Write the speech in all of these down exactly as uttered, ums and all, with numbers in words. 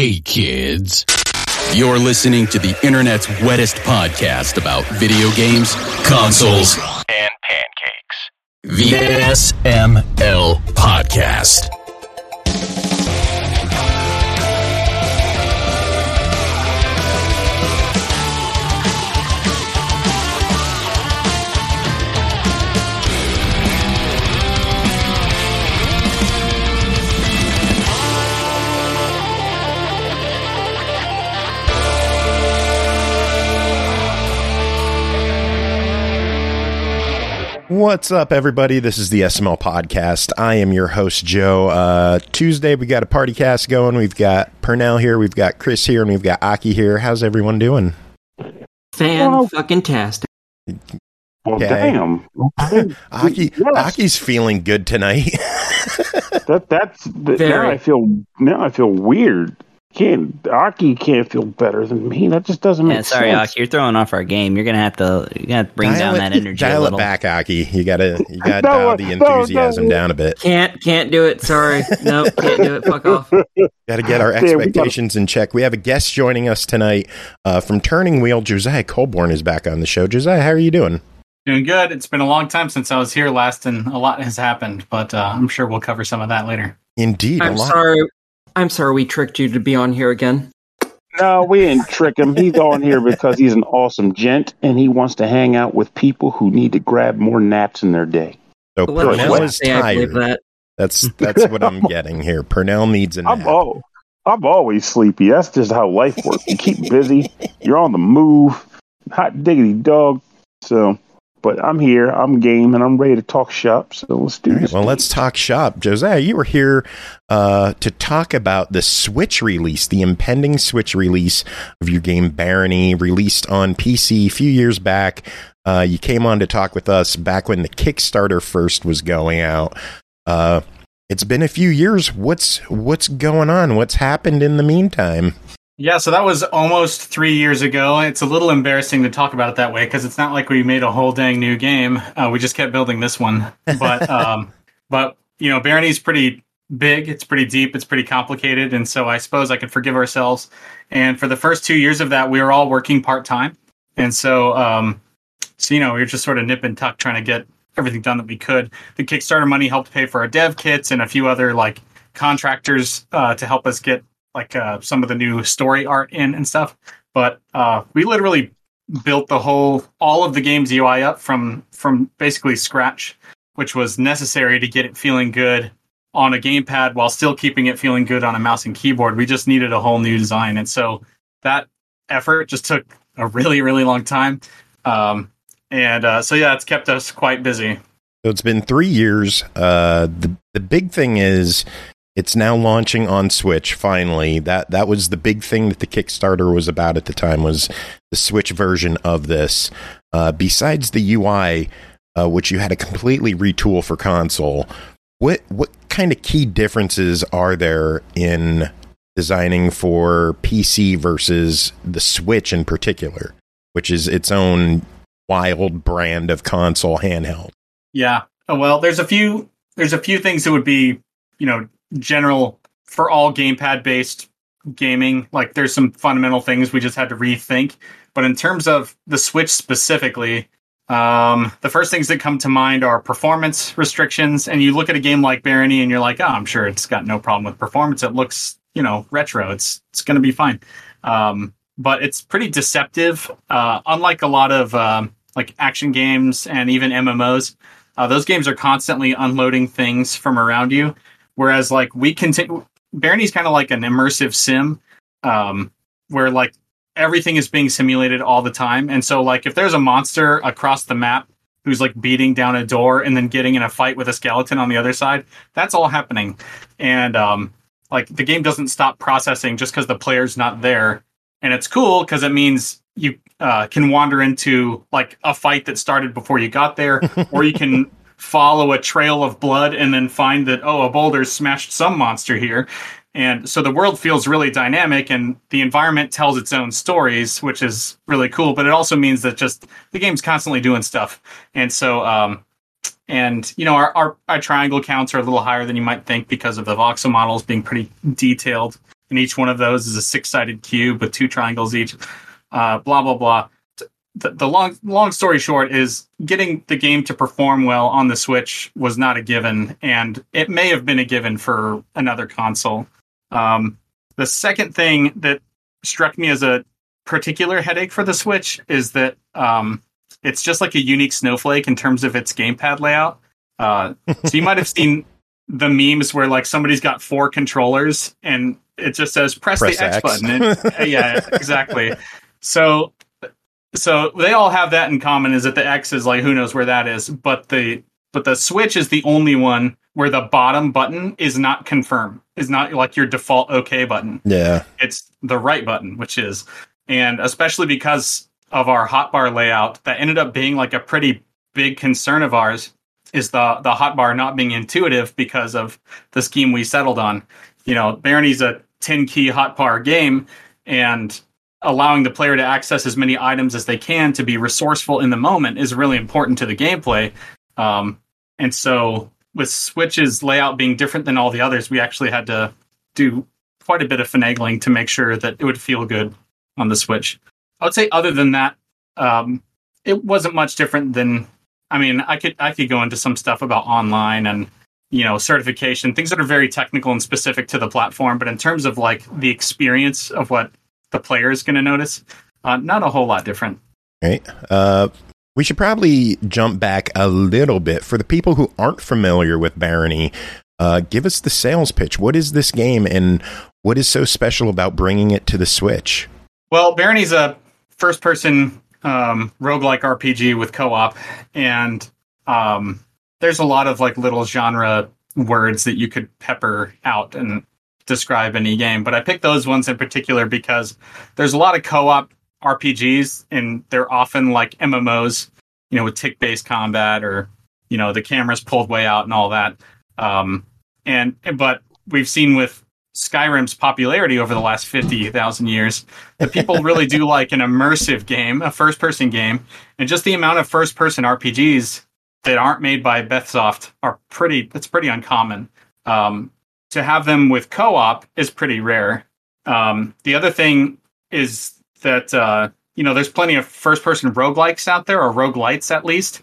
Hey kids, you're listening to the internet's wettest podcast about video games, consoles, and pancakes. The S M L Podcast. What's up, everybody? This is the S M L Podcast. I am your host, Joe. Uh, Tuesday, we got a party cast going. We've got Pernell here, we've got Chris here, and we've got Aki here. How's everyone doing? Fan-fucking-tastic. Well, Okay. damn. Aki, Yes. Aki's feeling good tonight. That that's that, now Very. I feel now I feel weird. Can't Aki can't feel better than me. That just doesn't make Yeah, sorry, sense. Aki, you're throwing off our game. You're gonna have to, you're gonna have to bring Dial down it- that energy a Dial little. it back, Aki. You gotta, you gotta No, dial the no, no. enthusiasm down a bit. Can't, can't do it. Sorry. Nope, can't do it. Fuck off. Gotta get our Yeah, we gotta- expectations in check. We have a guest joining us tonight uh, from Turning Wheel. Josiah Colborn is back on the show. Josiah, how are you doing? Doing good. It's been a long time since I was here last, and a lot has happened, but uh, I'm sure we'll cover some of that later. Indeed. a I'm lot- sorry. I'm sorry we tricked you to be on here again. No, we didn't trick him. He's on here because he's an awesome gent and he wants to hang out with people who need to grab more naps in their day. So Let's Pernell just is say I believe tired. that. That's that's what I'm getting here. Pernell needs a nap. I'm all, I'm always sleepy. That's just how life works. You keep busy. You're on the move. Hot diggity dog. So, but I'm here. I'm game and I'm ready to talk shop. So let's do All right, this. well, let's talk shop. Josiah, you were here uh, to talk about the Switch release, the impending Switch release of your game Barony, released on P C a few years back. Uh, you came on to talk with us back when the Kickstarter first was going out. Uh, it's been a few years. What's what's going on? What's happened in the meantime? Yeah, so that was almost three years ago. It's a little embarrassing to talk about it that way because it's not like we made a whole dang new game. Uh, we just kept building this one. But, um, but you know, Barony's pretty big. It's pretty deep. It's pretty complicated. And so I suppose I could forgive ourselves. And for the first two years of that, we were all working part-time. And so, um, so you know, we were just sort of nip and tuck trying to get everything done that we could. The Kickstarter money helped pay for our dev kits and a few other like contractors uh, to help us get like uh, some of the new story art in and stuff. But uh, we literally built the whole, all of the game's U I up from from basically scratch, which was necessary to get it feeling good on a gamepad while still keeping it feeling good on a mouse and keyboard. We just needed a whole new design. And so that effort just took a really, really long time. Um, and uh, so, yeah, it's kept us quite busy. So it's been three years. Uh, the the big thing is it's now launching on Switch. Finally, that that was the big thing that the Kickstarter was about at the time, was the Switch version of this. Uh, besides the U I, uh, which you had to completely retool for console, what what kind of key differences are there in designing for P C versus the Switch in particular, which is its own wild brand of console handheld? Yeah. Oh, well, there's a few there's a few things that would be, you know, general for all gamepad based gaming. Like there's some fundamental things we just had to rethink. But in terms of the Switch specifically, um, the first things that come to mind are performance restrictions. And you look at a game like Barony and you're like, oh, I'm sure it's got no problem with performance. It looks, you know, retro. It's it's going to be fine. Um, but it's pretty deceptive. Uh, unlike a lot of um, like action games and even M M Os, uh, those games are constantly unloading things from around you. Whereas, like, we continue, Barony's kind of like an immersive sim, um, where like everything is being simulated all the time. And so, like, if there's a monster across the map who's like beating down a door and then getting in a fight with a skeleton on the other side, that's all happening. And um, like, the game doesn't stop processing just because the player's not there. And it's cool because it means you uh, can wander into like a fight that started before you got there, or you can follow a trail of blood and then find that, oh, a boulder smashed some monster here. And so the world feels really dynamic and the environment tells its own stories, which is really cool. But it also means that just the game's constantly doing stuff. And so, um, and, you know, our, our, our triangle counts are a little higher than you might think because of the voxel models being pretty detailed. and each one of those is a six-sided cube with two triangles each. Uh, blah blah blah. The, the long long story short is getting the game to perform well on the Switch was not a given, and it may have been a given for another console. Um, the second thing that struck me as a particular headache for the Switch is that um, it's just like a unique snowflake in terms of its gamepad layout. Uh, so you might have seen the memes where like somebody's got four controllers and it just says press, press the X, X. button. And, yeah, exactly. So so they all have that in common, is that the X is like who knows where that is, but the but the Switch is the only one where the bottom button is not confirm, is not like your default OK button. Yeah. It's the right button, which is, and especially because of our hotbar layout, that ended up being like a pretty big concern of ours, is the the hotbar not being intuitive because of the scheme we settled on. You know, Barony's a ten key hotbar game, and allowing the player to access as many items as they can to be resourceful in the moment is really important to the gameplay. Um, and so with Switch's layout being different than all the others, we actually had to do quite a bit of finagling to make sure that it would feel good on the Switch. I would say other than that, um, it wasn't much different than, I mean, I could I could go into some stuff about online and, you know, certification, things that are very technical and specific to the platform. But in terms of like the experience of what the player is going to notice, uh, not a whole lot different. Right. Uh, we should probably jump back a little bit. For the people who aren't familiar with Barony, uh, give us the sales pitch. What is this game, and what is so special about bringing it to the Switch? Well, Barony's a first-person um, roguelike R P G with co-op, and um, there's a lot of like little genre words that you could pepper out and describe any game, but I picked those ones in particular because there's a lot of co-op R P Gs, and they're often like M M Os, you know, with tick-based combat, or, you know, the camera's pulled way out and all that. Um, and but we've seen with Skyrim's popularity over the last fifty thousand years that people really do like an immersive game, a first-person game, and just the amount of first-person R P Gs that aren't made by Bethsoft are pretty, it's pretty uncommon. Um, to have them with co-op is pretty rare. Um, the other thing is that, uh, you know, there's plenty of first-person roguelikes out there, or roguelites at least.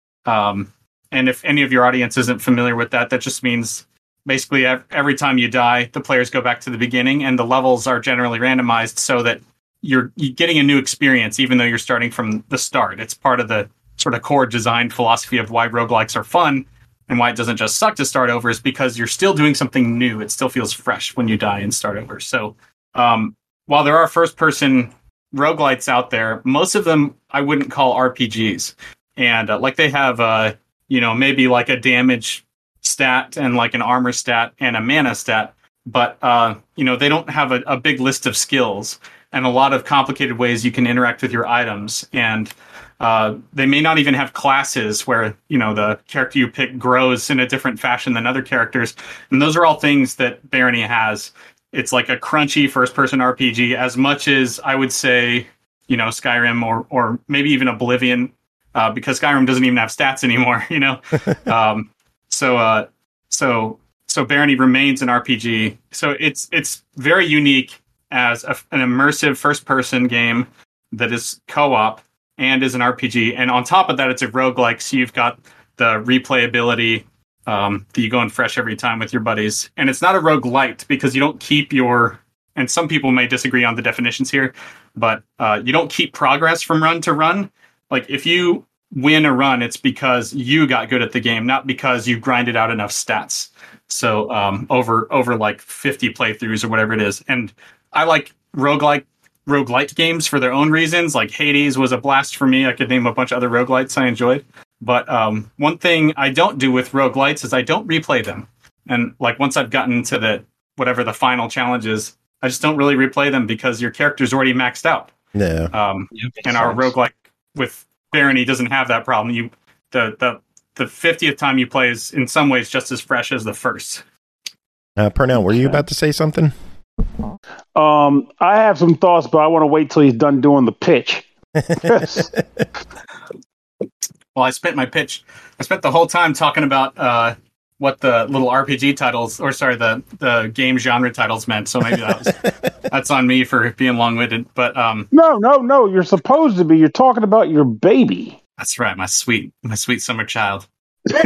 Um, and if any of your audience isn't familiar with that, that just means basically every time you die, the players go back to the beginning, and the levels are generally randomized so that you're, you're getting a new experience, even though you're starting from the start. It's part of the sort of core design philosophy of why roguelikes are fun, and why it doesn't just suck to start over, is because you're still doing something new. It still feels fresh when you die and start over. So um, while there are first-person roguelites out there, most of them I wouldn't call R P Gs. And uh, like they have, uh, you know, maybe like a damage stat and like an armor stat and a mana stat. But, uh, you know, they don't have a, a big list of skills and a lot of complicated ways you can interact with your items. And Uh, they may not even have classes where, you know, the character you pick grows in a different fashion than other characters. And those are all things that Barony has. It's like a crunchy first-person R P G, as much as I would say, you know, Skyrim or or maybe even Oblivion, uh, because Skyrim doesn't even have stats anymore, you know. um, so uh, so so Barony remains an R P G. So it's it's very unique as a, an immersive first-person game that is co-op and is an R P G. And on top of that, it's a roguelike, so you've got the replayability um, that you go in fresh every time with your buddies. And it's not a roguelite because you don't keep your... And some people may disagree on the definitions here, but uh, you don't keep progress from run to run. Like, if you win a run, it's because you got good at the game, not because you grinded out enough stats. So um, over, over like fifty playthroughs or whatever it is. And I like roguelike roguelite games for their own reasons. Like Hades was a blast for me. I could name a bunch of other roguelites I enjoyed. But um, one thing I don't do with roguelites is I don't replay them. And like once I've gotten to the whatever the final challenge is, I just don't really replay them because your character's already maxed out. Yeah. Um, and our roguelike with Barony doesn't have that problem. You the the the fiftieth time you play is in some ways just as fresh as the first. Uh, Pernell, were you about to say something? Um, I have some thoughts, but I want to wait till he's done doing the pitch. Well, I spent my pitch. I spent the whole time talking about uh, what the little R P G titles, or sorry, the the game genre titles meant. So maybe that was that's on me for being long-winded. But um, no, no, no. You're supposed to be. You're talking about your baby. That's right, my sweet, my sweet summer child. You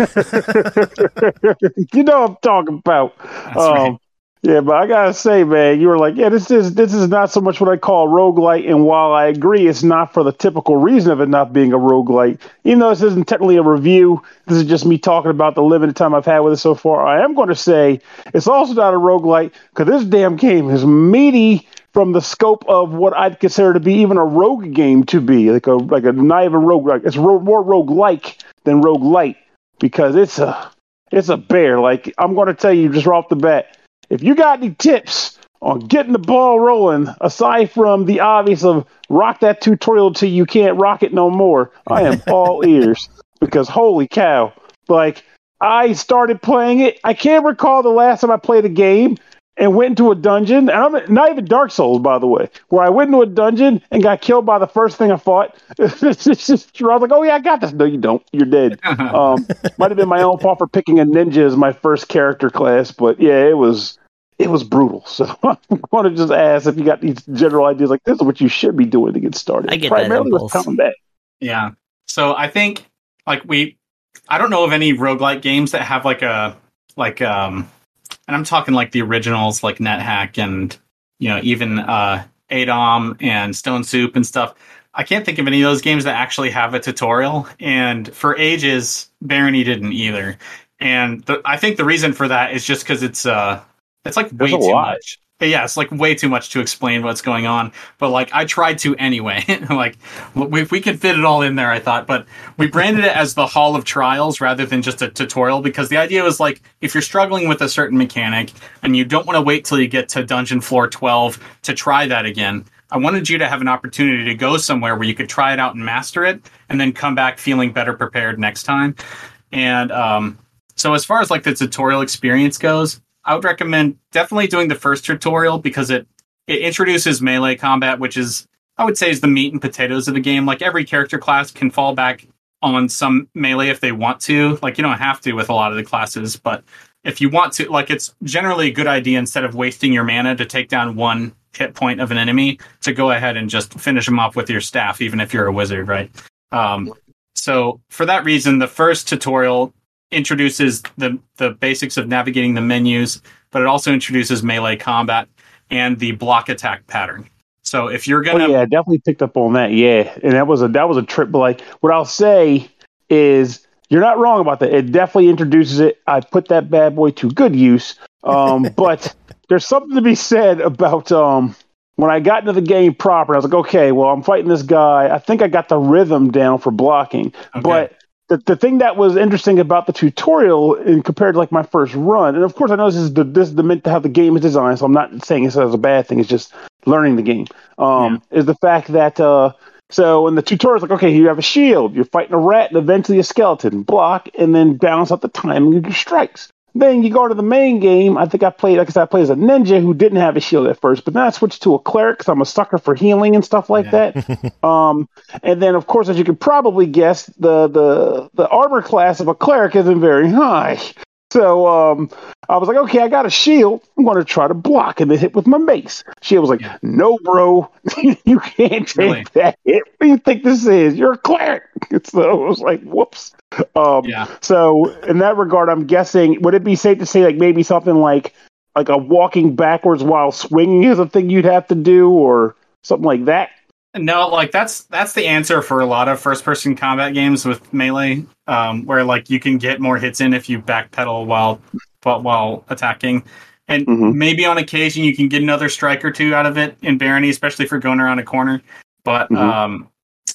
know what I'm talking about. That's um, right. Yeah, but I gotta say, man, you were like, yeah, this is this is not so much what I call a roguelite, and while I agree it's not for the typical reason of it not being a roguelite, even though this isn't technically a review, this is just me talking about the limited time I've had with it so far, I am going to say it's also not a roguelite, because this damn game is meaty from the scope of what I'd consider to be even a rogue game to be, like a like a not even rogue, like it's ro- more roguelike than roguelite, because it's a it's a bear. Like, I'm going to tell you just right off the bat, if you got any tips on getting the ball rolling, aside from the obvious of rock that tutorial till you can't rock it no more, I am all ears. Because holy cow, like, I started playing it. I can't recall the last time I played a game and went into a dungeon. And I'm not even Dark Souls, by the way, where I went into a dungeon and got killed by the first thing I fought. It's just, I was like, oh yeah, I got this. No, you don't. You're dead. um, might have been my own fault for picking a ninja as my first character class, but yeah, it was it was brutal. So I want to just ask if you got these general ideas, like this is what you should be doing to get started. I get Primarily that with impulse. combat. Yeah. So I think like we, I don't know of any roguelike games that have like a like um, and I'm talking like the originals like NetHack and you know even uh, A D O M and Stone Soup and stuff. I can't think of any of those games that actually have a tutorial, and for ages, Barony didn't either. And the, I think the reason for that is just because it's uh, it's like way There's a too lot. much. But yeah, it's like way too much to explain what's going on. But like I tried to anyway. Like we, we could fit it all in there, I thought. But we branded it as the Hall of Trials rather than just a tutorial, because the idea was like if you're struggling with a certain mechanic and you don't want to wait till you get to dungeon floor twelve to try that again, I wanted you to have an opportunity to go somewhere where you could try it out and master it, and then come back feeling better prepared next time. And um, so as far as like the tutorial experience goes, I would recommend definitely doing the first tutorial, because it, it introduces melee combat, which is, I would say, is the meat and potatoes of the game. Like every character class can fall back on some melee if they want to. Like you don't have to with a lot of the classes, but if you want to, like it's generally a good idea, instead of wasting your mana to take down one hit point of an enemy, to go ahead and just finish them off with your staff, even if you're a wizard, right? Um, so for that reason, the first tutorial introduces the the basics of navigating the menus, but it also introduces melee combat and the block attack pattern. So if you're gonna, Oh yeah, I definitely picked up on that. Yeah, and that was a that was a trip. But like, what I'll say is, you're not wrong about that. It definitely introduces it. I put that bad boy to good use. Um, but there's something to be said about um, when I got into the game proper. I was like, okay, well, I'm fighting this guy. I think I got the rhythm down for blocking, Okay. but. The, the thing that was interesting about the tutorial in compared to like my first run, and of course I know this is the this is the meant to how the game is designed, so I'm not saying this as a bad thing. It's just learning the game. Um, is the fact that uh, so in the tutorial, it's like, okay, you have a shield, you're fighting a rat, and eventually a skeleton. Block, and then balance out the timing of your strikes. Then you go to the main game. I think I played, like I said, I played as a ninja who didn't have a shield at first, but then I switched to a cleric because I'm a sucker for healing and stuff like Yeah. that. um, and then, of course, as you could probably guess, the the the armor class of a cleric isn't very high. So um, I was like, okay, I got a shield. I'm going to try to block and then hit with my mace. Shield was like, Yeah. no, bro, you can't take Really? that hit. What do you think this is? You're a cleric. So I was like, whoops. Um, Yeah. So in that regard, I'm guessing, would it be safe to say like maybe something like like a walking backwards while swinging is a thing you'd have to do, or something like that? No, like that's that's the answer for a lot of first-person combat games with melee, um, where like you can get more hits in if you backpedal while while, while attacking, and Mhm. maybe on occasion you can get another strike or two out of it in Barony, especially for going around a corner. But Mhm. um,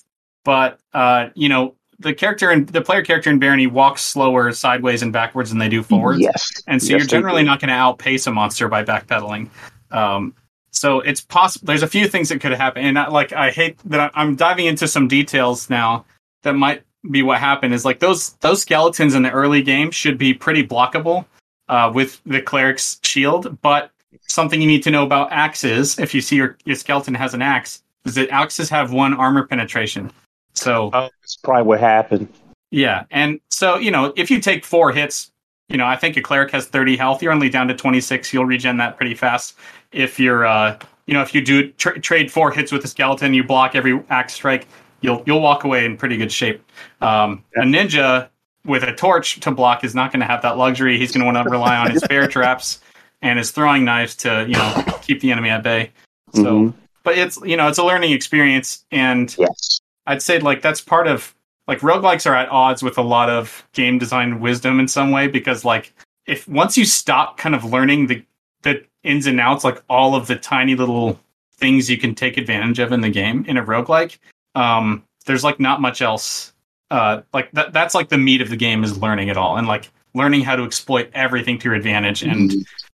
but uh, you know the character and the player character in Barony walks slower sideways and backwards than they do forwards. Yes. And so Yes, you're they generally do. not going to outpace a monster by backpedaling. Um, so it's possible. There's a few things that could happen, and I, like I hate that I, I'm diving into some details now that might be what happened. Is like those those skeletons in the early game should be pretty blockable uh, with the cleric's shield. But something you need to know about axes, if you see your, your skeleton has an axe, is that axes have one armor penetration. So Oh, that's probably what happened. yeah, and so you know if you take four hits you know, I think a cleric has thirty health. You're only down to twenty-six. You'll regen that pretty fast. If you're, uh, you know, if you do tra- trade four hits with a skeleton, you block every axe strike, you'll you'll walk away in pretty good shape. Um, a ninja with a torch to block is not going to have that luxury. He's going to want to rely on his bear traps and his throwing knives to, you know, keep the enemy at bay. So, mm-hmm. but it's, you know, it's a learning experience. And yes. I'd say like that's part of like roguelikes are at odds with a lot of game design wisdom in some way, because like if once you stop kind of learning the, the ins and outs, like all of the tiny little things you can take advantage of in the game in a roguelike, um, there's like not much else. Uh, like that, that's like the meat of the game is learning it all and like learning how to exploit everything to your advantage. And,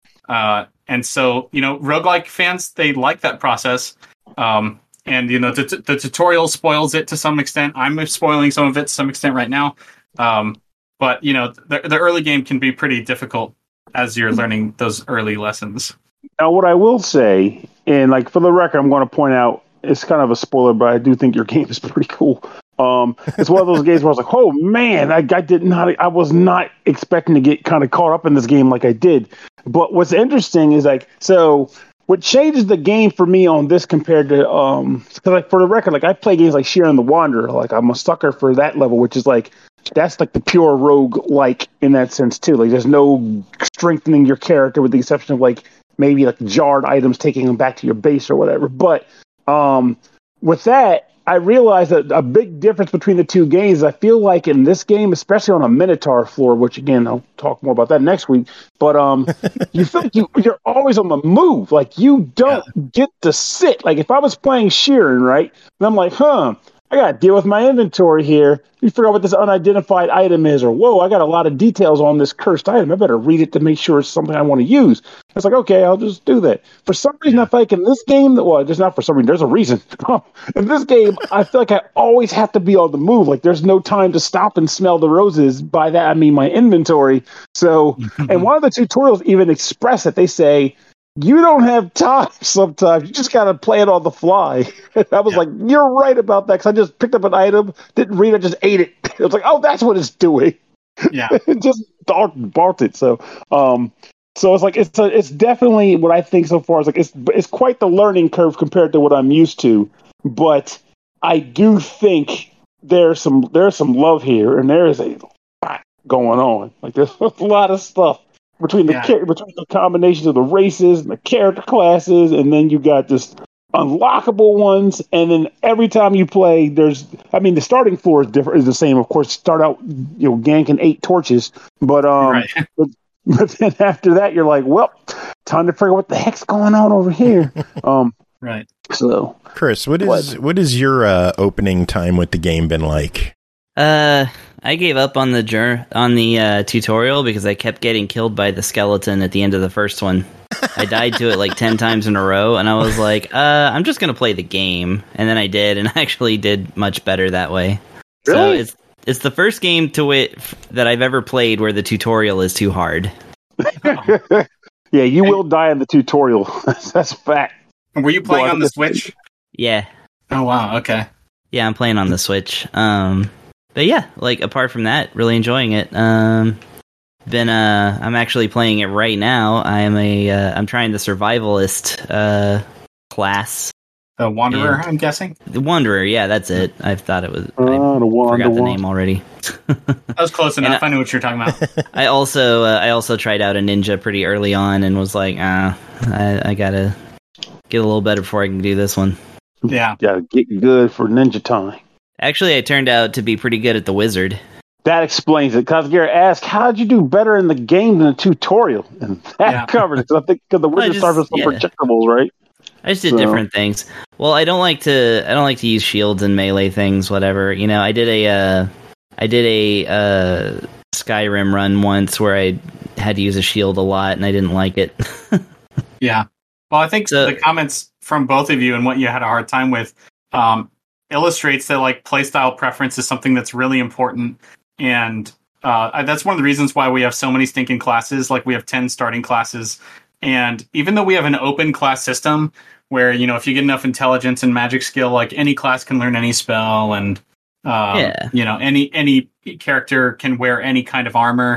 uh, and so, you know, roguelike fans, they like that process. Um, and, you know, the, the tutorial spoils it to some extent. I'm spoiling some of it to some extent right now. Um, but, you know, the, the early game can be pretty difficult as you're learning those early lessons. Now, what I will say, and like for the record, I'm going to point out, it's kind of a spoiler, but I do think your game is pretty cool. Um, it's one of those games where I was like, oh man, I, I did not, I was not expecting to get kind of caught up in this game like I did. But what's interesting is like, so what changes the game for me on this compared to, um, cause like for the record, like I play games like Sheer and the Wanderer, like I'm a sucker for that level, which is like, that's like the pure rogue like in that sense too. Like there's no strengthening your character with the exception of like maybe like jarred items, taking them back to your base or whatever. But, um, with that, I realized that a big difference between the two games, I feel like in this game, especially on a Minotaur floor, which again, I'll talk more about that next week, but um, you feel like you, you're always on the move. Like you don't yeah. get to sit. Like if I was playing Sheeran, right, and I'm like, huh, I got to deal with my inventory here. You figure out what this unidentified item is, or whoa, I got a lot of details on this cursed item. I better read it to make sure it's something I want to use. It's like, okay, I'll just do that. For some reason, I feel like in this game, well, just not for some reason, there's a reason. In this game, I feel like I always have to be on the move. Like there's no time to stop and smell the roses. By that, I mean my inventory. So, and one of the tutorials even express it. They say, you don't have time sometimes. You just got to play it on the fly. And I was yeah. like, you're right about that. Because I just picked up an item, didn't read it, just ate it. It was like, oh, that's what it's doing. Yeah. It just bought it. So, um, so it's like, it's a, it's definitely what I think so far is like, it's, it's quite the learning curve compared to what I'm used to. But I do think there's some, there's some love here. And there is a lot going on. Like there's a lot of stuff. Between the yeah. between the combinations of the races and the character classes, and then you got this unlockable ones, and then every time you play, there's I mean the starting floor is different is the same. Of course, start out you know ganking eight torches, but um, right. but, but then after that, you're like, well, time to figure out what the heck's going on over here. um, right. So, Chris, what is what, what is your uh, opening time with the game been like? Uh. I gave up on the jur- on the uh, tutorial because I kept getting killed by the skeleton at the end of the first one. I died to it like ten times in a row, and I was like, uh, I'm just going to play the game. And then I did, and I actually did much better that way. Really? So it's it's the first game to it that I've ever played where the tutorial is too hard. Yeah, you will die in the tutorial. That's a fact. Were you playing on the Switch? Yeah. Oh, wow, okay. Yeah, I'm playing on the Switch. Um... But yeah, like apart from that, really enjoying it. Um, been uh, I'm actually playing it right now. I am a uh, I'm trying the survivalist uh class. The Wanderer, I'm guessing. The Wanderer, yeah, that's it. I thought it was. Uh, I the Wander, forgot the Wander. name already. That was close enough. I, I knew what you're talking about. I also uh, I also tried out a ninja pretty early on and was like, ah, I, I gotta get a little better before I can do this one. Yeah, gotta get good for ninja time. Actually, I turned out to be pretty good at the wizard. That explains it. Because Garrett asked, how did you do better in the game than the tutorial? And that yeah. covers it. Because I think because the wizard starts with some yeah. projectables, right? I just did so. different things. Well, I don't like to. I don't like to use shields and melee things. Whatever, you know. I did a. Uh, I did a uh, Skyrim run once where I had to use a shield a lot, and I didn't like it. Yeah. Well, I think so, the comments from both of you and what you had a hard time with. Um, illustrates that like playstyle preference is something that's really important, and uh, that's one of the reasons why we have so many stinking classes. Like we have ten starting classes, and even though we have an open class system where you know if you get enough intelligence and magic skill, like any class can learn any spell, and um, yeah. you know any any character can wear any kind of armor,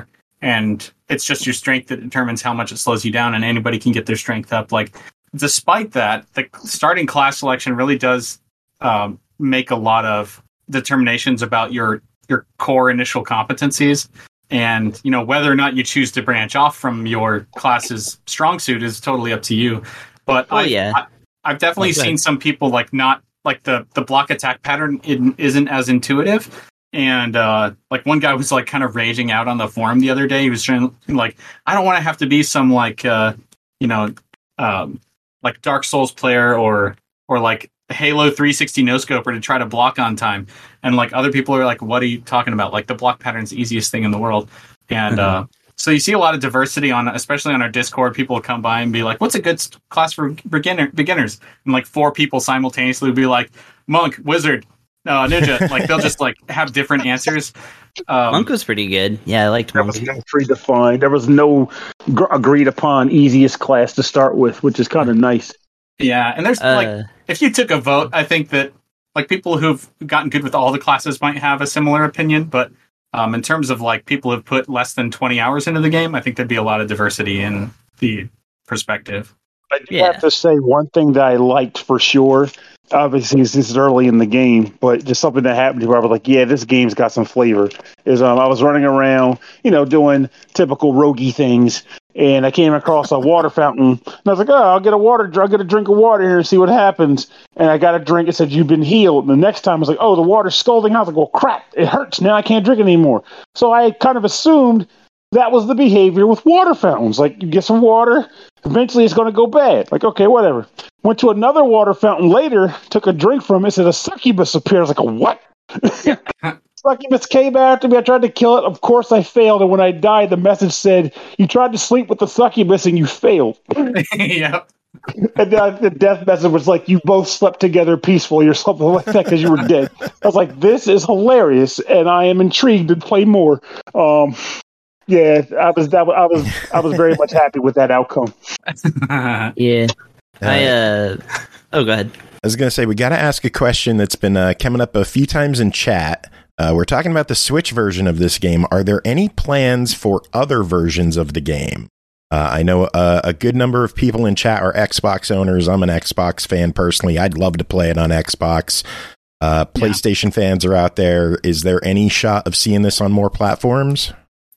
and it's just your strength that determines how much it slows you down, and anybody can get their strength up. Like, despite that, the starting class selection really does um, make a lot of determinations about your your core initial competencies. And, you know, whether or not you choose to branch off from your class's strong suit is totally up to you. But oh, I, yeah. I, I've definitely Okay. seen some people like not like the, the block attack pattern in, isn't as intuitive. And uh, like one guy was like kind of raging out on the forum the other day. He was trying like, I don't want to have to be some like, uh, you know, um, like Dark Souls player or or like Halo three sixty no scoper to try to block on time. And like other people are like, what are you talking about? Like the block pattern's the easiest thing in the world. And uh, so you see a lot of diversity on, especially on our Discord. People will come by and be like, what's a good st- class for beginner beginners? And like four people simultaneously will be like, monk, wizard, uh, ninja. Like they'll just like have different answers. Um, Monk was pretty good. Yeah, I liked There Monk. was no predefined. There was no gr- agreed upon easiest class to start with, which is kind of nice. Yeah, and there's Uh, like, if you took a vote, I think that like people who've gotten good with all the classes might have a similar opinion. But um, in terms of like people who've put less than twenty hours into the game, I think there'd be a lot of diversity in the perspective. I do Yeah. have to say one thing that I liked for sure. Obviously, this is early in the game, but just something that happened to where I was like, "Yeah, this game's got some flavor." Is um, I was running around, you know, doing typical roguey things, and I came across a water fountain, and I was like, "Oh, I'll get a water, I'll get a drink of water here and see what happens." And I got a drink. It said, "You've been healed." And the next time, I was like, "Oh, the water's scalding." I was like, "Well, crap! It hurts now. I can't drink it anymore." So I kind of assumed that was the behavior with water fountains. Like, you get some water, eventually it's going to go bad. Like, okay, whatever. Went to another water fountain later, took a drink from it, said a succubus appeared. I was like, a what? Succubus came after me. I tried to kill it. Of course I failed. And when I died, the message said, you tried to sleep with the succubus and you failed. Yep. And the, the death message was like, you both slept together peacefully or something like that because you were dead. I was like, this is hilarious, and I am intrigued to play more. Um, yeah, I was that I was I was very much happy with that outcome. Yeah. I, uh... Oh, go ahead. I was going to say, we got to ask a question that's been uh, coming up a few times in chat. Uh, we're talking about the Switch version of this game. Are there any plans for other versions of the game? Uh, I know uh, a good number of people in chat are Xbox owners. I'm an Xbox fan personally. I'd love to play it on Xbox. Uh, PlayStation yeah. fans are out there. Is there any shot of seeing this on more platforms?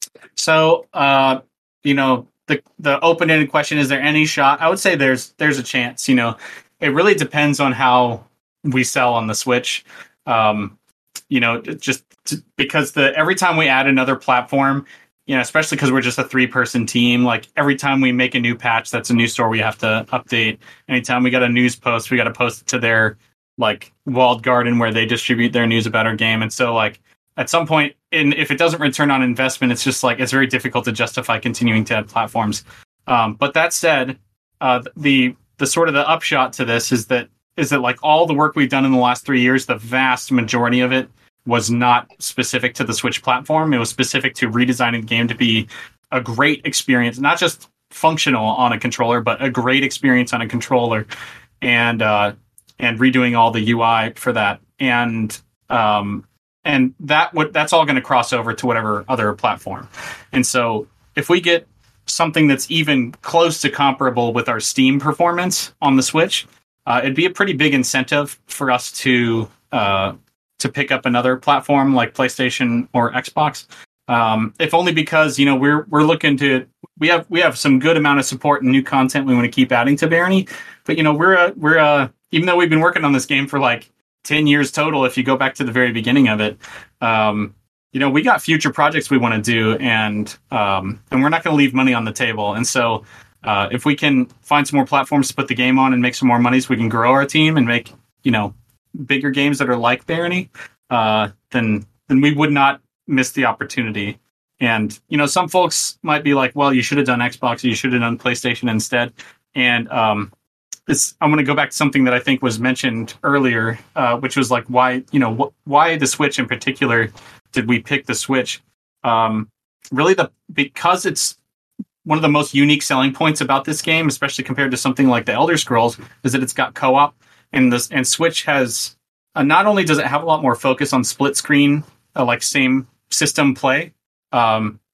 So, uh, you know, the the open-ended question, is there any shot? I would say there's there's a chance. You know, it really depends on how we sell on the Switch. Um, you know, just to, because the every time we add another platform, you know, especially because we're just a three-person team, like every time we make a new patch, that's a new store we have to update. Anytime we got a news post, we got to post it to their like walled garden where they distribute their news about our game. And so, like, at some point, in if it doesn't return on investment, it's just like it's very difficult to justify continuing to add platforms. Um, but that said, uh, the the sort of the upshot to this is that is that like all the work we've done in the last three years, the vast majority of it was not specific to the Switch platform. It was specific to redesigning the game to be a great experience, not just functional on a controller, but a great experience on a controller, and uh, and redoing all the U I for that. And um, and that would that's all going to cross over to whatever other platform. And so if we get something that's even close to comparable with our Steam performance on the Switch, uh, it'd be a pretty big incentive for us to uh, to pick up another platform like PlayStation or Xbox. Um, if only because, you know, we're we're looking to we have we have some good amount of support and new content we want to keep adding to Barony. But, you know, we're a, we're a, even though we've been working on this game for like ten years total, if you go back to the very beginning of it, um, you know, we got future projects we want to do, and um, and we're not going to leave money on the table. And so uh, if we can find some more platforms to put the game on and make some more money so we can grow our team and make, you know, bigger games that are like Barony, uh, then then we would not miss the opportunity. And, you know, some folks might be like, well, you should have done Xbox, or you should have done PlayStation instead. And um, this, I'm going to go back to something that I think was mentioned earlier, uh, which was like, why, you know, wh- why the Switch in particular did we pick the Switch? Um, really, the because it's one of the most unique selling points about this game, especially compared to something like the Elder Scrolls, is that it's got co-op, and this and Switch has uh, not only does it have a lot more focus on split screen, uh, like same system play, um,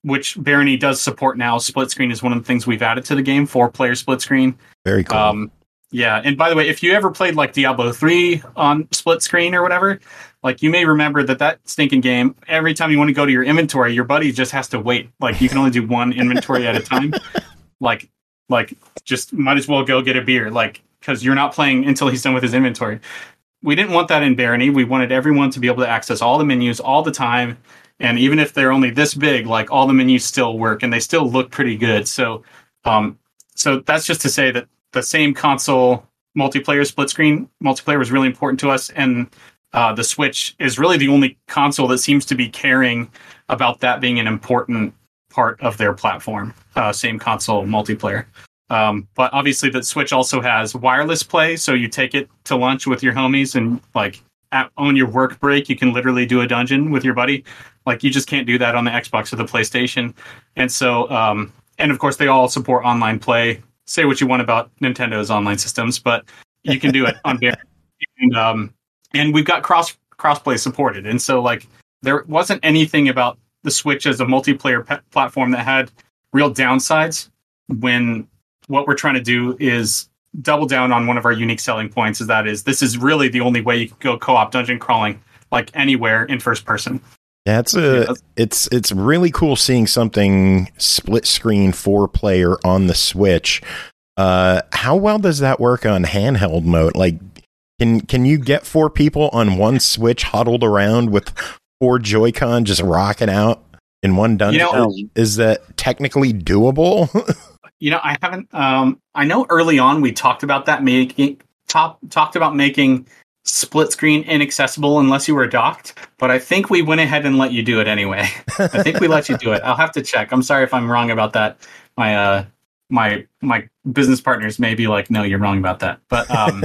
which Barony does support now. Split screen is one of the things we've added to the game, four player split screen. Very cool. Um, yeah, and by the way, if you ever played like Diablo three on split screen or whatever, like you may remember that that stinking game, every time you want to go to your inventory, your buddy just has to wait. Like you can only do one inventory at a time. Like, like just might as well go get a beer, like, because you're not playing until he's done with his inventory. We didn't want that in Barony. We wanted everyone to be able to access all the menus all the time. And even if they're only this big, like all the menus still work and they still look pretty good. So, um, so that's just to say that the same console multiplayer split screen multiplayer was really important to us. And uh, the Switch is really the only console that seems to be caring about that being an important part of their platform. Uh, same console multiplayer. Um, but obviously the Switch also has wireless play. So you take it to lunch with your homies and like at, on your work break, you can literally do a dungeon with your buddy. Like you just can't do that on the Xbox or the PlayStation. And so, um, and of course they all support online play. Say what you want about Nintendo's online systems, but you can do it on Barony. And, um, and we've got cross crossplay supported. And so like there wasn't anything about the Switch as a multiplayer pe- platform that had real downsides when what we're trying to do is double down on one of our unique selling points. Is that is this is really the only way you can go co-op dungeon crawling like anywhere in first person. Yeah, it's a, Yeah. it's it's really cool seeing something split screen four player on the Switch. Uh, how well does that work on handheld mode? Like, can can you get four people on one Switch huddled around with four Joy-Con just rocking out in one dungeon? You know, is that technically doable? You know, I haven't. Um, I know early on we talked about that making top talked about making split screen inaccessible unless you were docked, but I think we went ahead and let you do it anyway. I think we let you do it. I'll have to check. I'm sorry if I'm wrong about that. My uh, my my business partners may be like, no, you're wrong about that. But um,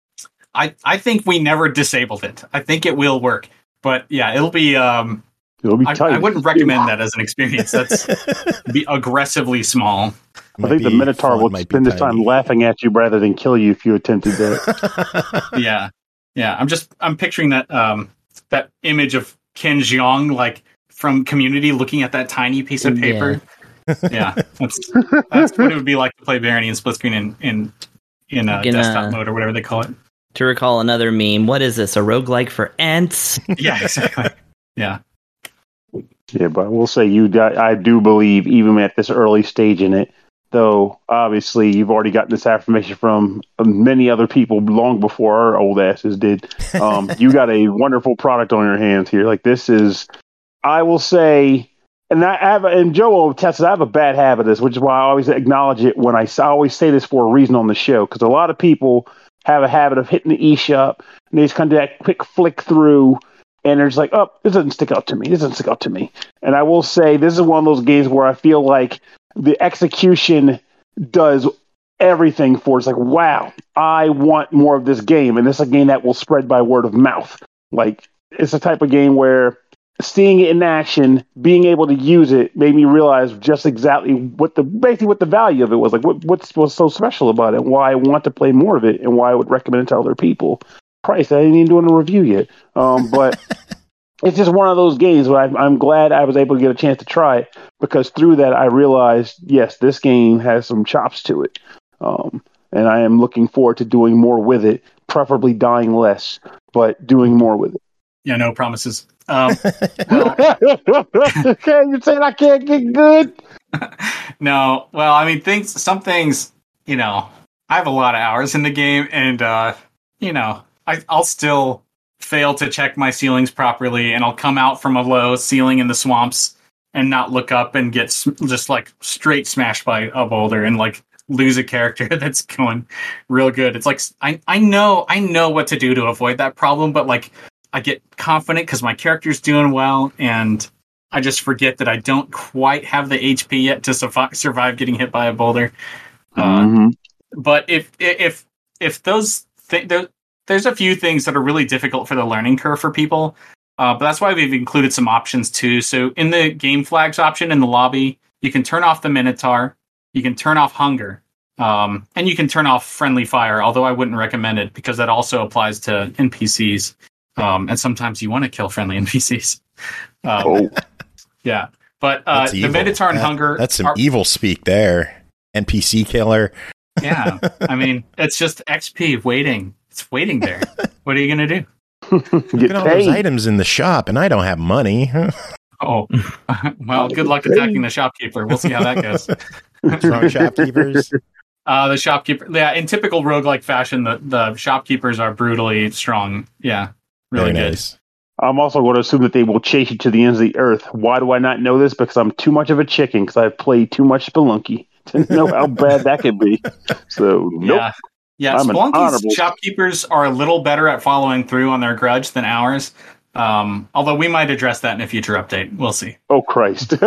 I I think we never disabled it. I think it will work. But yeah, it'll be. Um, It'll be I, tight. I wouldn't recommend that as an experience. That's be aggressively small. I think the Minotaur will spend his time laughing at you rather than kill you if you attempted that. yeah, yeah. I'm just I'm picturing that um that image of Ken Jeong like from Community looking at that tiny piece of paper. Yeah, yeah that's, that's what it would be like to play Barony in split screen in in in uh, Gonna, desktop mode or whatever they call it. To recall another meme, what is this? A roguelike for ants? Yeah, exactly. Yeah. Yeah, but I will say you. I do believe even at this early stage in it. Though, obviously, you've already gotten this affirmation from many other people long before our old asses did. Um, you got a wonderful product on your hands here. Like, this is, I will say, and I have, and Joe will attest, I have a bad habit of this, which is why I always acknowledge it when I, I always say this for a reason on the show, because a lot of people have a habit of hitting the eShop, and they just kind of do that quick flick through, and they're just like, oh, this doesn't stick out to me. This doesn't stick out to me. And I will say, this is one of those games where I feel like the execution does everything for it. It's like, wow, I want more of this game. And this is a game that will spread by word of mouth. Like, it's a type of game where seeing it in action, being able to use it, made me realize just exactly what the, basically what the value of it was. Like, what what's, what's so special about it, why I want to play more of it, and why I would recommend it to other people. Christ, I ain't even doing a review yet. Um, but it's just one of those games where I'm, I'm glad I was able to get a chance to try it, because through that I realized, yes, this game has some chops to it. Um, and I am looking forward to doing more with it, preferably dying less, but doing more with it. Yeah, no promises. Um, well, okay, you're saying I can't get good? no, well, I mean, things, some things, you know, I have a lot of hours in the game, and, uh, you know, I, I'll still fail to check my ceilings properly, and I'll come out from a low ceiling in the swamps and not look up and get sm- just like straight smashed by a boulder and like lose a character that's going real good. It's like, I, I know, I know what to do to avoid that problem, but like I get confident because my character's doing well, and I just forget that I don't quite have the H P yet to survive, survive getting hit by a boulder. Mm-hmm. Uh, but if, if, if those things, there's a few things that are really difficult for the learning curve for people. Uh, but that's why we've included some options too. So in the game flags option in the lobby, you can turn off the Minotaur, you can turn off hunger, um, and you can turn off friendly fire, although I wouldn't recommend it because that also applies to N P Cs. Um, and sometimes you want to kill friendly N P Cs. Um, oh. Yeah. But uh, the Minotaur and that, Hunger... That's some are, evil speak there. N P C killer. Yeah. I mean, it's just X P waiting. It's waiting there. What are you going to do? Look at all those items in the shop, and I don't have money. Oh, well, good luck attacking the shopkeeper. We'll see how that goes. Strong shopkeepers? Uh, the shopkeeper, yeah, in typical roguelike fashion, the, the shopkeepers are brutally strong. Yeah, really Very good. nice. I'm also going to assume that they will chase you to the ends of the earth. Why do I not know this? Because I'm too much of a chicken, because I've played too much Spelunky to know how bad that could be. So, nope. Yeah, yeah. I'm an Spelunky's honorable- shopkeepers are a little better at following through on their grudge than ours. Um, although we might address that in a future update. We'll see. Oh, Christ.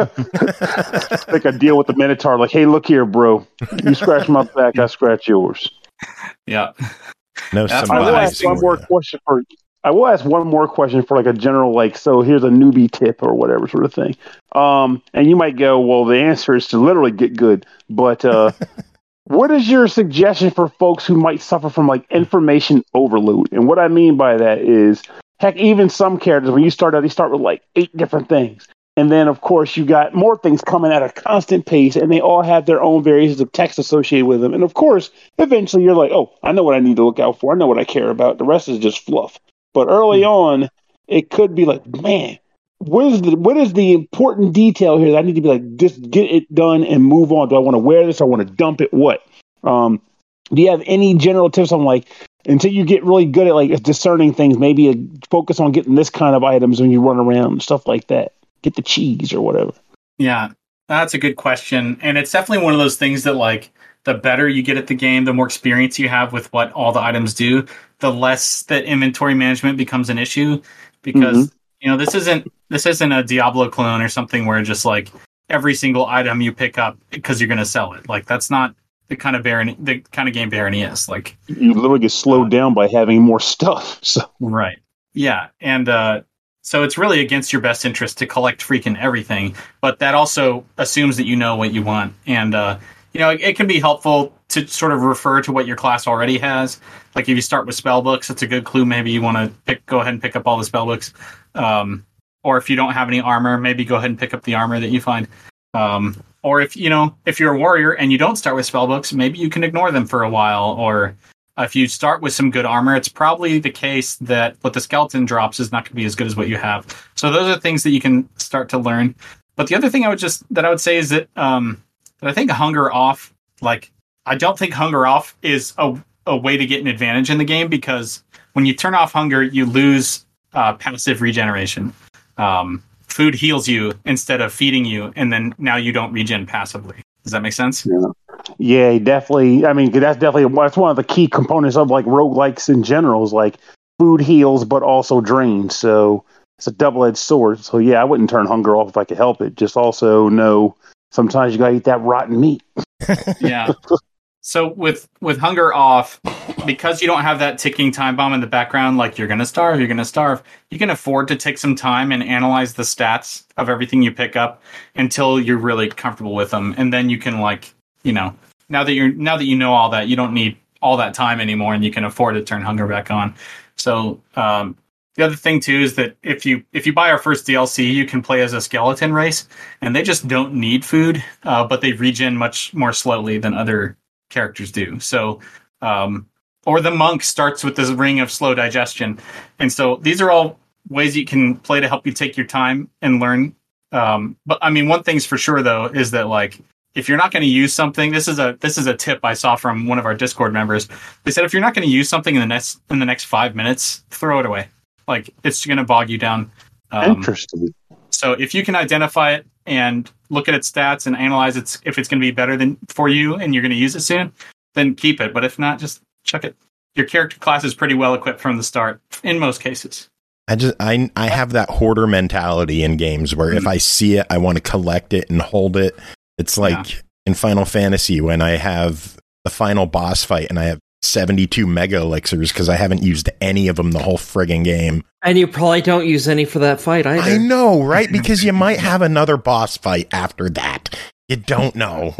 Like a deal with the Minotaur. Like, hey, look here, bro. You scratch my back, I scratch yours. Yeah. No, That's I will somebody ask one for more you. question for I will ask one more question for like a general, like, so here's a newbie tip or whatever sort of thing. Um, and you might go, well, the answer is to literally get good. But uh, what is your suggestion for folks who might suffer from like information overload? And what I mean by that is, heck, even some characters, when you start out, they start with like eight different things. And then, of course, you got more things coming at a constant pace, and they all have their own variations of text associated with them. And, of course, eventually you're like, oh, I know what I need to look out for. I know what I care about. The rest is just fluff. But early on, it could be like, man, what is the what is the important detail here that I need to be like, just get it done and move on? Do I want to wear this? Or I want to dump it? What? Um, do you have any general tips on like, until you get really good at like discerning things, maybe a, focus on getting this kind of items when you run around and stuff like that? Get the cheese or whatever. Yeah, that's a good question. And it's definitely one of those things that like the better you get at the game, the more experience you have with what all the items do, the less that inventory management becomes an issue, because mm-hmm. you know, this isn't this isn't a Diablo clone or something where just like every single item you pick up because you're going to sell it. Like that's not the kind of Barony, the kind of game Barony is. Like you literally get slowed uh, down by having more stuff. So right. Yeah. And uh so it's really against your best interest to collect freaking everything, but that also assumes that you know what you want. And, uh, you know, it, it can be helpful to sort of refer to what your class already has. Like if you start with spell books, it's a good clue. Maybe you want to pick, go ahead and pick up all the spell books. Um, or if you don't have any armor, maybe go ahead and pick up the armor that you find. Um, or if, you know, if you're a warrior and you don't start with spell books, maybe you can ignore them for a while. Or if you start with some good armor, it's probably the case that what the skeleton drops is not going to be as good as what you have. So those are things that you can start to learn. But the other thing I would just that I would say is that um, that I think hunger off, like I don't think hunger off is a, a way to get an advantage in the game, because when you turn off hunger, you lose uh, passive regeneration. Um, food heals you instead of feeding you, and then now you don't regen passively. Does that make sense? Yeah. Yeah, definitely. I mean, that's definitely that's one of the key components of like roguelikes in general is like food heals, but also drains. So it's a double-edged sword. So yeah, I wouldn't turn hunger off if I could help it. Just also know sometimes you gotta eat that rotten meat. Yeah. So with with hunger off, because you don't have that ticking time bomb in the background, like you're gonna starve, you're gonna starve, you can afford to take some time and analyze the stats of everything you pick up until you're really comfortable with them, and then you can like. You know, now that you're now that you know all that, you don't need all that time anymore, and you can afford to turn hunger back on. So um, the other thing too is that if you if you buy our first D L C, you can play as a skeleton race, and they just don't need food, uh, but they regen much more slowly than other characters do. So, um, or the monk starts with this ring of slow digestion, and so these are all ways you can play to help you take your time and learn. Um, but I mean, one thing's for sure though is that like. If you're not going to use something, this is a this is a tip I saw from one of our Discord members. They said if you're not going to use something in the next in the next five minutes, throw it away. Like it's going to bog you down. Um, Interesting. So if you can identify it and look at its stats and analyze its if it's going to be better than for you and you're going to use it soon, then keep it. But if not, just chuck it. Your character class is pretty well equipped from the start in most cases. I just I I have that hoarder mentality in games where mm-hmm. if I see it, I want to collect it and hold it. It's like yeah. in Final Fantasy when I have the final boss fight and I have seventy-two mega elixirs because I haven't used any of them the whole friggin' game. And you probably don't use any for that fight either. I know, right? Because you might have another boss fight after that. You don't know.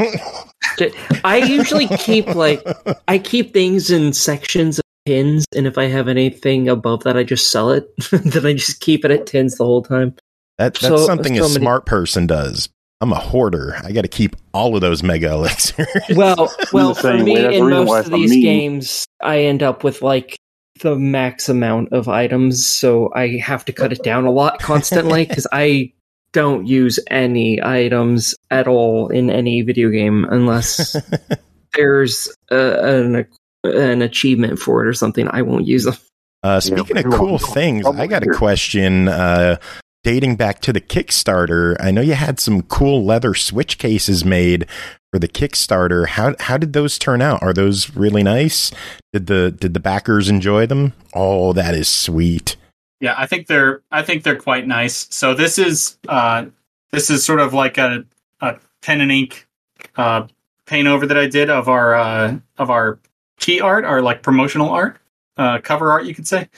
I usually keep like I keep things in sections of tins, and if I have anything above that, I just sell it. Then I just keep it at tins the whole time. That, that's So- something so a many- smart person does. I'm a hoarder. I got to keep all of those mega elixirs. Well, well, for same me, way. That's the in reason why most it's of a these meme. games, I end up with like the max amount of items, so I have to cut it down a lot constantly because I don't use any items at all in any video game unless there's a, an an achievement for it or something. I won't use them. Uh, speaking Yeah, of cool trouble things, I got a here. question. Uh, dating back to the Kickstarter, I know you had some cool leather switch cases made for the Kickstarter. How how did those turn out? Are those really nice? Did the did the backers enjoy them? Oh, that is sweet. Yeah, I think they're I think they're quite nice. So this is uh, this is sort of like a, a pen and ink uh, paint over that I did of our uh, of our key art, our like promotional art, uh, cover art, you could say.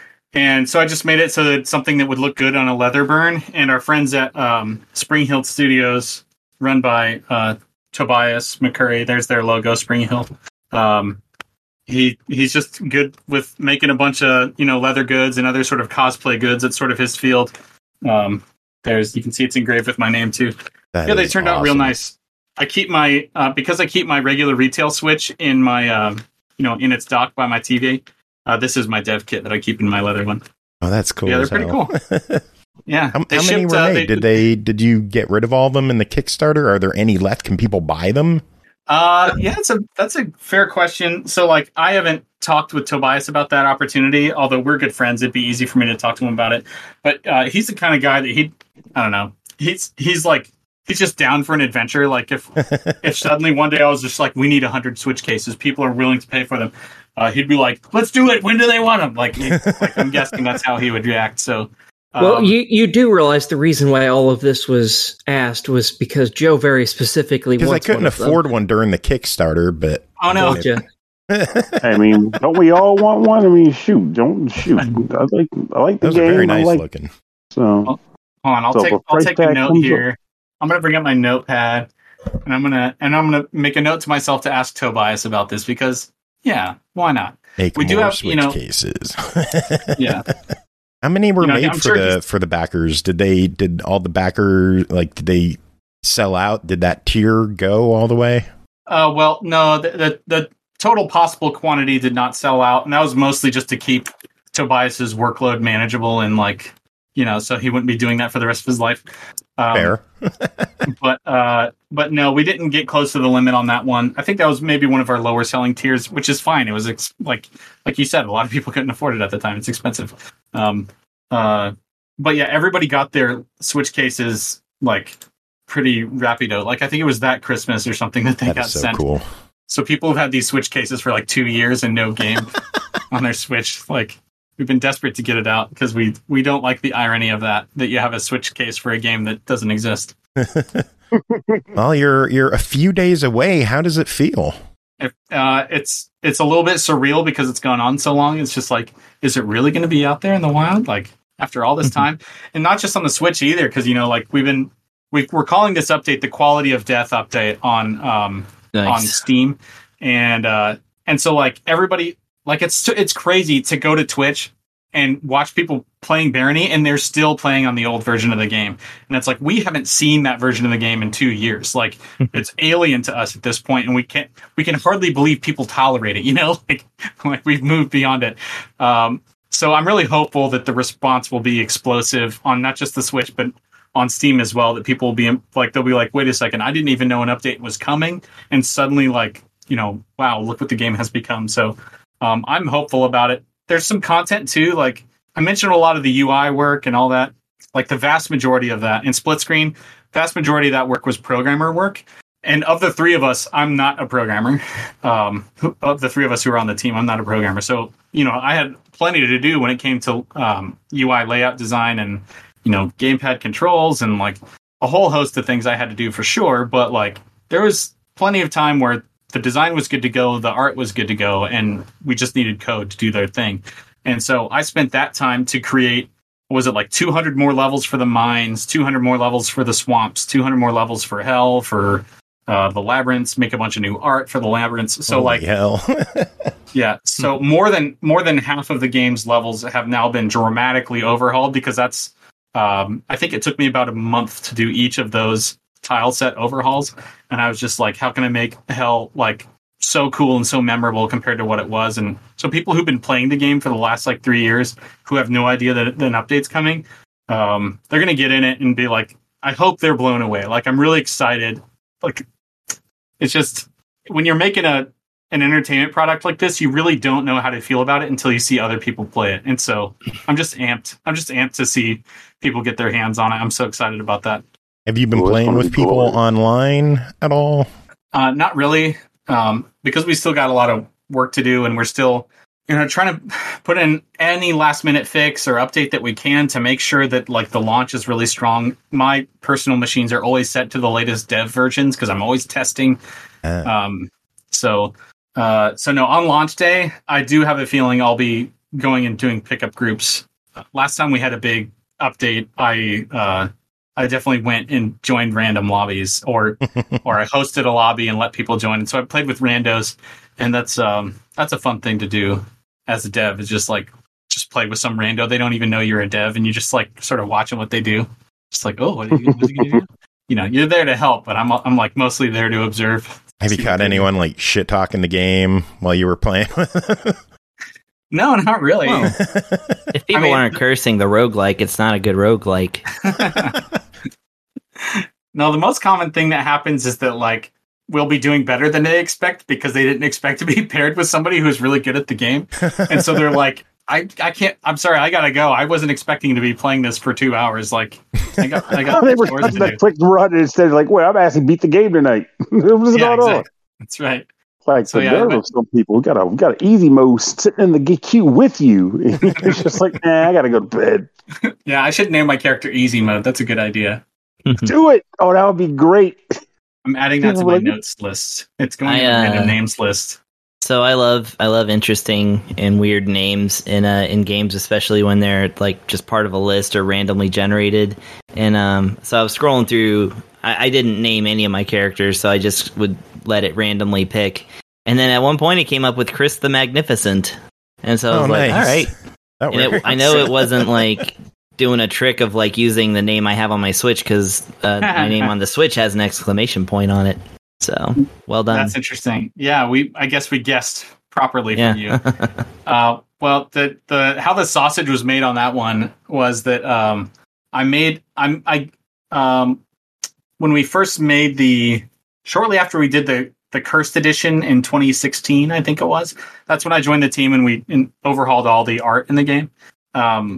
And so I just made it so that it's something that would look good on a leather burn. And our friends at um, Spring Hill Studios, run by uh, Tobias McCurry, there's their logo, Spring Hill. Um, he he's just good with making a bunch of, you know, leather goods and other sort of cosplay goods. That's sort of his field. Um, there's you can see it's engraved with my name too. That Yeah, they is turned out real awesome. nice. I keep my uh, because I keep my regular retail Switch in my uh, you know in its dock by my T V. Uh, this is my dev kit that I keep in my leather one. Oh, that's cool. Yeah, they're as pretty hell. cool. Yeah, How, they how many shipped, were uh, made? they- did they? Did you get rid of all of them in the Kickstarter? Are there any left? Can people buy them? Uh, yeah, that's a that's a fair question. So, like, I haven't talked with Tobias about that opportunity. Although we're good friends, it'd be easy for me to talk to him about it. But uh, he's the kind of guy that he, I don't know, he's he's like he's just down for an adventure. Like if if suddenly one day I was just like, we need a hundred Switch cases, people are willing to pay for them. Uh, he'd be like, let's do it. When do they want them? Like, he, like I'm guessing that's how he would react. So. Well, um, you, you do realize the reason why all of this was asked was because Joe very specifically Because I wants couldn't one of them. afford one during the Kickstarter, but Oh no! Don't ya? I mean, don't we all want one? I mean, shoot, don't shoot. I like, I like the those game. are very I nice like, looking. So, Hold on, I'll So take if a I'll price take a tag note comes up- here. I'm gonna bring up my notepad, and I'm gonna and I'm gonna make a note to myself to ask Tobias about this because yeah, why not? Make We do more have, Switch you know- cases. Yeah, How many were You know, made I'm for sure the he's- for the backers? Did they did all the backers like did they sell out? Did that tier go all the way? uh, well, no, the, the the total possible quantity did not sell out, and that was mostly just to keep Tobias's workload manageable and like you know, so he wouldn't be doing that for the rest of his life. Um, Fair. but uh, but no, we didn't get close to the limit on that one. I think that was maybe one of our lower selling tiers, which is fine. It was ex- like like you said, a lot of people couldn't afford it at the time. It's expensive. Um, uh, but yeah, everybody got their Switch cases like pretty rapido. Like I think it was that Christmas or something that they That got is so sent. cool. So people have had these Switch cases for like two years and no game on their Switch. Like we've been desperate to get it out because we we don't like the irony of that that you have a Switch case for a game that doesn't exist. Well, you're you're a few days away. How does it feel? If, uh, it's it's a little bit surreal because it's gone on so long. It's just like, is it really going to be out there in the wild? Like after all this time, and not just on the Switch either, because you know, like we've been we, we're calling this update the Quality of Death update on um on Nice. Steam, and uh and so like everybody like it's it's crazy to go to Twitch and watch people playing Barony and they're still playing on the old version of the game. And it's like, we haven't seen that version of the game in two years. Like it's alien to us at this point, and we can't, we can hardly believe people tolerate it, you know, like, like we've moved beyond it. Um, so I'm really hopeful that the response will be explosive on not just the Switch, but on Steam as well, that people will be like, they'll be like, wait a second, I didn't even know an update was coming. And suddenly like, you know, wow, look what the game has become. So um, I'm hopeful about it. There's some content too. Like I mentioned a lot of the U I work and all that, like the vast majority of that in split screen, vast majority of that work was programmer work. And of the three of us, I'm not a programmer. Um, of the three of us who are on the team, I'm not a programmer. So, you know, I had plenty to do when it came to um, U I layout design and, you know, gamepad controls and like a whole host of things I had to do for sure. But like there was plenty of time where the design was good to go, the art was good to go, and we just needed code to do their thing. And so I spent that time to create, what was it, like two hundred more levels for the mines, two hundred more levels for the swamps, two hundred more levels for hell, for uh, the labyrinths, make a bunch of new art for the labyrinths. So Holy like, hell. yeah, so more than more than half of the game's levels have now been dramatically overhauled because that's Um, I think it took me about a month to do each of those tile set overhauls, and I was just like, how can I make hell like so cool and so memorable compared to what it was? And so people who've been playing the game for the last like three years who have no idea that, that an update's coming, um, they're gonna get in it and be like, I hope they're blown away. Like, I'm really excited. Like, it's just when you're making a an entertainment product like this, you really don't know how to feel about it until you see other people play it. And so I'm just amped. I'm just amped to see people get their hands on it. I'm so excited about that. Have you been Well, playing with people cool. online at all? Uh, not really, um, because we still got a lot of work to do, and we're still, you know, trying to put in any last minute fix or update that we can to make sure that like the launch is really strong. My personal machines are always set to the latest dev versions because I'm always testing. Uh, Um, so, uh, so no, on launch day, I do have a feeling I'll be going and doing pickup groups. Uh, last time we had a big update, I uh, I definitely went and joined random lobbies, or or I hosted a lobby and let people join. And so I played with randos, and that's um that's a fun thing to do as a dev. Is just like just play with some rando. They don't even know you're a dev, and you just like sort of watching what they do. Just like, oh, what are you, what's he gonna do? You know, you're there to help, but I'm I'm like mostly there to observe. have you See caught what they do. anyone like shit talking the game while you were playing? No, not really. Well, if people I mean- aren't cursing the roguelike, it's not a good roguelike. No, the most common thing that happens is that like we'll be doing better than they expect because they didn't expect to be paired with somebody who's really good at the game, and so they're like, I, I can't. I'm sorry, I gotta go. I wasn't expecting to be playing this for two hours. Like, I got, I got they were chores touching to do. that click run and instead like, wait, I'm asking beat the game tonight. What's Yeah, going on? exactly. That's right. Like So, the yeah, nerve but- of some people. We got a we got an easy mode sitting in the g- queue with you. It's just like, nah, I gotta go to bed. Yeah, I should name my character Easy Mode. That's a good idea. Do it. Oh, that would be great. I'm adding that to People my like- notes list. It's going I, in the uh, random names list. So I love I love interesting and weird names in uh in games, especially when they're like just part of a list or randomly generated. And um, so I was scrolling through. I, I didn't name any of my characters, so I just would let it randomly pick. And then at one point, it came up with Chris the Magnificent, and so I was Oh, like, nice. "All right." That And it, works. I know it wasn't like doing a trick of like using the name I have on my Switch because uh, my name on the Switch has an exclamation point on it. So well done. That's interesting. Yeah, we. I guess we guessed properly Yeah. for you. Uh, well, the the how the sausage was made on that one was that um, I made I'm I um, when we first made the shortly after we did the the Cursed Edition in twenty sixteen, I think it was. That's when I joined the team and we in, overhauled all the art in the game. Um,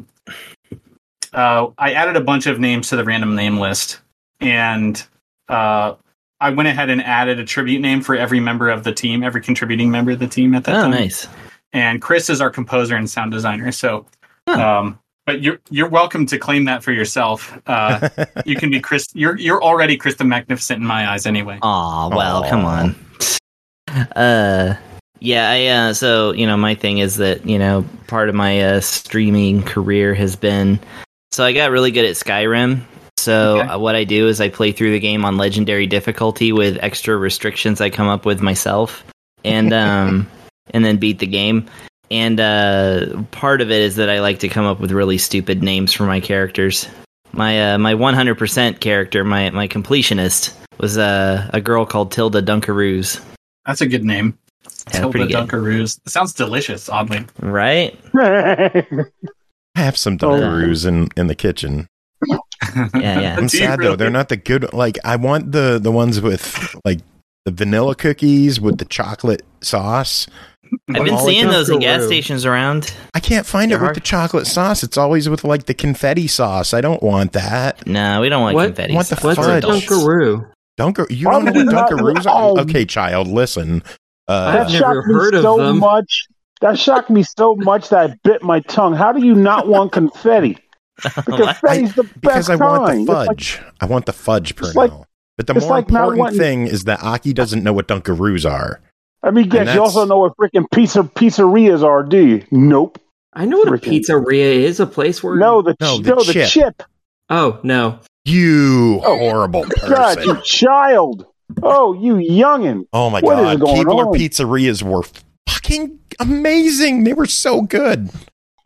uh, I added a bunch of names to the random name list, and uh, I went ahead and added a tribute name for every member of the team, every contributing member of the team at that Oh, time. nice. And Chris is our composer and sound designer. So, Huh. um, but you're you're welcome to claim that for yourself. Uh, you can be Chris. You're you're already Chris the Magnificent in my eyes, anyway. Aw, well, Aw. come on. Uh, yeah, I, uh, so, you know, my thing is that, you know, part of my uh, streaming career has been, so I got really good at Skyrim. So Okay. uh, what I do is I play through the game on legendary difficulty with extra restrictions I come up with myself, and um, and then beat the game. And uh, part of it is that I like to come up with really stupid names for my characters. My uh, my one hundred percent character, my my completionist, was uh, a girl called Tilda Dunkaroos. That's a good name. Yeah, Tilda pretty good. Dunkaroos. It sounds delicious, oddly. Right? I have some Dunkaroos in, in the kitchen. Yeah, yeah. I'm Do you sad though; really? they're not the good. Like I want the the ones with like the vanilla cookies with the chocolate sauce. I've been all seeing like those in gas Dunkaroo. stations around. I can't find it They're with hard. the chocolate sauce. It's always with like the confetti sauce. I don't want that. No, we don't want What? confetti. What the What's a fudge? Dunkaroo? Dunker, you Why don't know would what you not- Dunkaroos are? Oh. Okay, child, listen. Uh, I've That never shocked me heard of so them. much. That shocked me so much that I bit my tongue. How do you not want confetti? The confetti's the best because I want kind. the It's like- fudge. I want the fudge It's like- Pernell. But the it's more like not important wanting- thing is that Aki doesn't know what Dunkaroos are. I mean, guess And you also that's- know what freaking pizza pizzerias are, do you? Nope. I know what a Freaking- pizzeria is, a place where... No, the No, ch- the no, the chip. chip. Oh, no. You Oh, horrible God, you person. child. Oh, you youngin. Oh my What is god. going Keebler on? pizzerias were fucking amazing. They were so good.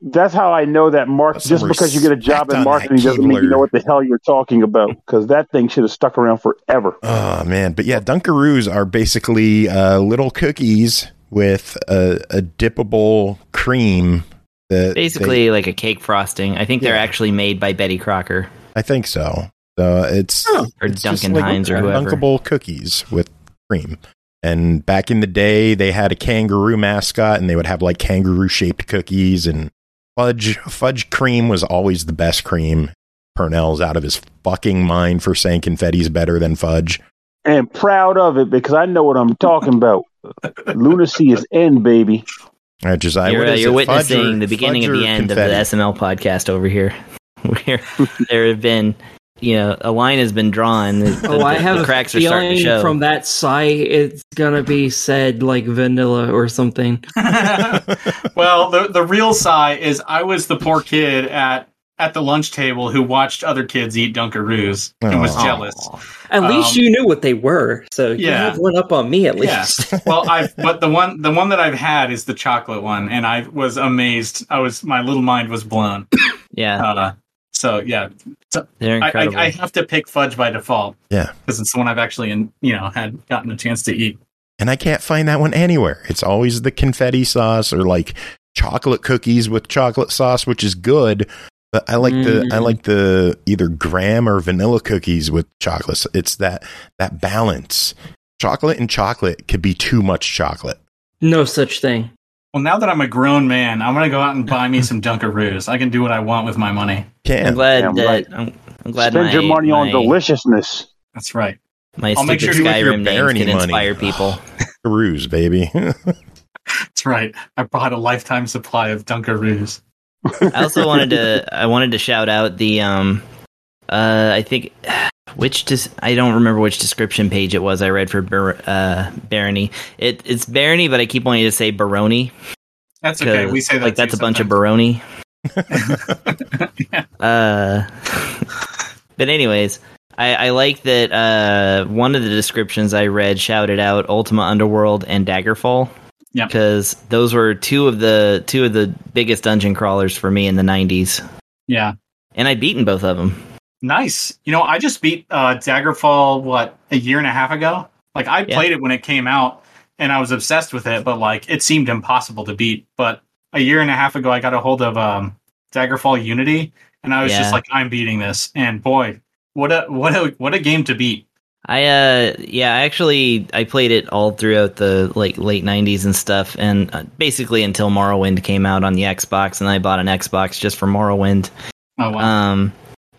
That's how I know that Mark. Put some Just because you get a job respect in on marketing that, doesn't mean you Keebler. know what the hell you're talking about. Because that thing should have stuck around forever. Oh man, but yeah, Dunkaroos are basically uh, little cookies with a, a dippable cream. That Basically, they, like a cake frosting. I think they're Yeah. actually made by Betty Crocker I think so. So it's Oh, or it's just Duncan like Hines or whoever. dunkable cookies with cream. And back in the day, they had a kangaroo mascot, and they would have like kangaroo shaped cookies, and fudge fudge cream was always the best cream. Purnell's out of his fucking mind for saying confetti's better than fudge. And proud of it because I know what I'm talking about. Lunacy is in, baby. I just I You're, what uh, is you're it, fudge witnessing or- the beginning fudge of or the end confetti? of the S M L podcast over here, where there have been, you know, a line has been drawn. The, Oh, the- I have the a cracks are starting to feeling show. from that site it's gonna be said like vanilla or something. Well, the the real sigh is I was the poor kid at at the lunch table who watched other kids eat Dunkaroos and was Aw. jealous. At least Um, you knew what they were, so you yeah. have one up on me at Yeah. least. Well, I've but the one the one that I've had is the chocolate one, and I was amazed. I was my little mind was blown. yeah, Uh, so yeah, so they're I, incredible. I, I have to pick fudge by default. Yeah. because it's the one I've actually in, you know had gotten a chance to eat. And I can't find that one anywhere. It's always the confetti sauce or like chocolate cookies with chocolate sauce, which is good. But I like the I Mm. like the either graham or vanilla cookies with chocolate. So it's that that balance. Chocolate and chocolate could be too much chocolate. No such thing. Well, now that I'm a grown man, I'm gonna go out and buy me some Dunkaroos. I can do what I want with my money. I'm Can glad Damn that right. I'm, I'm glad Spend my, your money on my, deliciousness. That's right. my I'll make stupid sure you with your Skyrim names Barony can money. inspire people. Dunkaroos, baby. That's right. I bought a lifetime supply of Dunkaroos. I also wanted to I wanted to shout out the um uh I think which dis- I don't remember which description page it was I read for Bar- uh Barony. It it's Barony, but I keep wanting to say Baroni. That's okay. We say that like that's too a bunch of sometimes. Baroni. Yeah. Uh, but anyways, I, I like that uh, one of the descriptions I read shouted out Ultima Underworld and Daggerfall. Yeah. Because those were two of the two of the biggest dungeon crawlers for me in the nineties, Yeah. and I'd beaten both of them. Nice. You know, I just beat uh, Daggerfall, what, a year and a half ago? Like, I Yeah. played it when it came out, and I was obsessed with it, but, like, it seemed impossible to beat. But a year and a half ago, I got a hold of um, Daggerfall Unity, and I was Yeah. just like, I'm beating this. And, boy, what a what a, what a game to beat. I uh yeah, I actually I played it all throughout the like late nineties and stuff, and uh, basically until Morrowind came out on the Xbox, and I bought an Xbox just for Morrowind. Oh, wow. Um,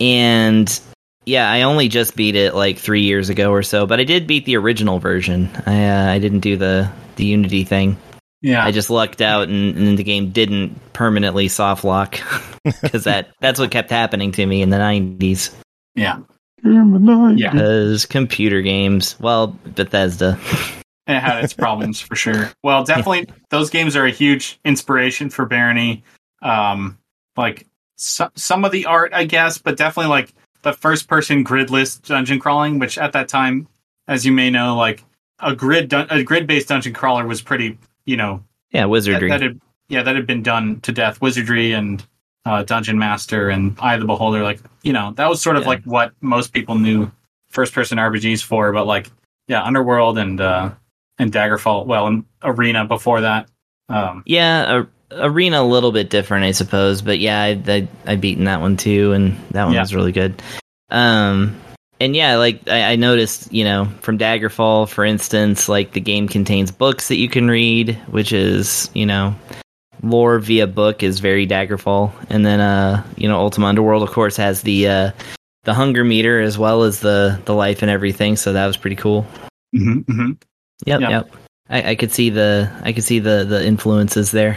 and yeah, I only just beat it like three years ago or so, but I did beat the original version. I uh, I didn't do the the Unity thing. yeah. I just lucked out, and, and the game didn't permanently soft lock because that that's what kept happening to me in the nineties. yeah. Yeah. Yeah. Because computer games, well, Bethesda. It had its problems for sure. Well, definitely, those games are a huge inspiration for Barony. Um, like so, some of the art, I guess, but definitely like the first-person gridless dungeon crawling, which at that time, as you may know, like a grid dun- a grid-based dungeon crawler was pretty, you know, Yeah, that, Wizardry. that had yeah that had been done to death. Wizardry and uh, Dungeon Master and Eye of the Beholder, like you know, that was sort of Yeah. like what most people knew first-person R P Gs for. But like, yeah, Underworld and uh, and Daggerfall, well, and Arena before that. Um, Yeah, a, Arena a little bit different, I suppose, but yeah, I I, I beaten that one too, and that one Yeah. was really good. Um, and yeah, like I, I noticed, you know, from Daggerfall, for instance, like the game contains books that you can read, which is, you know, lore via book is very Daggerfall, and then uh, you know, Ultima Underworld, of course, has the uh, the hunger meter as well as the the life and everything, so that was pretty cool. mhm, mhm. Yep, Yeah. yep. I, I could see the I could see the the influences there.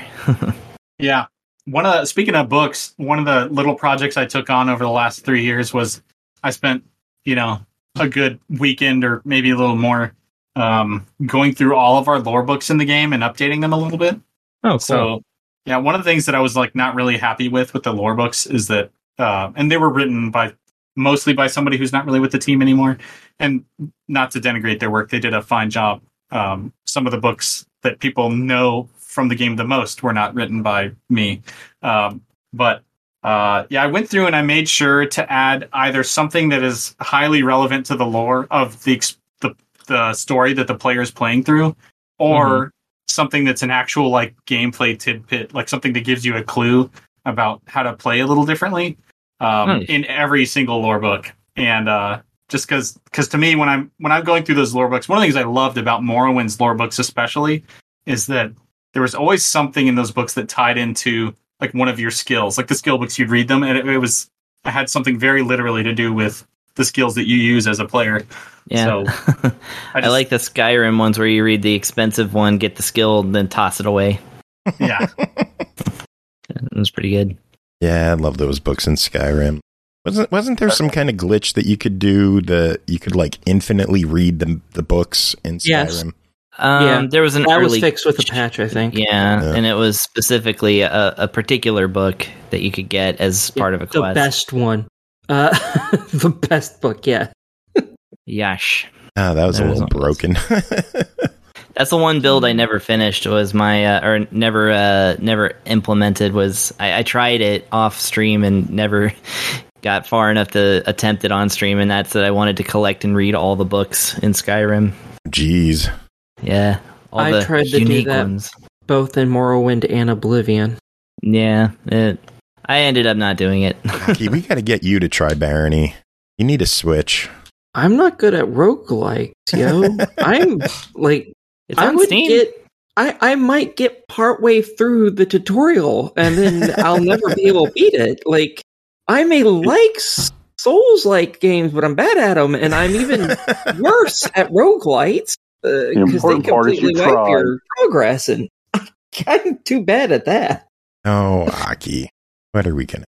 Yeah. One of the, speaking of books, one of the little projects I took on over the last three years was I spent, you know, a good weekend or maybe a little more um, going through all of our lore books in the game and updating them a little bit. Oh, So, yeah, one of the things that I was like not really happy with with the lore books is that, uh, and they were written by mostly by somebody who's not really with the team anymore. And not to denigrate their work, they did a fine job. Um, some of the books that people know from the game the most were not written by me. Um, but uh, yeah, I went through and I made sure to add either something that is highly relevant to the lore of the the, the story that the player is playing through, or mm-hmm. something that's an actual like gameplay tidbit, like something that gives you a clue about how to play a little differently um, nice. in every single lore book. And uh, just because, because to me, when I'm when I'm going through those lore books, one of the things I loved about Morrowind's lore books, especially, is that there was always something in those books that tied into like one of your skills. Like the skill books, you'd read them, and it, it was it had something very literally to do with the skills that you use as a player. Yeah, so, I, just, I like the Skyrim ones where you read the expensive one, get the skill, and then toss it away. Yeah, it was pretty good. Yeah, I love those books in Skyrim. Wasn't wasn't there some kind of glitch that you could do the you could like infinitely read the the books in Skyrim? Yes. Um, yeah, there was an that early was fixed with a patch, I think. Yeah, yeah. and it was specifically a, a particular book that you could get as part yeah, of a quest. The best one, uh, the best book. Yeah. Yash. Ah, that was There a was little broken. That's the one build I never finished. Was my uh, or never uh, never implemented. Was I, I tried it off stream and never got far enough to attempt it on stream, and that's that I wanted to collect and read all the books in Skyrim. Jeez. Yeah, all I the tried to unique do that ones. both in Morrowind and Oblivion. Yeah, it, I ended up not doing it. Aki, we got to get you to try Barony. You need a Switch. I'm not good at roguelikes, yo. I'm like, It's I on would Steam. get, I, I might get partway through the tutorial and then I'll never be able to beat it. Like, I may like Souls-like games, but I'm bad at them, and I'm even worse at roguelites because uh, they completely you wipe try. your progress, and I'm too bad at that. Oh, Aki, what are we gonna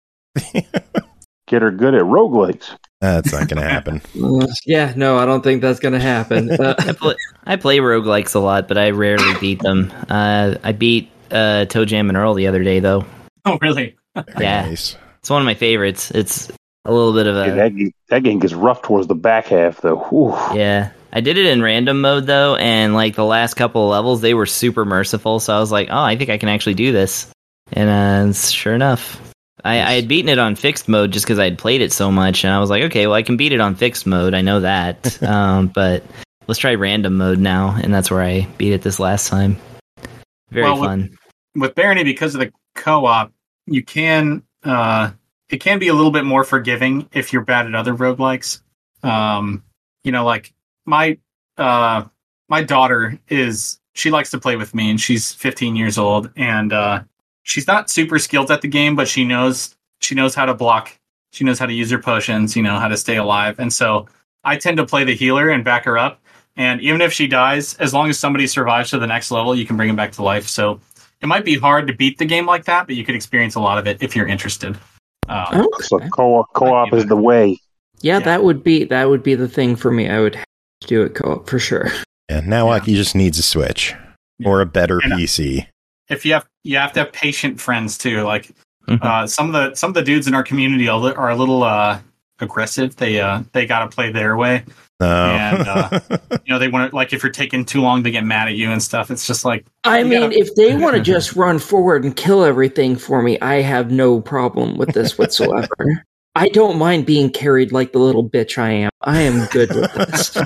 get her good at roguelikes? That's not gonna happen. Uh, yeah, no, I don't think that's gonna happen. Uh, I, play, I play roguelikes a lot, but I rarely beat them. Uh, I beat uh, Toe Jam and Earl the other day, though. Oh, really? Yeah, nice. It's one of my favorites. It's a little bit of a... Yeah, that, game, that game gets rough towards the back half, though. Whew. Yeah. I did it in random mode, though, and like the last couple of levels, they were super merciful, so I was like, oh, I think I can actually do this. And uh, sure enough, I, I had beaten it on fixed mode just because I had played it so much, and I was like, okay, well, I can beat it on fixed mode, I know that, um, but let's try random mode now, and that's where I beat it this last time. Very well, fun. With, with Barony, because of the co-op, you can... Uh, it can be a little bit more forgiving if you're bad at other roguelikes. Um, you know, like my uh, my daughter is she likes to play with me, and she's fifteen years old, and uh, she's not super skilled at the game, but she knows she knows how to block. She knows how to use her potions. You know how to stay alive, and so I tend to play the healer and back her up. And even if she dies, as long as somebody survives to the next level, you can bring them back to life. So. It might be hard to beat the game like that, but you could experience a lot of it if you're interested. Um, okay. So co-op, co-op is the way. Yeah, Yeah. that would be that would be the thing for me. I would have to do it co-op for sure. Yeah, now Yeah. Aki just needs a Switch Yeah. or a better And, uh, P C. if you have you have to have patient friends too. Like Mhm. uh, some of the some of the dudes in our community are, li- are a little uh, aggressive. They uh, they got to play their way. No. And, uh, You know, they want to like if you're taking too long, they get mad at you and stuff. It's just like I You mean, gotta- if they want to just run forward and kill everything for me, I have no problem with this whatsoever. I don't mind being carried like the little bitch I am. I am good with this.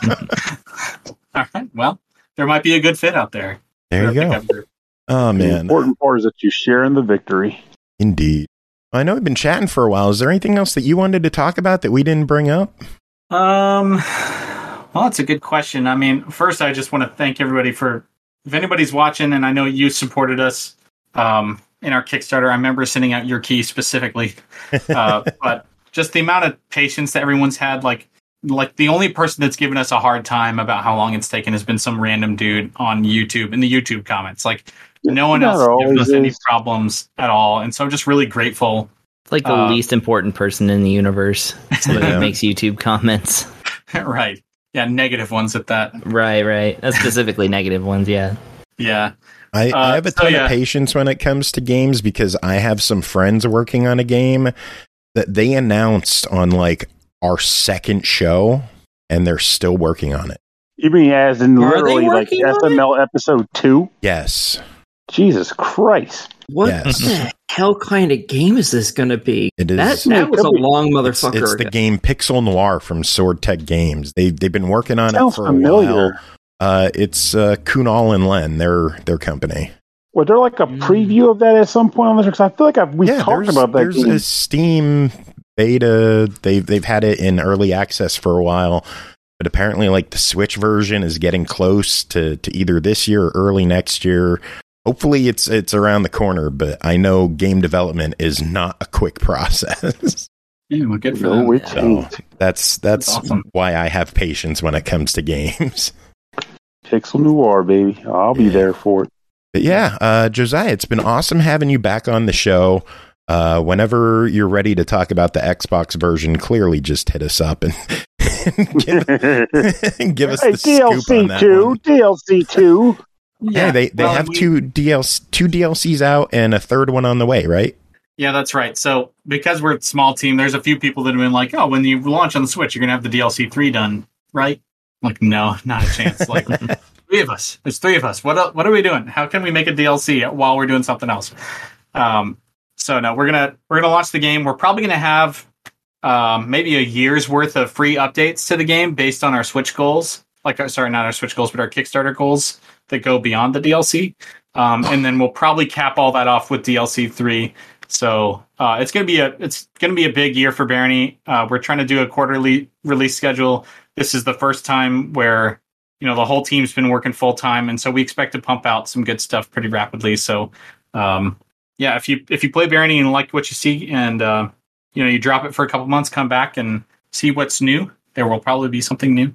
all right, well, there might be a good fit out there. There you go. Oh The man, important part is that you share in the victory. indeed. I know we've been chatting for a while. Is there anything else that you wanted to talk about that we didn't bring up? Um, well, that's a good question. I mean, first, I just want to thank everybody for, if anybody's watching, and I know you supported us um, in our Kickstarter. I remember sending out your key specifically, uh, but just the amount of patience that everyone's had, like, like the only person that's given us a hard time about how long it's taken has been some random dude on YouTube in the YouTube comments. Like, no one Not else has given us always any is. problems at all, and so I'm just really grateful. It's like the Uh, least important person in the universe. Somebody Yeah. that makes YouTube comments. Right? Yeah, negative ones at that. Right, right. That's specifically negative ones, yeah. Yeah. I, Uh, I have a so, ton yeah. of patience when it comes to games because I have some friends working on a game that they announced on like our second show and they're still working on it. You mean as in Are they literally like working on S M L episode two? Yes. Jesus Christ. What Yes. the hell kind of game is this going to be? It is. That, that was a long It's, motherfucker. it's the ago. game Pixel Noir from Sword Tech Games. They they've been working on Sounds it for familiar. a while. Uh, it's uh, Kunal and Len, their their company. Was there like a preview of that at some point on this? Because I feel like I've, we yeah, talked there's, about that there's game. a Steam beta. They've they've had it in early access for a while, but apparently, like the Switch version is getting close to, to either this year or early next year. Hopefully, it's it's around the corner. But I know game development is not a quick process. Yeah, well, good for No, them. it's So ain't. that's that's That's awesome. why I have patience when it comes to games. Pixel Noir, baby. I'll be Yeah. there for it. But yeah, uh, Josiah, it's been awesome having you back on the show. Uh, whenever you're ready to talk about the Xbox version, clearly just hit us up and, and give, give us Hey, the scoop on D L C that two, one. D L C two. Yeah, they they well, have we- two D L C, two D L Cs out and a third one on the way, right? Yeah, that's right. So because we're a small team, there's a few people that have been like, "Oh, when you launch on the Switch, you're gonna have the D L C three done, right?" I'm like, no, not a chance. Like three of us. There's three of us. What el- what are we doing? How can we make a D L C while we're doing something else? Um, so no, we're gonna we're gonna launch the game. We're probably gonna have um, maybe a year's worth of free updates to the game based on our Switch goals. Like, uh, sorry, not our Switch goals, but our Kickstarter goals that go beyond the D L C. Um, and then we'll probably cap all that off with D L C three. So uh, it's gonna be a it's gonna be a big year for Barony. Uh, we're trying to do a quarterly release schedule. This is the first time where you know the whole team's been working full time, and so we expect to pump out some good stuff pretty rapidly. So um, yeah, if you if you play Barony and like what you see, and uh, you know you drop it for a couple months, come back and see what's new. There will probably be something new.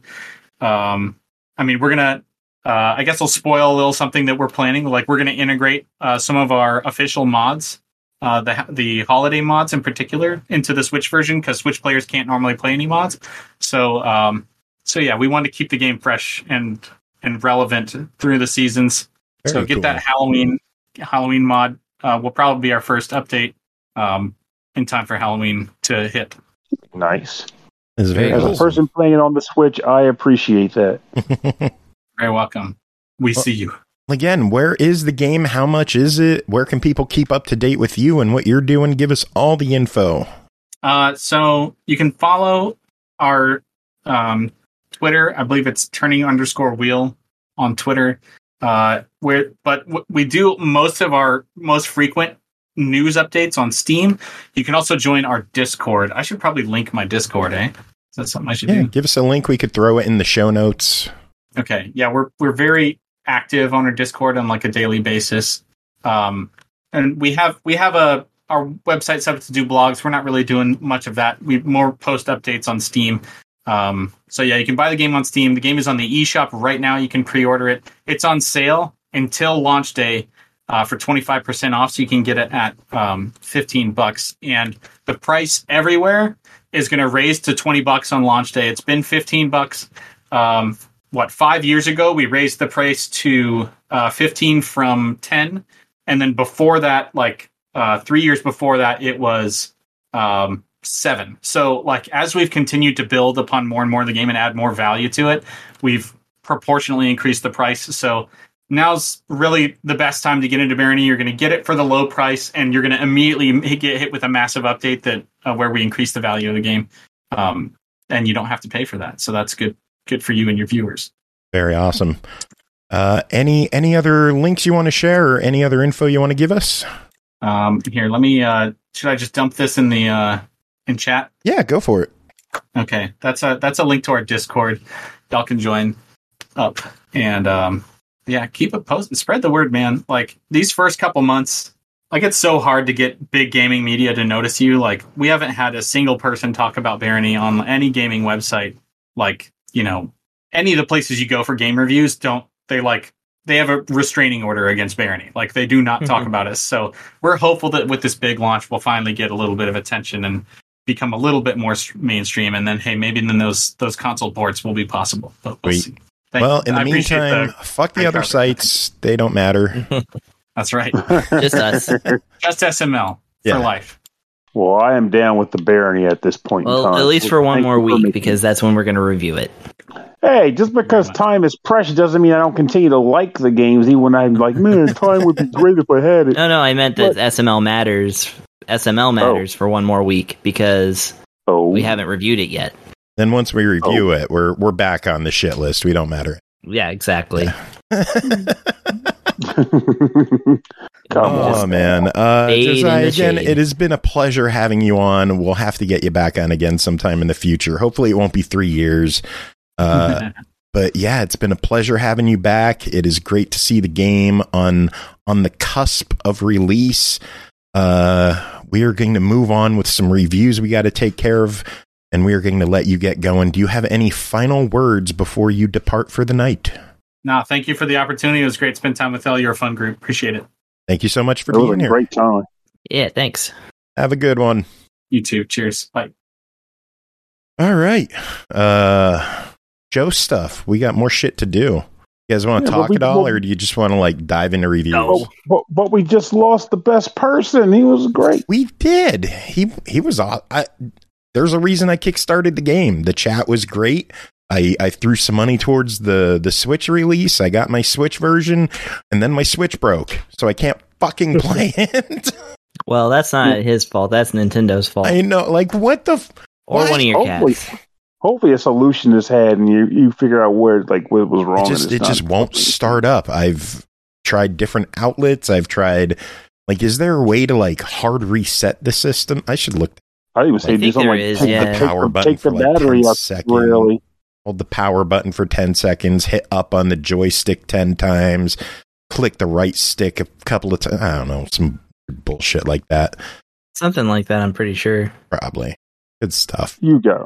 Um, I mean, we're gonna. Uh, I guess I'll spoil a little something that we're planning. Like we're going to integrate uh, some of our official mods. Uh, the the holiday mods in particular into the Switch version because Switch players can't normally play any mods. So um, so yeah, we want to keep the game fresh and and relevant through the seasons. Very so get cool. that Halloween Halloween mod uh, will probably be our first update um, in time for Halloween to hit. Nice. It's very As a awesome. person playing it on the Switch, I appreciate that. Very welcome. We Well- see you. Again, where is the game? How much is it? Where can people keep up to date with you and what you're doing? Give us all the info. Uh, so you can follow our um, Twitter. I believe it's turning underscore wheel on Twitter. Uh, where, but w- we do most of our most frequent news updates on Steam. You can also join our Discord. I should probably link my Discord, eh? Is that something I should Yeah, do? give us a link. We could throw it in the show notes. Okay. Yeah, we're we're very active on our Discord on like a daily basis. Um, and we have we have a our website set up to do blogs. We're not really doing much of that. We more post updates on Steam. Um, so yeah, you can buy the game on Steam. The game is on the eShop right now. You can pre-order it. It's on sale until launch day uh, for twenty-five percent off. So you can get it at um, fifteen bucks. And the price everywhere is going to raise to twenty bucks on launch day. It's been fifteen bucks. Um, what, five years ago, we raised the price to uh, fifteen from ten. And then before that, like uh, three years before that, it was um, seven. So like as we've continued to build upon more and more of the game and add more value to it, we've proportionally increased the price. So now's really the best time to get into Barony. You're going to get it for the low price, and you're going to immediately get hit with a massive update that uh, where we increase the value of the game. Um, and you don't have to pay for that. So that's good. Good for you and your viewers. Very awesome. Uh, any any other links you want to share or any other info you want to give us? Um, here, let me. Uh, should I just dump this in the uh, in chat? Yeah, go for it. Okay, that's a that's a link to our Discord. Y'all can join up and um, yeah, keep it posted. Spread the word, man. Like these first couple months, like it's so hard to get big gaming media to notice you. Like we haven't had a single person talk about Barony on any gaming website. Like you know, any of the places you go for game reviews don't they like they have a restraining order against Barony. Like they do not talk about us. So we're hopeful that with this big launch, we'll finally get a little bit of attention and become a little bit more mainstream. And then, hey, maybe then those those console ports will be possible. But we'll Sweet. see. Thank Well, you. in the I appreciate meantime, the- fuck the great other coverage. sites. They don't matter. That's right. Just us. Just S M L Yeah. for life. Well, I am down with the Barony at this point in Well, time. at least for one Thank more you for week, making- because that's when we're going to review it. Hey, just because time is precious doesn't mean I don't continue to like the games, even when I'm like, man, time would be great if I had it. No, no, I meant that But- S M L matters. S M L matters oh. for one more week because oh. we haven't reviewed it yet. Then once we review oh. it, we're we're back on the shit list. We don't matter. Yeah, exactly. Yeah. Come oh on, man, uh, Josiah, again, shade. It has been a pleasure having you on. We'll have to get you back on again sometime in the future. Hopefully, it won't be three years. Uh, but yeah, it's been a pleasure having you back. It is great to see the game on on the cusp of release. Uh, we are going to move on with some reviews we got to take care of, and we are going to let you get going. Do you have any final words before you depart for the night? No, thank you for the opportunity. It was great to spend time with L. You're a fun group. Appreciate it. Thank you so much for it was being a here. Great time. Yeah, thanks. Have a good one. You too. Cheers. Bye. All right. Uh, Joe stuff. We got more shit to do. You guys want to Yeah, talk but we- at all, but- or do you just want to like dive into reviews? But, but, but we just lost the best person. He was great. We did. He he was. aw- I, there's a reason I kickstarted the game. The chat was great. I, I threw some money towards the, the Switch release. I got my Switch version, and then my Switch broke, so I can't fucking play it. Well, that's not his fault. That's Nintendo's fault. I know. Like, what the? F- or what? one of your Hopefully, cats. hopefully a solution is had, and you, you figure out where like what was wrong. It just and it it's just not- won't start up. I've tried different outlets. I've tried. Like, is there a way to like hard reset the system? I should look. I even say I do think something there like is, take, yeah. the, The take power the, button take for the like battery ten up. seconds. Really, Hold the power button for ten seconds, hit up on the joystick ten times, click the right stick a couple of times. I don't know, some bullshit like that. Something like that, I'm pretty sure. Probably. Good stuff. you go.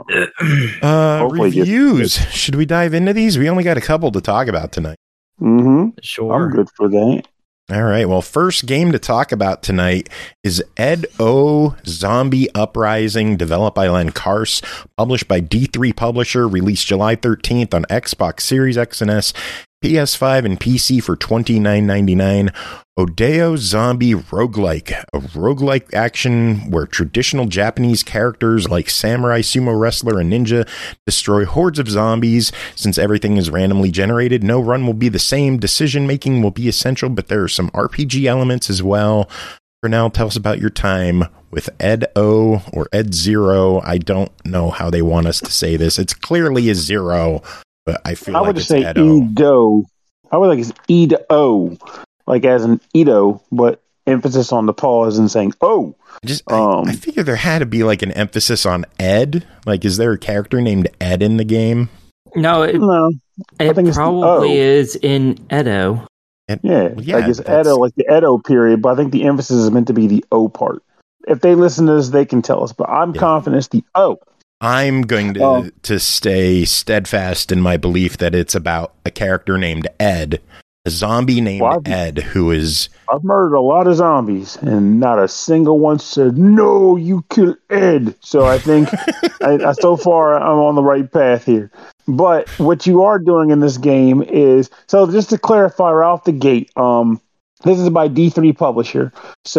Uh, Hopefully it gets- reviews. Should we dive into these? We only got a couple to talk about tonight. Mm-hmm. Sure. I'm good for that. All right. Well, first game to talk about tonight is Ed O Zombie Uprising, developed by Len Karst, published by D three Publisher, released July thirteenth on Xbox Series X and S, P S five, and P C for twenty-nine ninety-nine. Odeo Zombie Roguelike, a roguelike action where traditional Japanese characters like samurai, sumo wrestler, and ninja destroy hordes of zombies. Since everything is randomly generated, no run will be the same. Decision making will be essential, but there are some R P G elements as well. For now, tell us about your time with Ed O or Ed Zero. I don't know how they want us to say this. It's clearly a zero, but I feel I like would it's just say Ed O. Edo. I would like it's Edo, like as an Edo, but emphasis on the pause and saying "oh." Just, Um, I, I figure there had to be like an emphasis on Ed. Like, is there a character named Ed in the game? No, it, No, I it think it's the O. probably is in Edo. Ed- yeah, well, yeah, like it's that's- Edo, like the Edo period. But I think the emphasis is meant to be the O part. If they listen to this, they can tell us. But I'm Yeah. confident it's the O. I'm going to Oh. to stay steadfast in my belief that it's about a character named Ed, a zombie named Well, Ed, who is I've murdered a lot of zombies, and not a single one said, "No, you killed Ed." So I think, I, I, so far, I'm on the right path here. But what you are doing in this game is, so just to clarify right off the gate, um, this is by D three Publisher.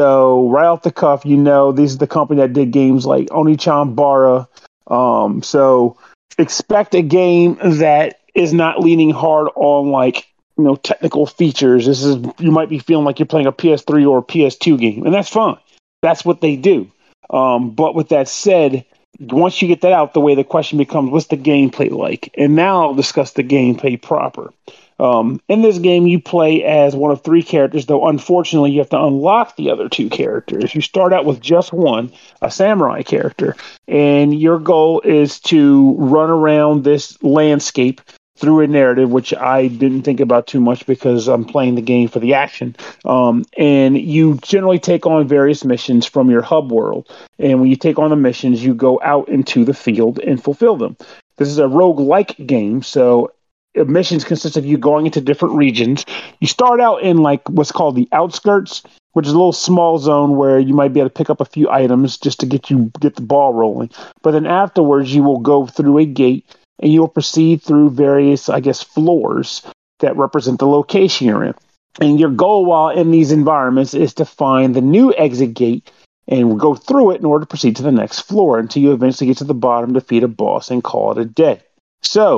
So right off the cuff, you know, this is the company that did games like Onichan Bara. Um, so expect a game that is not leaning hard on like, you know, technical features. This is, you might be feeling like you're playing a P S three or a P S two game, and that's fine. That's what they do. Um, but with that said, once you get that out the way, the question becomes, what's the gameplay like? And now I'll discuss the gameplay proper. Um, in this game, you play as one of three characters, though unfortunately you have to unlock the other two characters. You start out with just one, a samurai character, and your goal is to run around this landscape through a narrative, which I didn't think about too much because I'm playing the game for the action. Um, and you generally take on various missions from your hub world. And when you take on the missions, you go out into the field and fulfill them. This is a roguelike game, so missions consist of you going into different regions. You start out in like what's called the outskirts, which is a little small zone where you might be able to pick up a few items just to get you get the ball rolling. But then afterwards, you will go through a gate and you will proceed through various, I guess, floors that represent the location you're in. And your goal while in these environments is to find the new exit gate and go through it in order to proceed to the next floor until you eventually get to the bottom, defeat a boss, and call it a day. So,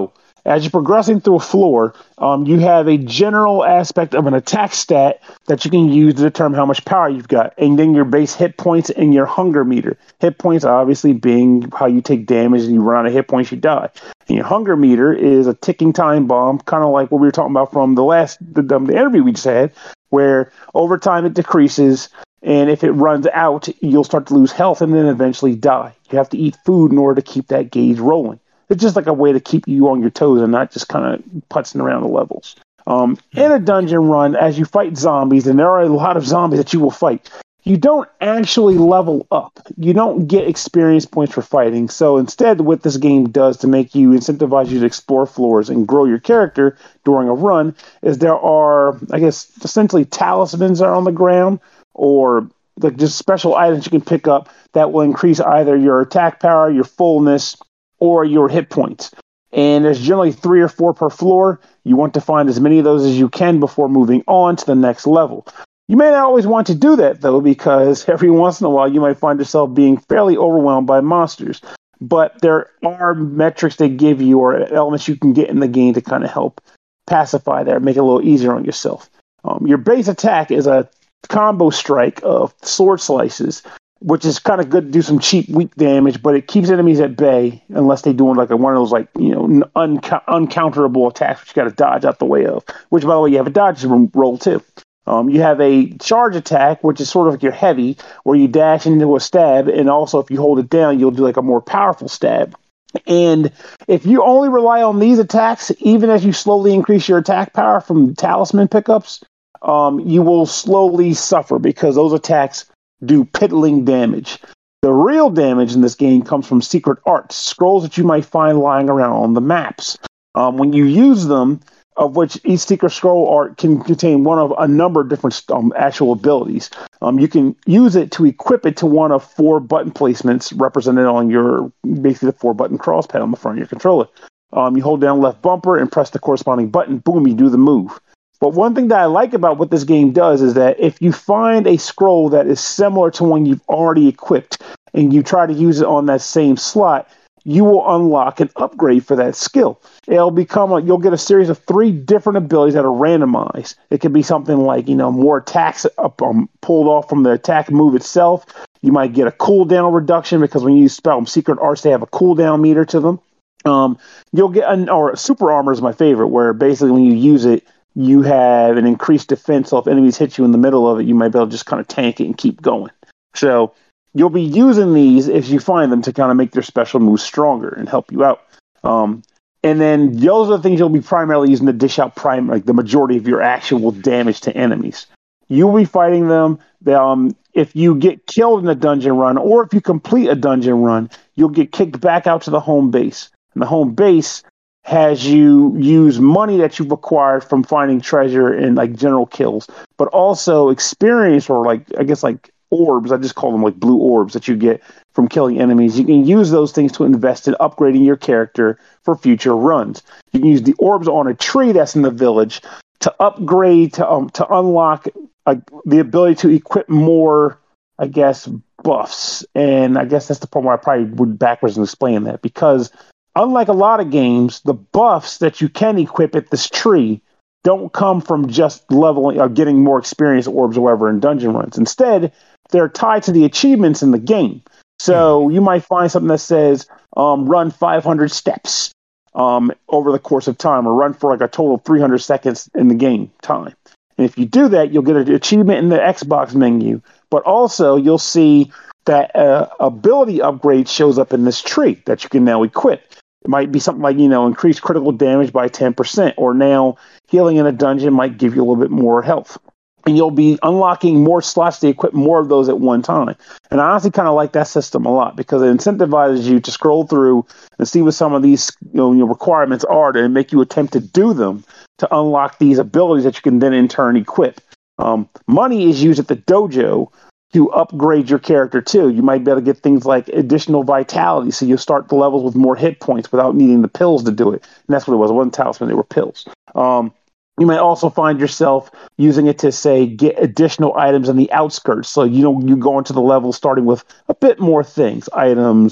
As you're progressing through a floor, um, you have a general aspect of an attack stat that you can use to determine how much power you've got, and then your base hit points and your hunger meter. Hit points obviously being how you take damage and you run out of hit points, you die. And your hunger meter is a ticking time bomb, kind of like what we were talking about from the last the, the interview we just had, where over time it decreases, and if it runs out, you'll start to lose health and then eventually die. You have to eat food in order to keep that gauge rolling. It's just like a way to keep you on your toes and not just kind of putzing around the levels. Um, in a dungeon run, as you fight zombies, and there are a lot of zombies that you will fight, you don't actually level up. You don't get experience points for fighting. So instead, what this game does to make you incentivize you to explore floors and grow your character during a run is there are, I guess, essentially talismans that are on the ground, or like just special items you can pick up that will increase either your attack power, your fullness, or your hit points. And there's generally three or four per floor. You want to find as many of those as you can before moving on to the next level. You may not always want to do that, though, because every once in a while you might find yourself being fairly overwhelmed by monsters. But there are metrics they give you or elements you can get in the game to kind of help pacify that, make it a little easier on yourself. Um, your base attack is a combo strike of sword slices, which is kind of good to do some cheap, weak damage, but it keeps enemies at bay unless they're doing like a, one of those like, you know, un- uncounterable attacks which you got to dodge out the way of. Which, by the way, you have a dodge roll too. Um, you have a charge attack, which is sort of like your heavy, where you dash into a stab, and also if you hold it down, you'll do like a more powerful stab. And if you only rely on these attacks, even as you slowly increase your attack power from talisman pickups, um, you will slowly suffer because those attacks do piddling damage. The real damage in this game comes from secret arts, scrolls that you might find lying around on the maps. Um, when you use them, of which each secret scroll art can contain one of a number of different um, actual abilities. Um, you can use it to equip it to one of four button placements represented on your, basically the four button cross pad on the front of your controller. Um, you hold down left bumper and press the corresponding button, boom, you do the move. But one thing that I like about what this game does is that if you find a scroll that is similar to one you've already equipped and you try to use it on that same slot, you will unlock an upgrade for that skill. It'll become a, you'll get a series of three different abilities that are randomized. It could be something like, you know, more attacks up, um, pulled off from the attack move itself. You might get a cooldown reduction because when you use spell secret arts, they have a cooldown meter to them. Um, you'll get an, or super armor is my favorite, where basically when you use it, you have an increased defense, so if enemies hit you in the middle of it, you might be able to just kind of tank it and keep going. So you'll be using these if you find them to kind of make their special moves stronger and help you out. Um, and then those are the things you'll be primarily using to dish out prime, like the majority of your actual damage to enemies. You'll be fighting them. Um, if you get killed in a dungeon run, or if you complete a dungeon run, you'll get kicked back out to the home base. And the home base has you use money that you've acquired from finding treasure and like general kills, but also experience or like, I guess like orbs. I just call them like blue orbs that you get from killing enemies. You can use those things to invest in upgrading your character for future runs. You can use the orbs on a tree that's in the village to upgrade, to um, to unlock uh, the ability to equip more, I guess, buffs. And I guess that's the point where I probably would backwards and explain that, because unlike a lot of games, the buffs that you can equip at this tree don't come from just leveling or getting more experience orbs or whatever in dungeon runs. Instead, they're tied to the achievements in the game. So you might find something that says, um, run five hundred steps um, over the course of time, or run for like a total of three hundred seconds in the game time. And if you do that, you'll get an achievement in the Xbox menu, but also you'll see that uh, ability upgrade shows up in this tree that you can now equip. It might be something like, you know, increase critical damage by ten percent, or now healing in a dungeon might give you a little bit more health. And you'll be unlocking more slots to equip more of those at one time. And I honestly kind of like that system a lot, because it incentivizes you to scroll through and see what some of these, you know, your requirements are to make you attempt to do them to unlock these abilities that you can then in turn equip. Um, money is used at the dojo to upgrade your character too. You might be able to get things like additional vitality, so you'll start the levels with more hit points without needing the pills to do it. And that's what it was. It wasn't talisman, they were pills. Um, you might also find yourself using it to, say, get additional items in the outskirts. So you know you go into the level starting with a bit more things, items,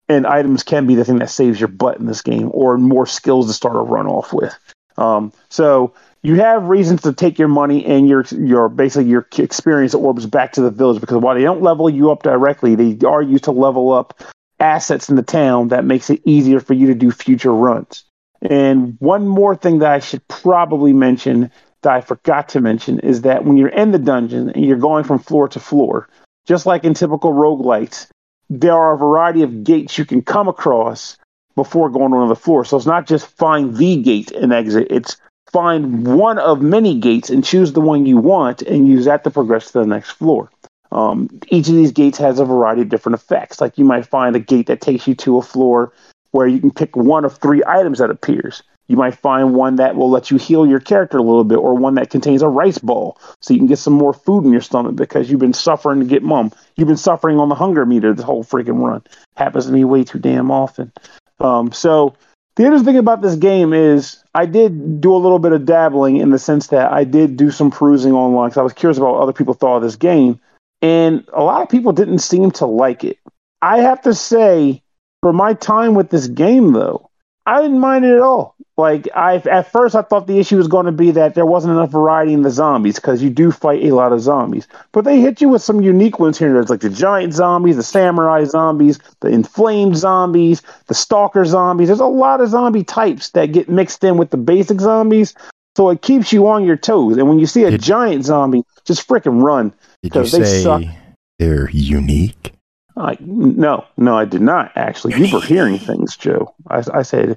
and items can be the thing that saves your butt in this game, or more skills to start a run off with. Um, so you have reasons to take your money and your your basically your experience orbs back to the village, because while they don't level you up directly, they are used to level up assets in the town that makes it easier for you to do future runs. And one more thing that I should probably mention that I forgot to mention is that when you're in the dungeon and you're going from floor to floor, just like in typical roguelites, there are a variety of gates you can come across before going on the floor. So it's not just find the gate and exit, it's find one of many gates and choose the one you want and use that to progress to the next floor. Um, each of these gates has a variety of different effects. Like you might find a gate that takes you to a floor where you can pick one of three items that appears. You might find one that will let you heal your character a little bit, or one that contains a rice ball so you can get some more food in your stomach because you've been suffering to get mum. You've been suffering on the hunger meter this whole freaking run. Happens to me way too damn often. Um, so the other thing about this game is I did do a little bit of dabbling, in the sense that I did do some perusing online because I was curious about what other people thought of this game. And a lot of people didn't seem to like it. I have to say, for my time with this game, though, I didn't mind it at all. Like, I at first I thought the issue was going to be that there wasn't enough variety in the zombies, because you do fight a lot of zombies. But they hit you with some unique ones here. There's like the giant zombies, the samurai zombies, the inflamed zombies, the stalker zombies. There's a lot of zombie types that get mixed in with the basic zombies. So it keeps you on your toes. And when you see a did, giant zombie, just freaking run. Did you they say suck. They're unique? I, no, no, I did not, actually. You were hearing things, Joe. I, I said,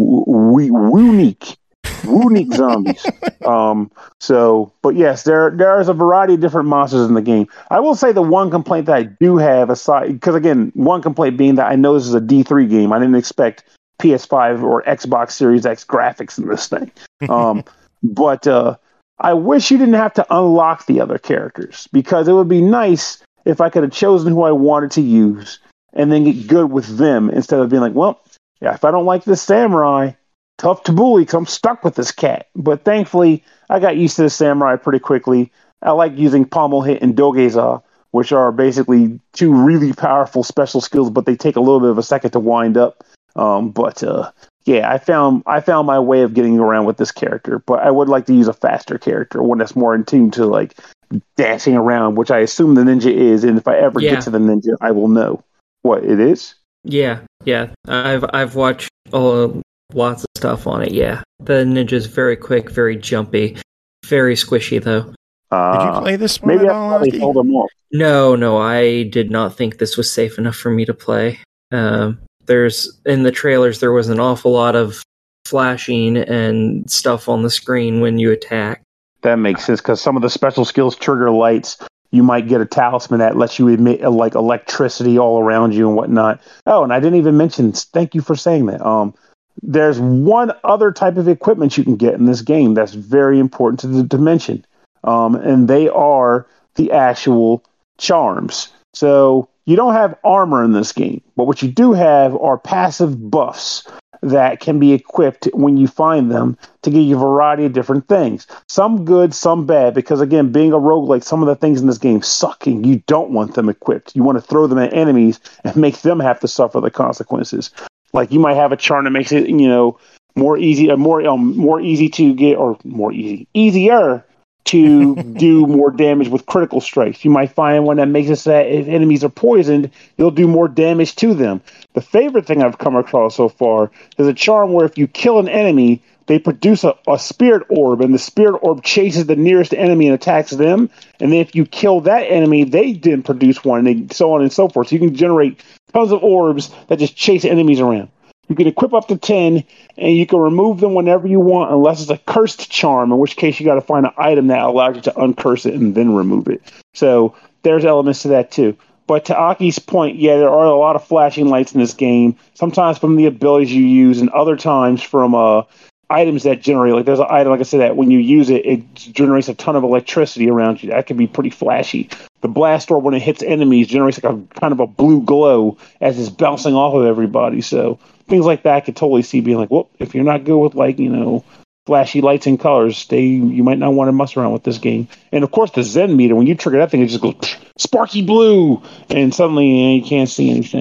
we unique, unique zombies. Um, so, but yes, there there is a variety of different monsters in the game. I will say the one complaint that I do have, aside, because again, one complaint being that I know this is a D three game. I didn't expect P S five or Xbox Series X graphics in this thing. Um, but uh, I wish you didn't have to unlock the other characters, because it would be nice if I could have chosen who I wanted to use and then get good with them, instead of being like, well, yeah, if I don't like this samurai, tough to bully because I'm stuck with this cat. But thankfully, I got used to the samurai pretty quickly. I like using Pommel Hit and Dogeza, which are basically two really powerful special skills, but they take a little bit of a second to wind up. Um, but uh, yeah, I found I found my way of getting around with this character. But I would like to use a faster character, one that's more in tune to like dancing around, which I assume the ninja is, and if I ever yeah. get to the ninja, I will know what it is. Yeah, yeah. I've I've watched uh, lots of stuff on it. Yeah, the ninja's very quick, very jumpy, very squishy though. Uh, Did you play this one? Maybe at I all, probably Andy? told them off. No, no, I did not think this was safe enough for me to play. Um, there's in the trailers there was an awful lot of flashing and stuff on the screen when you attack. That makes sense, because some of the special skills trigger lights. You might get a talisman that lets you emit uh, like electricity all around you and whatnot. Oh, and I didn't even mention, thank you for saying that. Um, there's one other type of equipment you can get in this game that's very important to the dimension. Um, and they are the actual charms. So you don't have armor in this game, but what you do have are passive buffs that can be equipped when you find them to give you a variety of different things. Some good, some bad, because again, being a roguelike, some of the things in this game suck and you don't want them equipped. You want to throw them at enemies and make them have to suffer the consequences. Like you might have a charm that makes it, you know, more easy, uh, more um, more easy to get, or more easy, easier to do more damage with critical strikes. You might find one that makes it so that if enemies are poisoned, you'll do more damage to them. The favorite thing I've come across so far is a charm where if you kill an enemy, they produce a, a spirit orb, and the spirit orb chases the nearest enemy and attacks them. And then if you kill that enemy, they then produce one, and they, so on and so forth. So you can generate tons of orbs that just chase enemies around. You can equip up to ten, and you can remove them whenever you want, unless it's a cursed charm, in which case you got to find an item that allows you to uncurse it and then remove it. So there's elements to that too. But to Aki's point, yeah, there are a lot of flashing lights in this game, sometimes from the abilities you use, and other times from uh, items that generate. Like there's an item, like I said, that when you use it, it generates a ton of electricity around you. That can be pretty flashy. The blast orb, when it hits enemies, generates like a kind of a blue glow as it's bouncing off of everybody. So things like that I could totally see being like, well, if you're not good with, like, you know, flashy lights and colors, they you might not want to mess around with this game. And of course, the Zen meter, when you trigger that thing, it just goes sparky blue, and suddenly eh, you can't see anything.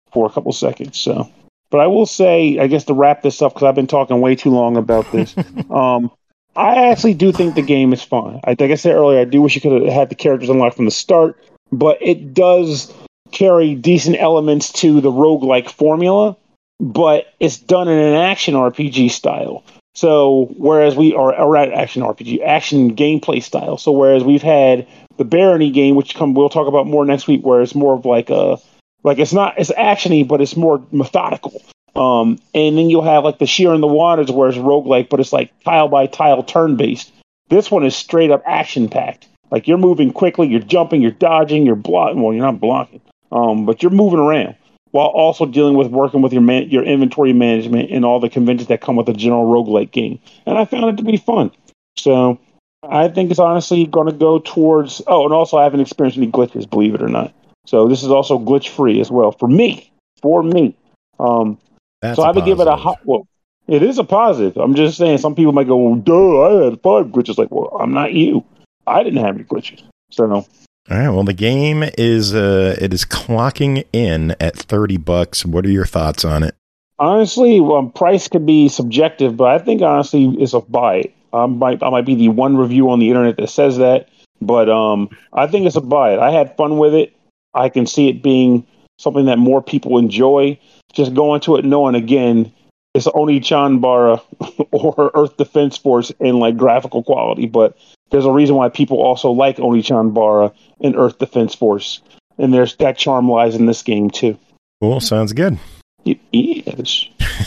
for a couple seconds. So, but I will say, I guess to wrap this up, because I've been talking way too long about this. um, I actually do think the game is fun. I, like I said earlier, I do wish you could have had the characters unlocked from the start, but it does carry decent elements to the roguelike formula, but it's done in an action R P G style. So whereas we are, or action R P G, action gameplay style. So whereas we've had the Barony game, which come we'll talk about more next week, where it's more of like a, like it's not, it's actiony, but it's more methodical. Um, and then you'll have like the Sheer in the Waters, where it's roguelike, but it's like tile by tile turn based. This one is straight up action packed. Like you're moving quickly, you're jumping, you're dodging, you're blocking. Well, you're not blocking, um, but you're moving around while also dealing with working with your man- your inventory management and all the conventions that come with a general roguelike game. And I found it to be fun. So I think it's honestly going to go towards... Oh, and also I haven't experienced any glitches, believe it or not. So this is also glitch-free as well. For me. For me. Um, That's so I would give it a... hot. Well, it is a positive. I'm just saying some people might go, well, duh, I had five glitches. Like, well, I'm not you. I didn't have any glitches. So... All right. Well, the game is uh, it is clocking in at thirty bucks. What are your thoughts on it? Honestly, well, price could be subjective, but I think honestly it's a buy. I might I might be the one review on the internet that says that, but um, I think it's a buy. I had fun with it. I can see it being something that more people enjoy. Just going to it knowing again it's Oni-Chanbara or Earth Defense Force in like graphical quality, but there's a reason why people also like Oni-Chanbara and Earth Defense Force. And there's that charm lies in this game, too. Cool. Sounds good. It is.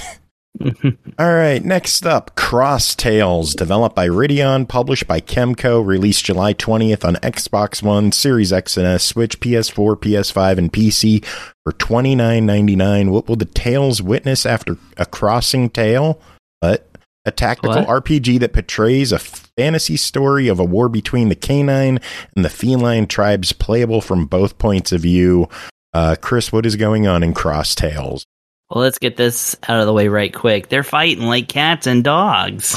All right. Next up, Cross Tales, developed by Ridion, published by Kemco, released July twentieth on Xbox One, Series X and S, Switch, P S four, P S five, and P C for twenty-nine ninety-nine. What will the tales witness after a crossing tale? What? A tactical what? R P G that portrays a fantasy story of a war between the canine and the feline tribes, playable from both points of view. Uh, Chris, what is going on in Cross Tales? Well, let's get this out of the way right quick. They're fighting like cats and dogs.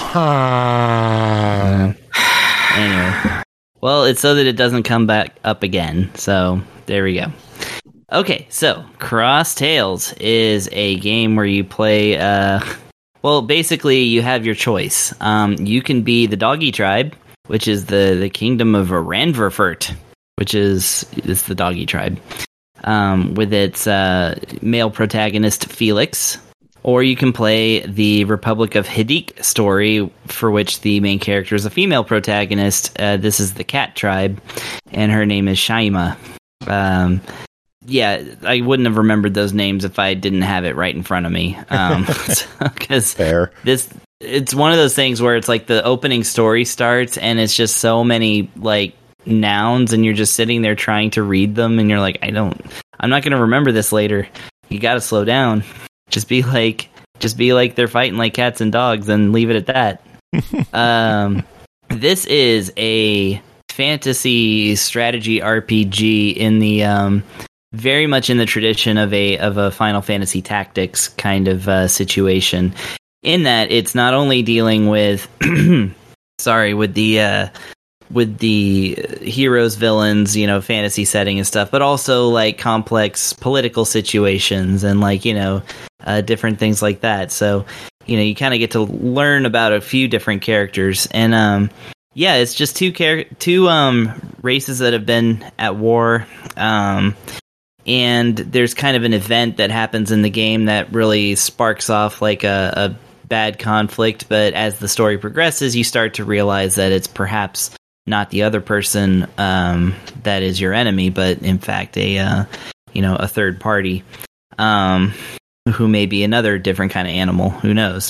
uh, anyway. Well, it's so that it doesn't come back up again. So, there we go. Okay, so Cross Tales is a game where you play... Uh, Well, basically, you have your choice. Um, you can be the Doggy Tribe, which is the, the kingdom of Ranverfurt, which is, is the Doggy Tribe, um, with its uh, male protagonist, Felix. Or you can play the Republic of Hidik story, for which the main character is a female protagonist. Uh, this is the Cat Tribe, and her name is Shaima. Um... Yeah, I wouldn't have remembered those names if I didn't have it right in front of me. Um, because this, it's one of those things where it's like the opening story starts and it's just so many like nouns, and you're just sitting there trying to read them, and you're like, I don't, I'm not going to remember this later. You got to slow down. Just be like, just be like they're fighting like cats and dogs, and leave it at that. um, this is a fantasy strategy R P G in the um. very much in the tradition of a of a Final Fantasy Tactics kind of uh, situation, in that it's not only dealing with sorry with the uh, with the heroes, villains, you know, fantasy setting and stuff, but also like complex political situations and like, you know, uh, different things like that. So, you know, you kind of get to learn about a few different characters, and um, yeah, it's just two char- two um races that have been at war. Um, And there's kind of an event that happens in the game that really sparks off like a, a bad conflict. But as the story progresses, you start to realize that it's perhaps not the other person um, that is your enemy, but in fact a uh, you know a third party um, who may be another different kind of animal. Who knows?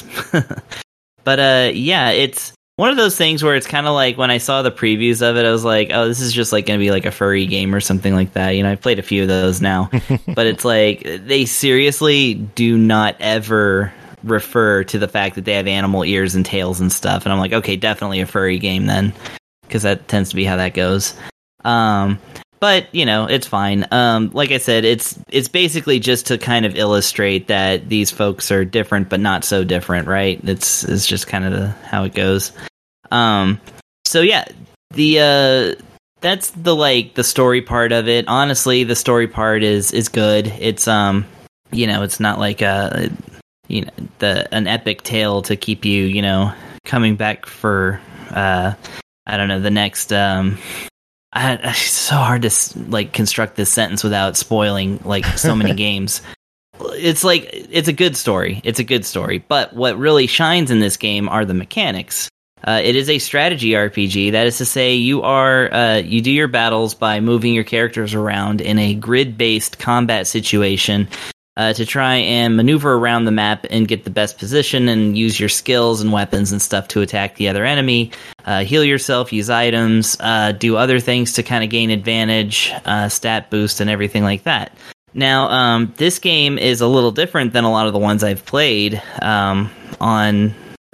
But uh, yeah, it's one of those things where it's kind of like when I saw the previews of it, I was like, oh, this is just like going to be like a furry game or something like that. You know, I've played a few of those now, but it's like they seriously do not ever refer to the fact that they have animal ears and tails and stuff. And I'm like, okay, definitely a furry game then, because that tends to be how that goes. Um, but, you know, it's fine. Um, like I said, it's it's basically just to kind of illustrate that these folks are different, but not so different, right? It's it's just kind of the, how it goes. Um, so yeah, the uh, that's the like the story part of it. Honestly, the story part is is good. It's um, you know, it's not like a, you know, the an epic tale to keep you, you know, coming back for, uh, I don't know, the next. Um, I, it's so hard to like construct this sentence without spoiling like so many games. It's like it's a good story. It's a good story, but what really shines in this game are the mechanics. Uh, it is a strategy R P G. That is to say, you are uh, you do your battles by moving your characters around in a grid-based combat situation uh, to try and maneuver around the map and get the best position and use your skills and weapons and stuff to attack the other enemy, uh, heal yourself, use items, uh, do other things to kind of gain advantage, uh, stat boost, and everything like that. Now, um, this game is a little different than a lot of the ones I've played um, on,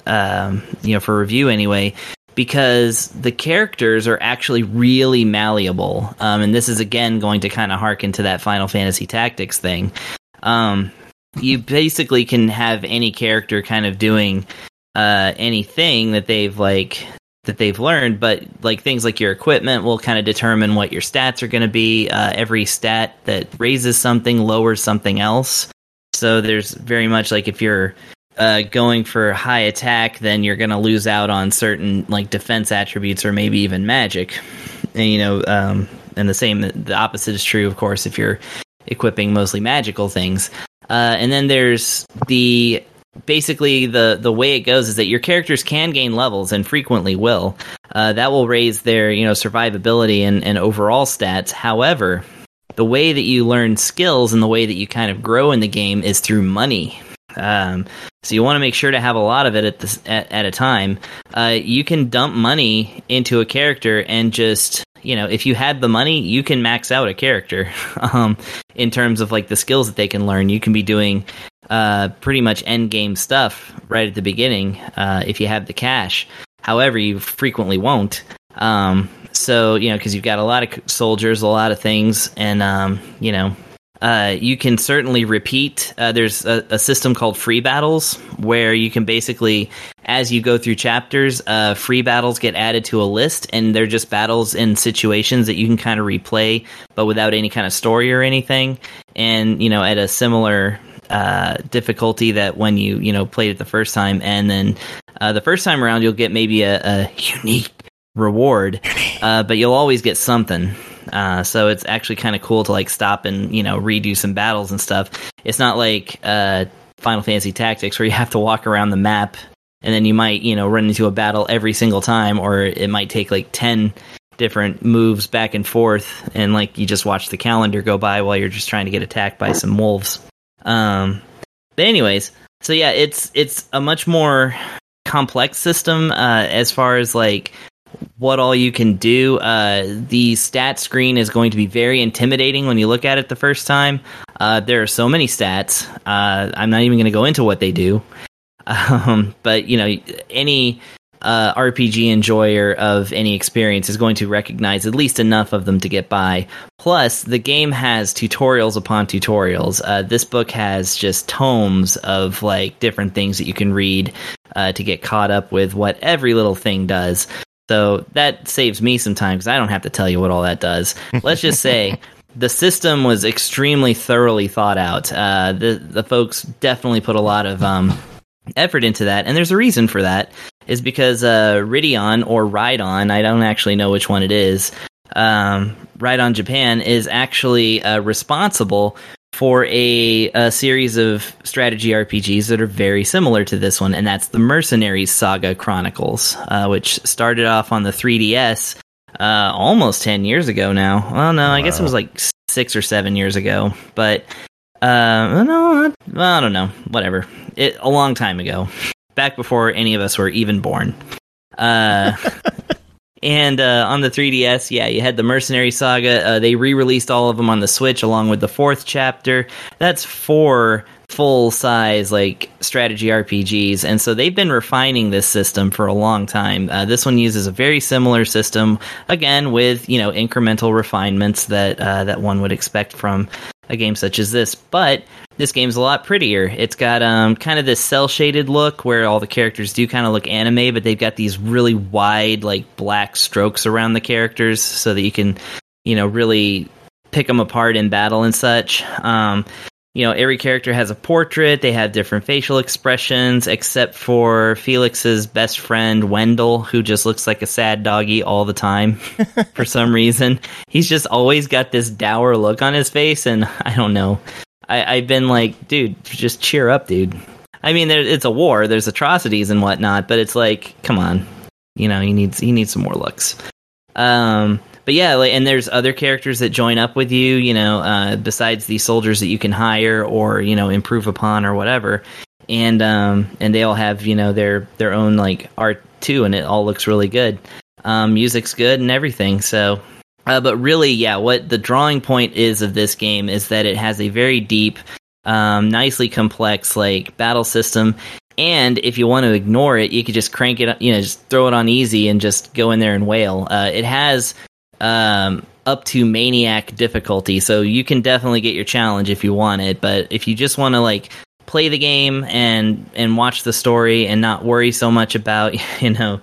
um, you know, for review anyway, because the characters are actually really malleable. Um, and this is, again, going to kind of harken to that Final Fantasy Tactics thing. Um, you basically can have any character kind of doing uh, anything that they've, like... that they've learned, but like things like your equipment will kind of determine what your stats are going to be. Uh, every stat that raises something lowers something else. So there's very much like if you're uh, going for high attack, then you're going to lose out on certain like defense attributes or maybe even magic. And you know, um, and the same, the opposite is true, of course, if you're equipping mostly magical things. Uh, and then there's the Basically, the, the way it goes is that your characters can gain levels and frequently will. Uh, that will raise their, you know, survivability and, and overall stats. However, the way that you learn skills and the way that you kind of grow in the game is through money. Um, so you want to make sure to have a lot of it at the, at, at a time. Uh, you can dump money into a character and just, you know, if you had the money, you can max out a character. um, in terms of like the skills that they can learn, you can be doing uh, pretty much end game stuff right at the beginning uh, if you have the cash. However, you frequently won't. Um, so, you know, because you've got a lot of soldiers, a lot of things, and, um, you know, uh, you can certainly repeat. Uh, there's a, a system called free battles where you can basically, as you go through chapters, uh, free battles get added to a list, and they're just battles in situations that you can kind of replay, but without any kind of story or anything. And, you know, at a similar uh, difficulty that when you, you know, played it the first time. And then uh, the first time around, you'll get maybe a, a unique reward, uh, but you'll always get something. Uh, so it's actually kind of cool to like stop and, you know, redo some battles and stuff. It's not like uh, Final Fantasy Tactics where you have to walk around the map and then you might, you know, run into a battle every single time, or it might take like ten different moves back and forth, and like you just watch the calendar go by while you're just trying to get attacked by some wolves. Um, but anyways, so yeah, it's it's a much more complex system uh, as far as like what all you can do. Uh, the stat screen is going to be very intimidating when you look at it the first time. Uh, there are so many stats. Uh, I'm not even going to go into what they do. Um, but, you know, any uh, R P G enjoyer of any experience is going to recognize at least enough of them to get by. Plus, the game has tutorials upon tutorials. Uh, this book has just tomes of, like, different things that you can read uh, to get caught up with what every little thing does. So that saves me some time because I don't have to tell you what all that does. Let's just say the system was extremely thoroughly thought out. Uh, the the folks definitely put a lot of um, effort into that, and there's a reason for that. Is because uh, Rideon or Rideon, I don't actually know which one it is. Um, Rideon Japan is actually uh, responsible for a, a series of strategy R P Gs that are very similar to this one, and that's the Mercenaries Saga Chronicles, uh, which started off on the three D S uh, almost ten years ago now. Well, no, I wow. guess it was like six or seven years ago, but uh, no, I don't know, whatever. It, a long time ago, back before any of us were even born. Uh, and uh, on the three D S, yeah, you had the Mercenary Saga. Uh, they re-released all of them on the Switch along with the fourth chapter. That's four full-size like strategy R P Gs, and so they've been refining this system for a long time. Uh, this one uses a very similar system, again with you know incremental refinements that uh, that one would expect from a game such as this, but this game's a lot prettier. It's got um, kind of this cel-shaded look where all the characters do kind of look anime, but they've got these really wide, like, black strokes around the characters so that you can, you know, really pick them apart in battle and such. Um, you know, every character has a portrait. They have different facial expressions, except for Felix's best friend, Wendell, who just looks like a sad doggy all the time for some reason. He's just always got this dour look on his face, and I don't know. I, I've been like, dude, just cheer up, dude. I mean, there, it's a war. There's atrocities and whatnot, but it's like, come on. You know, he needs he needs some more looks. Um... But yeah, like, and there's other characters that join up with you, you know, uh, besides these soldiers that you can hire or, you know, improve upon or whatever. And um, and they all have, you know, their their own like art too, and it all looks really good. Um, music's good and everything. So, uh, but really, yeah, what the drawing point is of this game is that it has a very deep, um, nicely complex like battle system. And if you want to ignore it, you could just crank it, you know, just throw it on easy and just go in there and wail. Uh, it has Um, up to maniac difficulty, so you can definitely get your challenge if you want it. But if you just want to like play the game and and watch the story and not worry so much about, you know,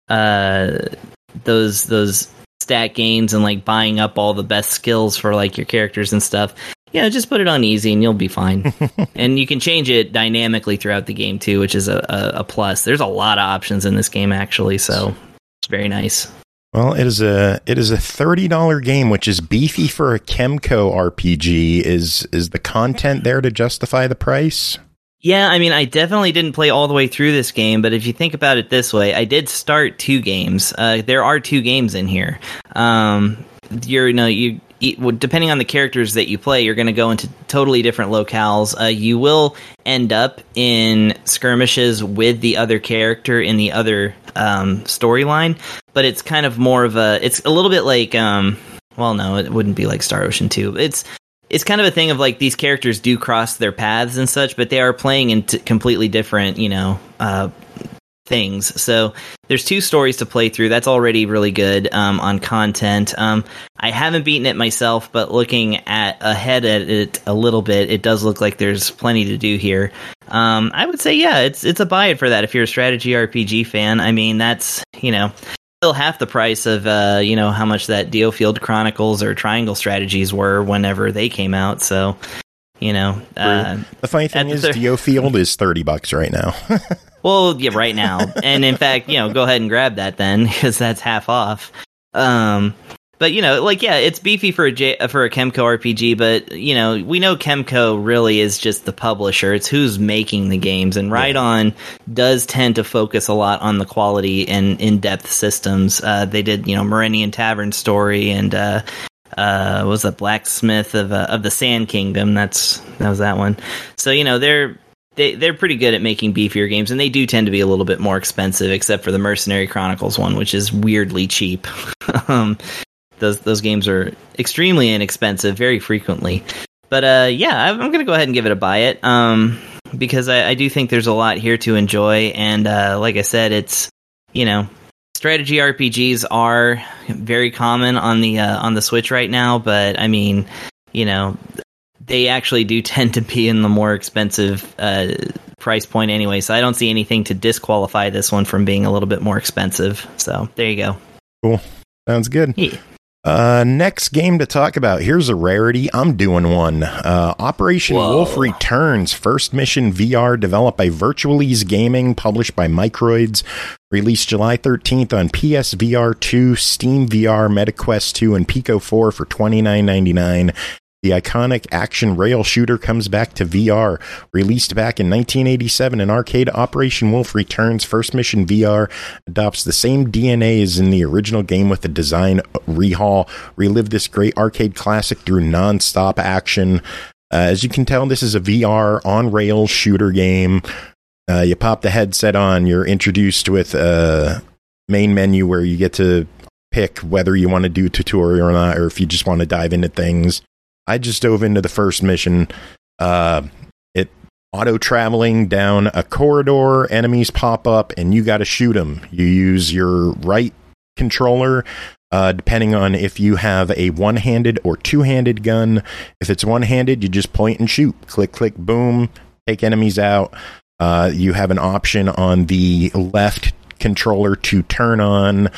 uh, those those stat gains and like buying up all the best skills for like your characters and stuff, yeah, just put it on easy and you'll be fine. And you can change it dynamically throughout the game too, which is a, a, a plus. There's a lot of options in this game actually, so it's very nice. Well, it is a it is a thirty dollars game, which is beefy for a Kemco R P G. Is is the content there to justify the price? Yeah, I mean, I definitely didn't play all the way through this game, but if you think about it this way, I did start two games. Uh, there are two games in here. Um, you're, you know, you depending on the characters that you play, you're going to go into totally different locales. Uh, you will end up in skirmishes with the other character in the other um, storyline, but it's kind of more of a, it's a little bit like, um, well, no, it wouldn't be like Star Ocean two. It's, it's kind of a thing of like these characters do cross their paths and such, but they are playing in t- completely different, you know, uh, things. So there's two stories to play through. That's already really good um, on content. Um, I haven't beaten it myself, but looking at ahead at it a little bit, it does look like there's plenty to do here. Um, I would say, yeah, it's it's a buy it for that if you're a strategy R P G fan. I mean, that's, you know, still half the price of, uh, you know, how much that DioField Chronicles or Triangle Strategies were whenever they came out. So, you know. Uh, the funny thing is, th- DioField is thirty bucks right now. Well, yeah, right now. And in fact, you know, go ahead and grab that then, because that's half off. Um, but, you know, like, yeah, it's beefy for a, J- for a Kemco R P G, but, you know, we know Kemco really is just the publisher. It's who's making the games. And Ride On does tend to focus a lot on the quality and in-depth systems. Uh, they did, you know, Meridian Tavern Story and, uh, uh, what was that, Blacksmith of uh, of the Sand Kingdom. That's, that was that one. So, you know, they're, They, they're pretty good at making beefier games, and they do tend to be a little bit more expensive, except for the Mercenary Chronicles one, which is weirdly cheap. um, those those games are extremely inexpensive very frequently. But uh, yeah, I'm going to go ahead and give it a buy it, um, because I, I do think there's a lot here to enjoy, and uh, like I said, it's, you know, strategy R P Gs are very common on the uh, on the Switch right now, but I mean, you know, they actually do tend to be in the more expensive uh, price point anyway, so I don't see anything to disqualify this one from being a little bit more expensive. So there you go. Cool. Sounds good. Yeah. Uh, next game to talk about. Here's a rarity. I'm doing one. Uh, Operation Whoa. Wolf Returns. First mission V R developed by Virtualise Gaming, published by Microids. Released July thirteenth on P S V R two, Steam V R, MetaQuest two, and Pico four for twenty-nine ninety-nine. The iconic action rail shooter comes back to V R. Released back in nineteen eighty-seven in arcade, Operation Wolf Returns First Mission V R adopts the same D N A as in the original game with the design rehaul. Relive this great arcade classic through non-stop action. Uh, as you can tell, this is a V R on-rail shooter game. Uh, you pop the headset on, you're introduced with a main menu where you get to pick whether you want to do tutorial or not, or if you just want to dive into things. I just dove into the first mission. Uh, it auto-traveling down a corridor, enemies pop up, and you got to shoot them. You use your right controller, uh, depending on if you have a one-handed or two-handed gun. If it's one-handed, you just point and shoot. Click, click, boom, take enemies out. Uh, you have an option on the left controller to turn on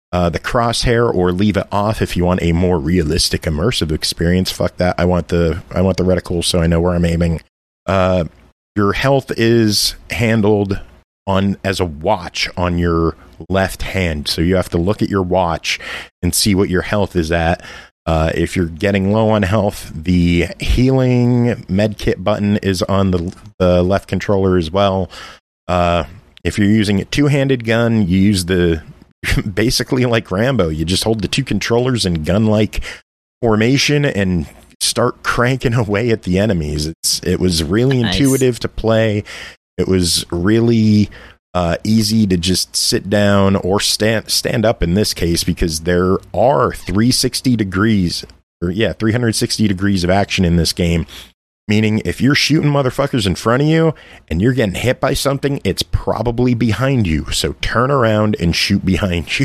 uh, the crosshair or leave it off if you want a more realistic, immersive experience. Fuck that. I want the I want the reticle so I know where I'm aiming. Uh, your health is handled on as a watch on your left hand, so you have to look at your watch and see what your health is at. Uh, if you're getting low on health, the healing medkit button is on the, the left controller as well. Uh, if you're using a two-handed gun, you use the basically like Rambo. You just hold the two controllers in gun-like formation and start cranking away at the enemies. It's it was really Nice. intuitive to play. It was really uh, easy to just sit down or stand stand up in this case, because there are three hundred sixty degrees, or yeah, three hundred sixty degrees of action in this game. Meaning, if you're shooting motherfuckers in front of you and you're getting hit by something, it's probably behind you. So turn around and shoot behind you.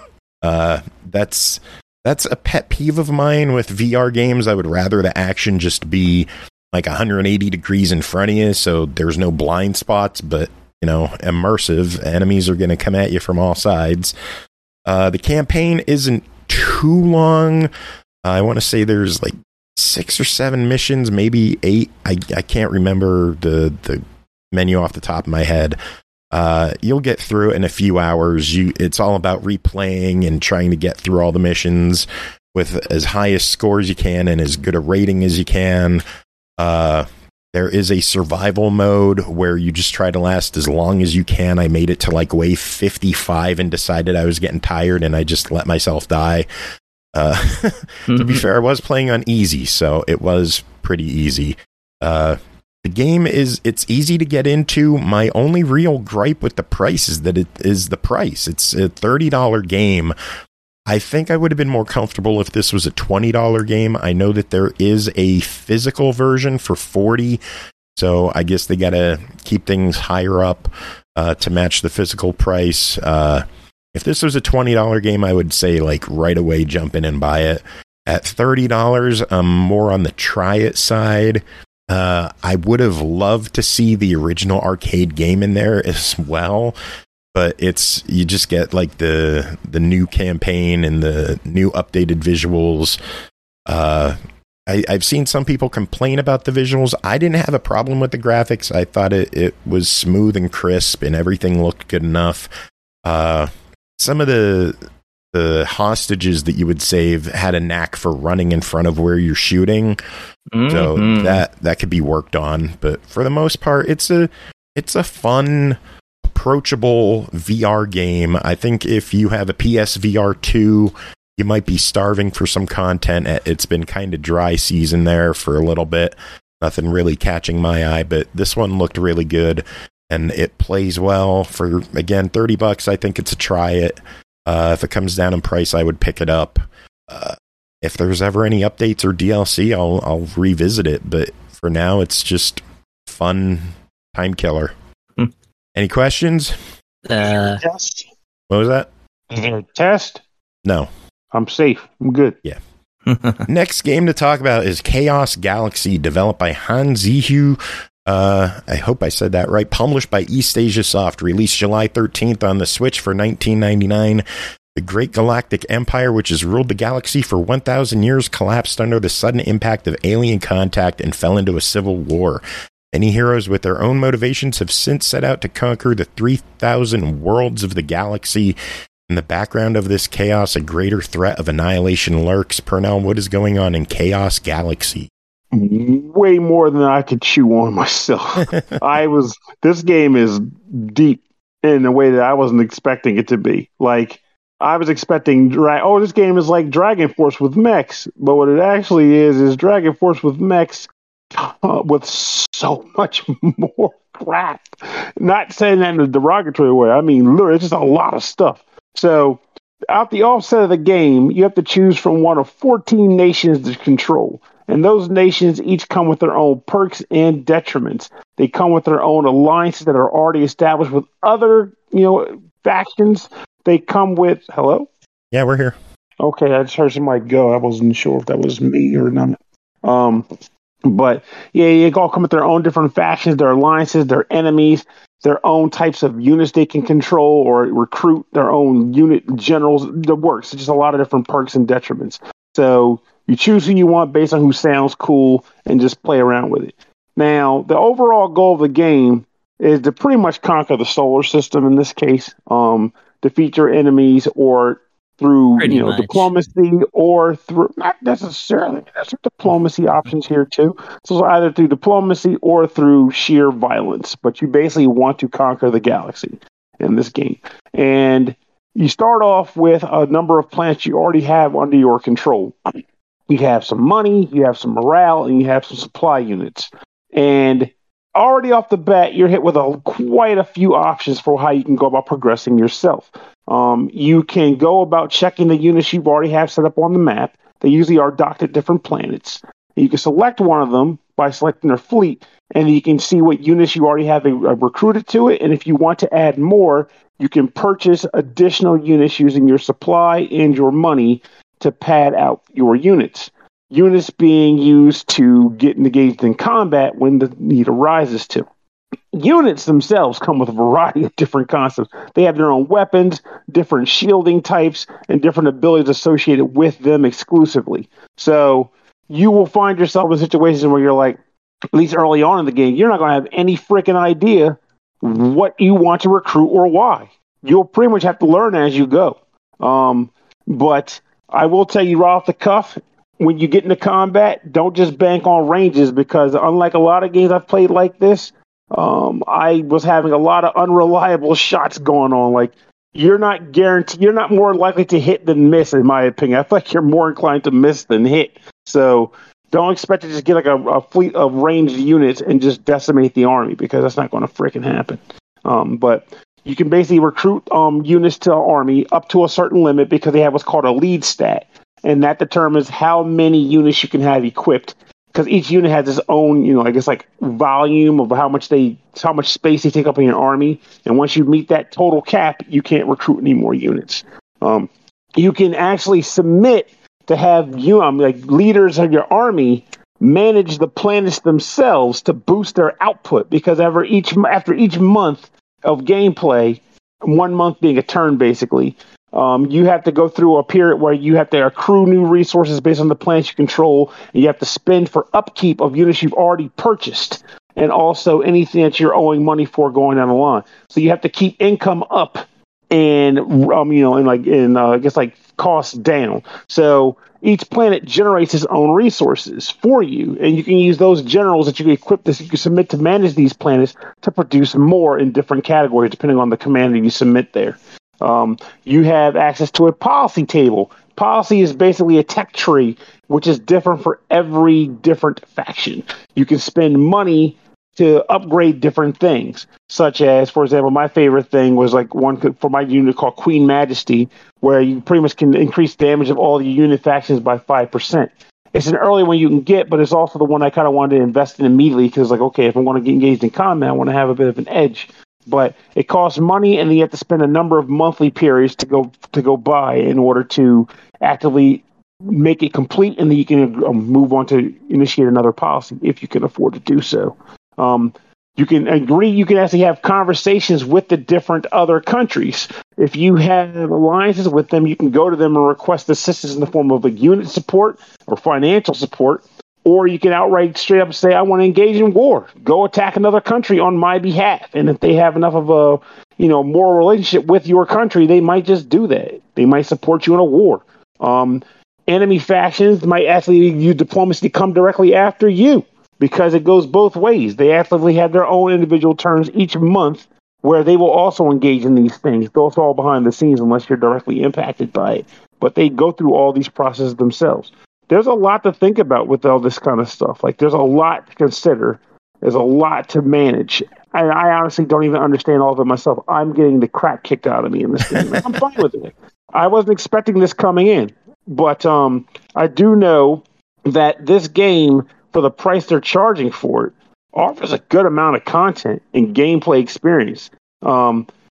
uh, that's that's a pet peeve of mine with V R games. I would rather the action just be like one hundred eighty degrees in front of you, so there's no blind spots, but, you know, immersive. Enemies are going to come at you from all sides. Uh, the campaign isn't too long. I want to say there's like six or seven missions, maybe eight. I, I can't remember the, the menu off the top of my head. Uh, you'll get through it in a few hours. You, it's all about replaying and trying to get through all the missions with as high a score as you can and as good a rating as you can. Uh, there is a survival mode where you just try to last as long as you can. I made it to like wave fifty-five and decided I was getting tired, and I just let myself die. Uh, to be fair, I was playing on easy, so it was pretty easy. Uh, the game is, it's easy to get into. My only real gripe with the price is that it is the price. It's a thirty dollars game. I think I would have been more comfortable if this was a twenty dollars game. I know that there is a physical version for forty dollars, so I guess they got to keep things higher up uh, to match the physical price. Uh, if this was a twenty dollars game, I would say, like, right away jump in and buy it. At thirty dollars, I'm more on the try it side. Uh, I would have loved to see the original arcade game in there as well. But it's, you just get like the the new campaign and the new updated visuals. Uh, I, I've seen some people complain about the visuals. I didn't have a problem with the graphics. I thought it, it was smooth and crisp and everything looked good enough. Uh, some of the the hostages that you would save had a knack for running in front of where you're shooting. Mm-hmm. So that that could be worked on. But for the most part, it's a it's a fun, approachable V R game. I think if you have a P S V R two, you might be starving for some content. It's been kind of dry season there for a little bit. Nothing really catching my eye, but this one looked really good and it plays well. For, again, thirty bucks, I think it's a try it. Uh, if it comes down in price, I would pick it up. Uh, if there's ever any updates or D L C, I'll I'll revisit it. But for now, it's just fun time killer. Any questions? Uh, Test? What was that? Is there a test? No. I'm safe. I'm good. Yeah. Next game to talk about is Chaos Galaxy, developed by Han Zihu. Uh, I hope I said that right. Published by East Asia Soft. Released July thirteenth on the Switch for nineteen ninety-nine. The great galactic empire, which has ruled the galaxy for one thousand years, collapsed under the sudden impact of alien contact and fell into a civil war. Many heroes with their own motivations have since set out to conquer the three thousand worlds of the galaxy. In the background of this chaos, a greater threat of annihilation lurks. Purnell, what is going on in Chaos Galaxy? Way more than I could chew on myself. I was, this game is deep in a way that I wasn't expecting it to be. Like, I was expecting, dra- oh, this game is like Dragon Force with mechs. But what it actually is, is Dragon Force with mechs uh, with so much more crap. Not saying that in a derogatory way. I mean, literally, it's just a lot of stuff. So, out the offset of the game, you have to choose from one of fourteen nations to control. And those nations each come with their own perks and detriments. They come with their own alliances that are already established with other, you know, factions. They come with... Hello? Yeah, we're here. Okay, I just heard somebody go. I wasn't sure if that was me or not. Um, But yeah, they all come with their own different factions, their alliances, their enemies, their own types of units they can control or recruit, their own unit generals. The works. It's just a lot of different perks and detriments. So you choose who you want based on who sounds cool and just play around with it. Now, the overall goal of the game is to pretty much conquer the solar system in this case, um, defeat your enemies or through Pretty you know much. diplomacy or through not necessarily there's diplomacy options here too. So it's either through diplomacy or through sheer violence, but you basically want to conquer the galaxy in this game. And you start off with a number of planets you already have under your control. You have some money, you have some morale, and you have some supply units. And already off the bat, you're hit with a, quite a few options for how you can go about progressing yourself. Um, you can go about checking the units you already have set up on the map. They usually are docked at different planets. You can select one of them by selecting their fleet, and you can see what units you already have uh, recruited to it. And if you want to add more, you can purchase additional units using your supply and your money to pad out your units. Units being used to get engaged in combat when the need arises to. Units themselves come with a variety of different concepts. They have their own weapons, different shielding types, and different abilities associated with them exclusively. So you will find yourself in situations where you're like, at least early on in the game, you're not going to have any freaking idea what you want to recruit or why. You'll pretty much have to learn as you go. Um, but I will tell you right off the cuff, when you get into combat, don't just bank on ranges, because unlike a lot of games I've played like this, um, I was having a lot of unreliable shots going on. Like, you're not guaranteed, you're not more likely to hit than miss, in my opinion. I feel like you're more inclined to miss than hit. So don't expect to just get like a, a fleet of ranged units and just decimate the army, because that's not going to freaking happen. Um, but you can basically recruit um, units to an army up to a certain limit because they have what's called a lead stat. And that determines how many units you can have equipped, because each unit has its own, you know, I guess like volume of how much they, how much space they take up in your army. And once you meet that total cap, you can't recruit any more units. Um, you can actually submit to have you, um, like leaders of your army manage the planets themselves to boost their output, because after each after each month of gameplay, one month being a turn basically. Um, you have to go through a period where you have to accrue new resources based on the planets you control, and you have to spend for upkeep of units you've already purchased, and also anything that you're owing money for going down the line. So you have to keep income up and um, you know, and like and uh, I guess like costs down. So each planet generates its own resources for you, and you can use those generals that you can equip this you can submit to manage these planets to produce more in different categories depending on the command that you submit there. Um, you have access to a policy table. Policy is basically a tech tree, which is different for every different faction. You can spend money to upgrade different things, such as, for example, my favorite thing was like one for my unit called Queen Majesty, where you pretty much can increase damage of all the unit factions by five percent. It's an early one you can get, but it's also the one I kind of wanted to invest in immediately, because like, okay, if I want to get engaged in combat, I want to have a bit of an edge. But it costs money, and you have to spend a number of monthly periods to go to go buy in order to actively make it complete, and then you can um, move on to initiate another policy if you can afford to do so. Um, you can agree. You can actually have conversations with the different other countries. If you have alliances with them, you can go to them and request assistance in the form of a unit support or financial support. Or you can outright straight up say, I want to engage in war. Go attack another country on my behalf. And if they have enough of a, you know, moral relationship with your country, they might just do that. They might support you in a war. Um, enemy factions might actually use diplomacy to come directly after you, because it goes both ways. They actively have their own individual turns each month where they will also engage in these things. Those all behind the scenes unless you're directly impacted by it. But they go through all these processes themselves. There's a lot to think about with all this kind of stuff. Like, there's a lot to consider. There's a lot to manage. And I honestly don't even understand all of it myself. I'm getting the crap kicked out of me in this game. I'm fine with it. I wasn't expecting this coming in. But um, I do know that this game, for the price they're charging for it, offers a good amount of content and gameplay experience. Um,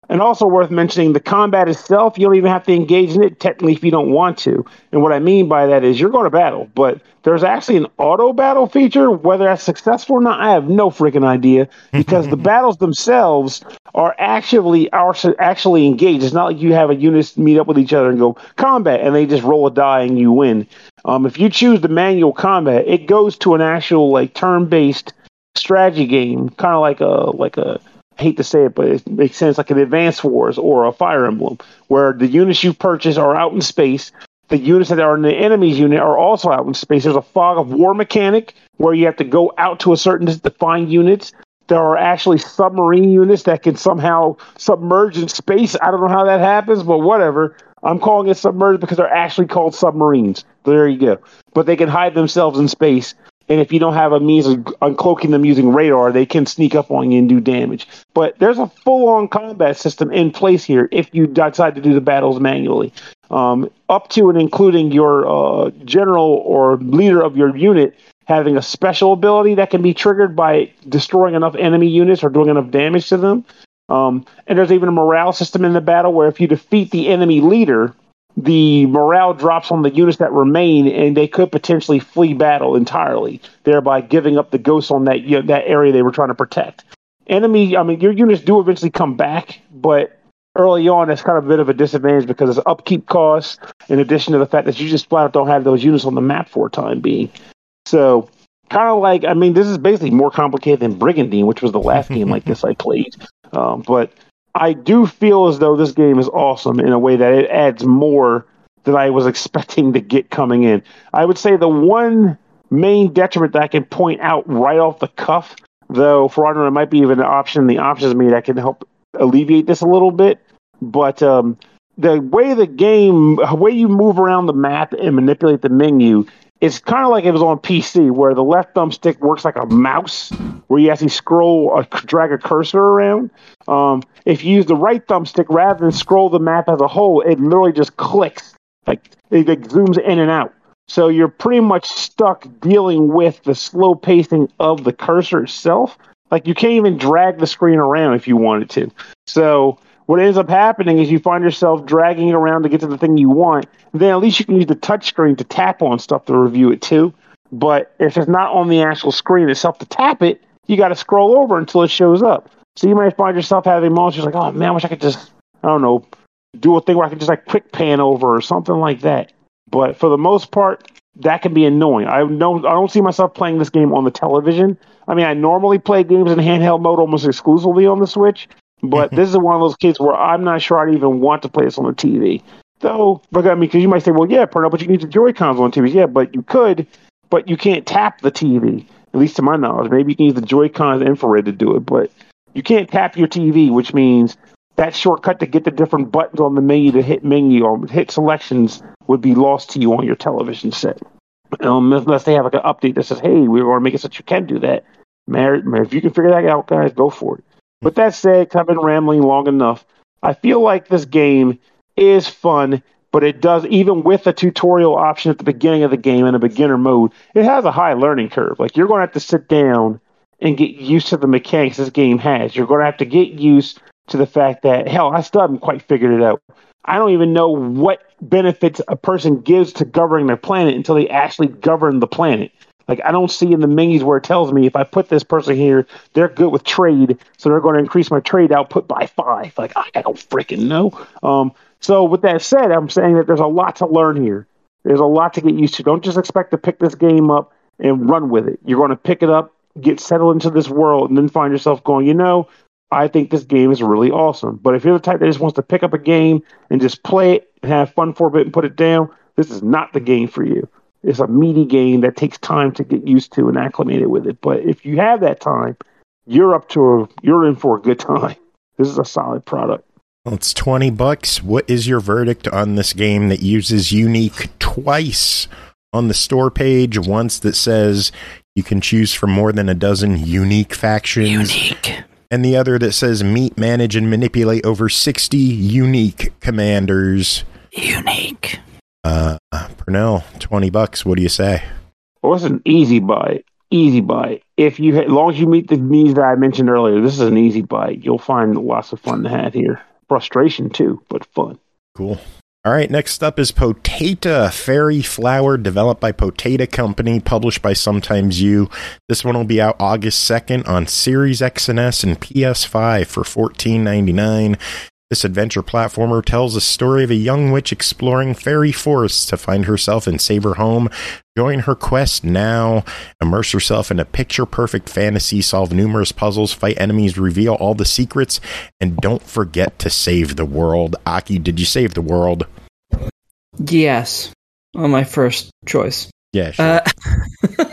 And also worth mentioning, the combat itself, you don't even have to engage in it technically if you don't want to. And what I mean by that is you're going to battle, but there's actually an auto battle feature. Whether that's successful or not, I have no freaking idea, because the battles themselves are actually are actually engaged. It's not like you have a unit meet up with each other and go combat and they just roll a die and you win. Um, if you choose the manual combat, it goes to an actual like turn-based strategy game, kind of like a like a I hate to say it, but it makes sense, like an Advance Wars or a Fire Emblem, where the units you purchase are out in space. The units that are in the enemy's unit are also out in space. There's a fog of war mechanic where you have to go out to a certain distance to find units. There are actually submarine units that can somehow submerge in space. I don't know how that happens, but whatever. I'm calling it submerged because they're actually called submarines. There you go. But they can hide themselves in space. And if you don't have a means of uncloaking them using radar, they can sneak up on you and do damage. But there's a full-on combat system in place here if you decide to do the battles manually. Um, up to and including your uh, general or leader of your unit having a special ability that can be triggered by destroying enough enemy units or doing enough damage to them. Um, and there's even a morale system in the battle where if you defeat the enemy leader, the morale drops on the units that remain, and they could potentially flee battle entirely, thereby giving up the ghosts on that you know, that area they were trying to protect. Enemy, I mean, your units do eventually come back, but early on, it's kind of a bit of a disadvantage because it's upkeep costs, in addition to the fact that you just flat out don't have those units on the map for a time being. So, kind of like, I mean, this is basically more complicated than Brigandine, which was the last game like this I played. Um, but I do feel as though this game is awesome in a way that it adds more than I was expecting to get coming in. I would say the one main detriment that I can point out right off the cuff, though, for I don't know, it might be even an option in the options menu that can help alleviate this a little bit, but um, the way the game, the way you move around the map and manipulate the menu, it's kind of like it was on P C, where the left thumbstick works like a mouse, where you actually scroll, or drag a cursor around. Um, if you use the right thumbstick, rather than scroll the map as a whole, it literally just clicks, like it, it zooms in and out. So you're pretty much stuck dealing with the slow pacing of the cursor itself. Like you can't even drag the screen around if you wanted to. So what ends up happening is you find yourself dragging it around to get to the thing you want. Then at least you can use the touch screen to tap on stuff to review it too. But if it's not on the actual screen itself to tap it, you got to scroll over until it shows up. So you might find yourself having moments you're like, oh man, I wish I could just, I don't know, do a thing where I could just like quick pan over or something like that. But for the most part, that can be annoying. I don't, I don't see myself playing this game on the television. I mean, I normally play games in handheld mode almost exclusively on the Switch, but this is one of those cases where I'm not sure I'd even want to play this on the T V. Though, but I mean, because you might say, well, yeah, Pernell, but you need the Joy-Cons on T V. Yeah, but you could, but you can't tap the T V, at least to my knowledge. Maybe you can use the Joy-Cons infrared to do it, but you can't tap your T V, which means that shortcut to get the different buttons on the menu to hit menu or hit selections would be lost to you on your television set. Um, unless they have like an update that says, hey, we're going to make it so that you can do that. Man, if you can figure that out, guys, go for it. But that said, I've been rambling long enough. I feel like this game is fun, but it does, even with the tutorial option at the beginning of the game in a beginner mode, it has a high learning curve. Like, you're going to have to sit down and get used to the mechanics this game has. You're going to have to get used to the fact that, hell, I still haven't quite figured it out. I don't even know what benefits a person gives to governing their planet until they actually govern the planet. Like, I don't see in the menus where it tells me if I put this person here, they're good with trade, so they're going to increase my trade output by five. Like, I don't freaking know. Um, so with that said, I'm saying that there's a lot to learn here. There's a lot to get used to. Don't just expect to pick this game up and run with it. You're going to pick it up, get settled into this world, and then find yourself going, you know, I think this game is really awesome. But if you're the type that just wants to pick up a game and just play it and have fun for a bit and put it down, this is not the game for you. It's a meaty game that takes time to get used to and acclimated with it. But if you have that time, you're up to a, you're in for a good time. This is a solid product. Well, it's twenty bucks. What is your verdict on this game that uses unique twice on the store page? Once that says you can choose from more than a dozen unique factions. Unique. And the other that says meet, manage, and manipulate over sixty unique commanders. Unique. Uh, Pernell, twenty bucks. What do you say? Well, it's an easy buy. Easy buy. If you, as long as you meet the needs that I mentioned earlier, this is an easy buy. You'll find lots of fun to have here. frustration too, but fun. Cool. All right, next up is Potato Fairy Flower, developed by Potato Company, published by Sometimes You. This one will be out August second on Series X and S and P S five for fourteen ninety-nine. This adventure platformer tells the story of a young witch exploring fairy forests to find herself and save her home. Join her quest now. Immerse yourself in a picture-perfect fantasy, solve numerous puzzles, fight enemies, reveal all the secrets, and don't forget to save the world. Aki, did you save the world? Yes, on my first choice. Yeah, sure. Uh,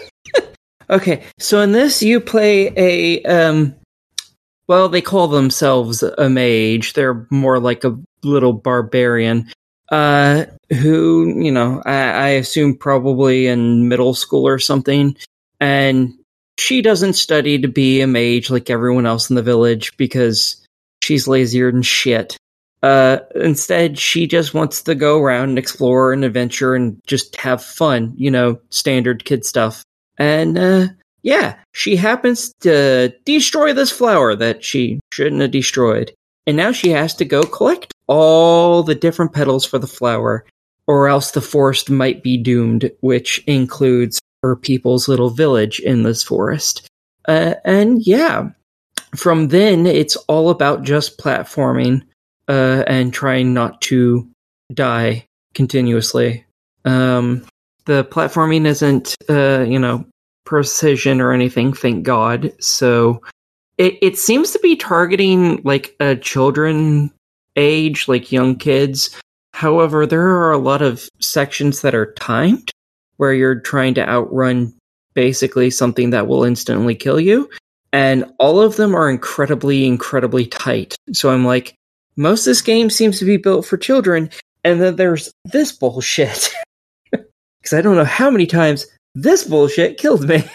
okay, so in this you play a... Um, Well, they call themselves a mage. They're more like a little barbarian, uh, who, you know, I, I assume probably in middle school or something. And she doesn't study to be a mage like everyone else in the village because she's lazier than shit. Uh, instead, she just wants to go around and explore and adventure and just have fun, you know, standard kid stuff. And, uh, yeah, she happens to destroy this flower that she shouldn't have destroyed. And now she has to go collect all the different petals for the flower, or else the forest might be doomed, which includes her people's little village in this forest. Uh, and yeah, from then, it's all about just platforming uh, and trying not to die continuously. Um, the platforming isn't, uh, you know, precision or anything, thank God. So it, it seems to be targeting like a children age, like young kids. However, there are a lot of sections that are timed where you're trying to outrun basically something that will instantly kill you. And all of them are incredibly, incredibly tight. So I'm like, most of this game seems to be built for children. And then there's this bullshit. Because I don't know how many times this bullshit killed me.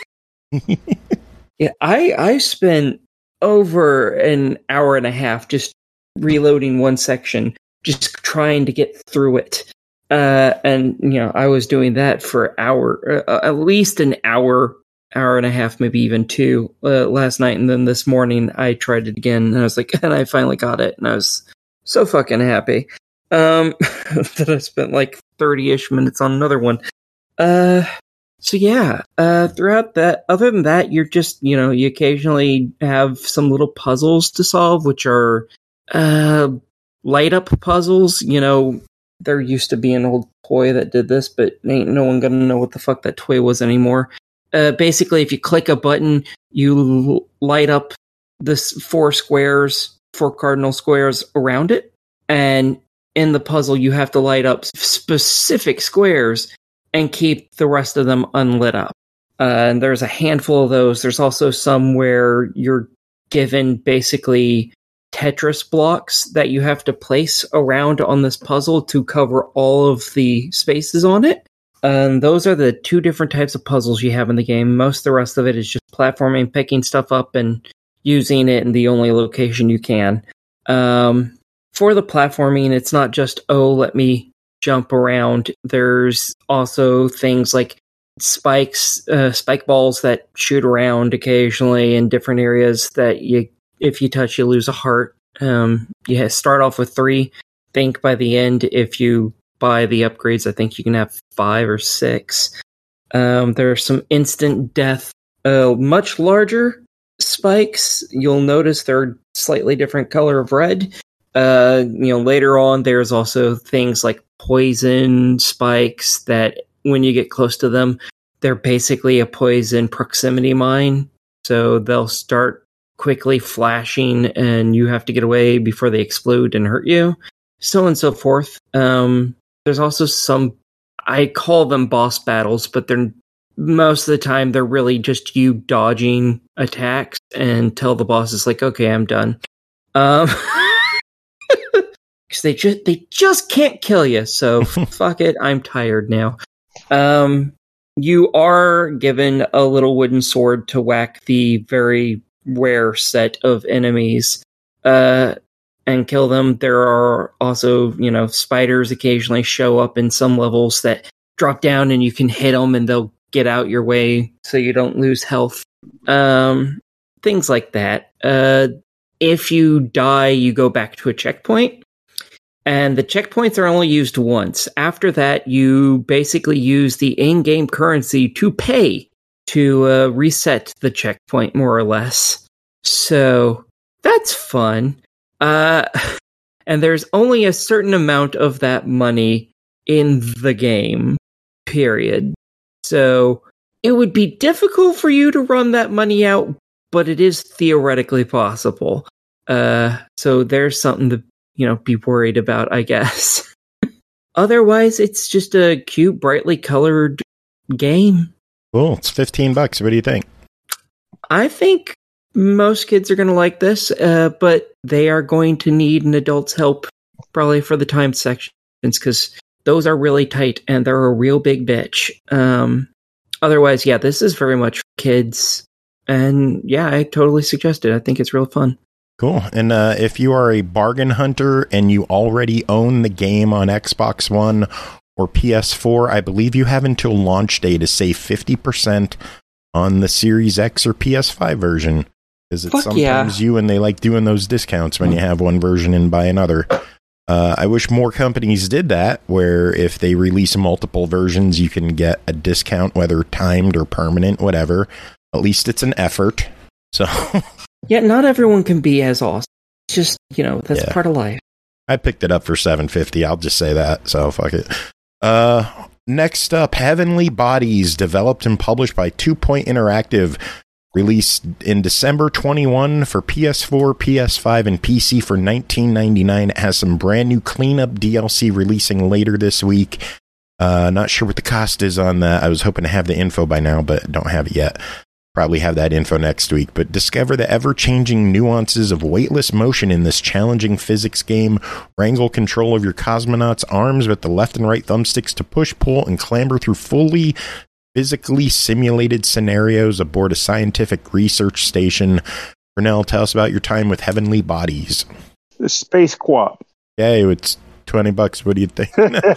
yeah, I I spent over an hour and a half just reloading one section, just trying to get through it. Uh, and, you know, I was doing that for an hour, uh, at least an hour, hour and a half, maybe even two, uh, last night. And then this morning I tried it again, and I was like, and I finally got it. And I was so fucking happy um, that I spent like thirty-ish minutes on another one. Uh... So yeah, uh, throughout that, other than that, you're just, you know, you occasionally have some little puzzles to solve, which are uh, light up puzzles. You know, there used to be an old toy that did this, but ain't no one gonna know what the fuck that toy was anymore. Uh, basically, if you click a button, you light up this four squares, four cardinal squares around it, and in the puzzle, you have to light up specific squares and keep the rest of them unlit up. Uh, and there's a handful of those. There's also some where you're given basically Tetris blocks that you have to place around on this puzzle to cover all of the spaces on it. And those are the two different types of puzzles you have in the game. Most of the rest of it is just platforming, picking stuff up, and using it in the only location you can. Um, for the platforming, it's not just, oh, let me jump around. There's also things like spikes, uh, spike balls that shoot around occasionally in different areas that you, if you touch, you lose a heart. Um, you start off with three. I think by the end, if you buy the upgrades, I think you can have five or six. Um, there are some instant death, uh, much larger spikes. You'll notice they're slightly different color of red. Uh, you know, later on, there's also things like poison spikes that when you get close to them, they're basically a poison proximity mine. So they'll start quickly flashing and you have to get away before they explode and hurt you. So on and so forth. Um, there's also some, I call them boss battles, but they're most of the time they're really just you dodging attacks until the boss is like, okay, I'm done. Um... Because they just they just can't kill you, so fuck it, I'm tired now. Um, you are given a little wooden sword to whack the very rare set of enemies uh, and kill them. There are also, you know, spiders occasionally show up in some levels that drop down and you can hit them and they'll get out your way so you don't lose health. Um, things like that. Uh, if you die, you go back to a checkpoint. And the checkpoints are only used once. After that, you basically use the in-game currency to pay to uh, reset the checkpoint, more or less. So that's fun. Uh, and there's only a certain amount of that money in the game, period. So it would be difficult for you to run that money out, but it is theoretically possible. Uh, so there's something to, you know, be worried about, I guess. Otherwise, it's just a cute, brightly colored game. Cool. It's fifteen bucks. What do you think? I think most kids are going to like this, uh, but they are going to need an adult's help probably for the timed sections, because those are really tight and they're a real big bitch. Um, otherwise, yeah, this is very much for kids. And yeah, I totally suggest it. I think it's real fun. Cool. And uh, if you are a bargain hunter and you already own the game on Xbox One or P S four, I believe you have until launch day to save fifty percent on the Series X or P S five version. Because it's Fuck sometimes yeah. you and they like doing those discounts when you have one version and buy another. Uh, I wish more companies did that, where if they release multiple versions, you can get a discount, whether timed or permanent, whatever. At least it's an effort. So... Yeah, not everyone can be as awesome. It's just, you know, that's Yeah. part of life. I picked it up for seven fifty. I'll just say that. So fuck it. Uh, next up, Heavenly Bodies, developed and published by Two Point Interactive, released in December twenty-first for P S four, P S five, and P C for nineteen ninety-nine. It has some brand new cleanup D L C releasing later this week. Uh, not sure what the cost is on that. I was hoping to have the info by now, but don't have it yet. Probably have that info next week, but discover the ever-changing nuances of weightless motion in this challenging physics game. Wrangle control of your cosmonaut's arms with the left and right thumbsticks to push, pull, and clamber through fully physically simulated scenarios aboard a scientific research station. Pernell, tell us about your time with Heavenly Bodies. The Space Co-op. Yay, it's twenty bucks. What do you think?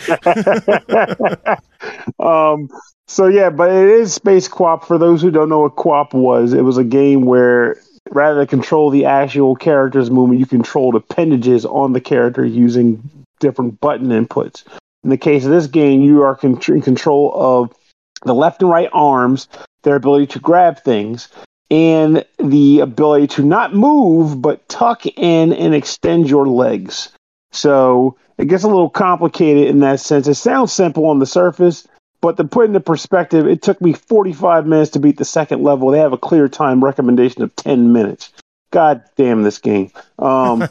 um, so yeah, but it is Space Co-op. For those who don't know what Co-op was, it was a game where rather than control the actual character's movement, you controlled appendages on the character using different button inputs. In the case of this game, you are con- in control of the left and right arms, their ability to grab things, and the ability to not move, but tuck in and extend your legs. So it gets a little complicated in that sense. It sounds simple on the surface, but to put into perspective, it took me forty-five minutes to beat the second level. They have a clear time recommendation of ten minutes. God damn this game. Um,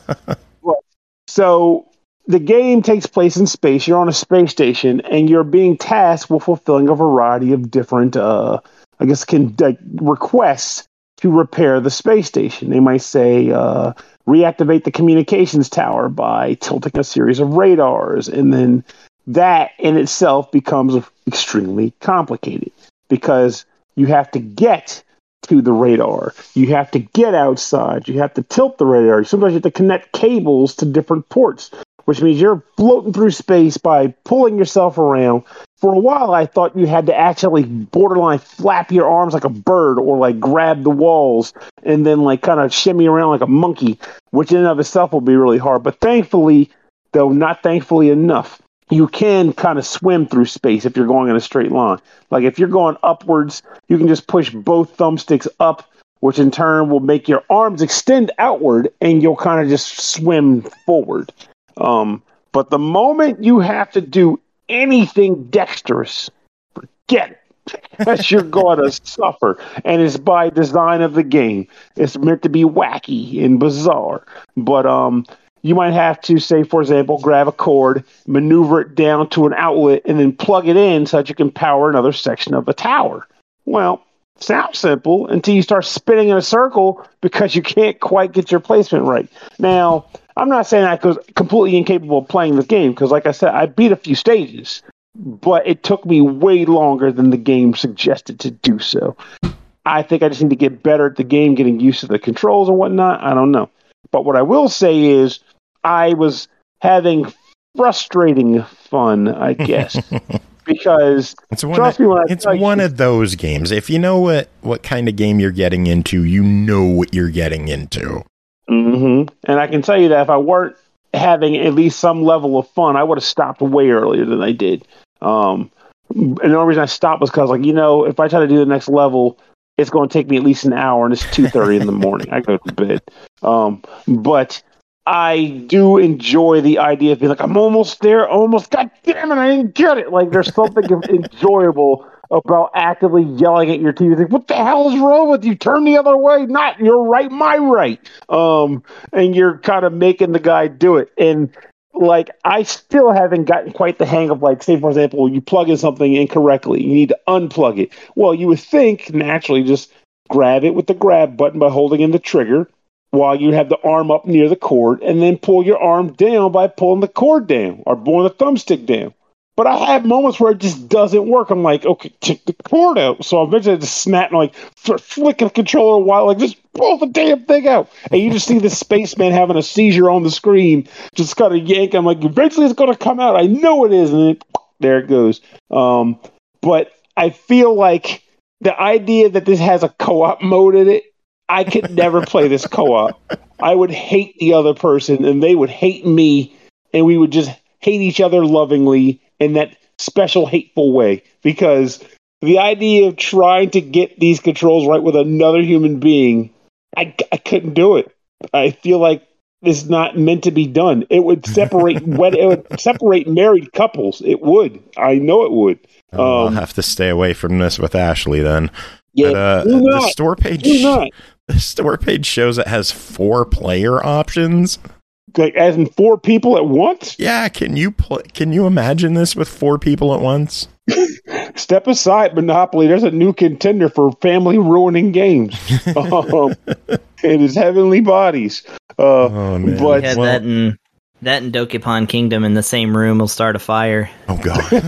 so the game takes place in space. You're on a space station, and you're being tasked with fulfilling a variety of different, uh, I guess, can, uh, requests to repair the space station. They might say, uh, reactivate the communications tower by tilting a series of radars, and then that in itself becomes extremely complicated because you have to get to the radar, you have to get outside, you have to tilt the radar, sometimes you have to connect cables to different ports, which means you're floating through space by pulling yourself around. For a while, I thought you had to actually borderline flap your arms like a bird or like grab the walls and then like kind of shimmy around like a monkey, which in and of itself will be really hard. But thankfully, though not thankfully enough, you can kind of swim through space if you're going in a straight line. Like if you're going upwards, you can just push both thumbsticks up, which in turn will make your arms extend outward and you'll kind of just swim forward. Um, but the moment you have to do anything dexterous, forget it. Because you're going to suffer. And it's by design of the game. It's meant to be wacky and bizarre. But um, you might have to, say, for example, grab a cord, maneuver it down to an outlet, and then plug it in so that you can power another section of the tower. Well, sounds simple until you start spinning in a circle because you can't quite get your placement right. Now, I'm not saying I was completely incapable of playing this game because, like I said, I beat a few stages, but it took me way longer than the game suggested to do so. I think I just need to get better at the game, getting used to the controls and whatnot. I don't know. But what I will say is I was having frustrating fun, I guess, because it's one, trust of, me when I it's tell one you, of those games. If you know what, what kind of game you're getting into, you know what you're getting into. Mm-hmm. And I can tell you that if I weren't having at least some level of fun, I would have stopped way earlier than I did. Um, and the only reason I stopped was because, like, you know, if I try to do the next level, it's going to take me at least an hour, and it's two thirty in the morning. I go to bed. Um, but I do enjoy the idea of being like, I'm almost there, almost. God damn it, I didn't get it. Like, there's something enjoyable about actively yelling at your T V. Like, what the hell is wrong with you? Turn the other way. Not your right, my right. Um, and you're kind of making the guy do it. And like, I still haven't gotten quite the hang of, like, say, for example, you plug in something incorrectly. You need to unplug it. Well, you would think naturally just grab it with the grab button by holding in the trigger while you have the arm up near the cord, and then pull your arm down by pulling the cord down or pulling the thumbstick down. But I have moments where it just doesn't work. I'm like, okay, check the cord out. So eventually I just snap and like flicking the controller a while, like, just pull the damn thing out. And you just see the spaceman having a seizure on the screen, just kind of yank. I'm like, eventually it's going to come out. I know it is. And then, there it goes. Um, but I feel like the idea that this has a co-op mode in it, I could never play this co-op. I would hate the other person and they would hate me, and we would just hate each other lovingly in that special hateful way, because the idea of trying to get these controls right with another human being, I, I couldn't do it. I feel like it's not meant to be done. It would separate what it would separate married couples. It would. I know it would. Oh, Um, I'll have to stay away from this with Ashley then. Yeah, but, uh, do the not. store page. Do not. The store page shows it has four player options. Like, as in four people at once? Yeah, can you pl- can you imagine this with four people at once? Step aside, Monopoly. There's a new contender for family ruining games. um, it is Heavenly Bodies. Uh, Oh, man. but We had well- that in that in Dokapon Kingdom in the same room will start a fire. Oh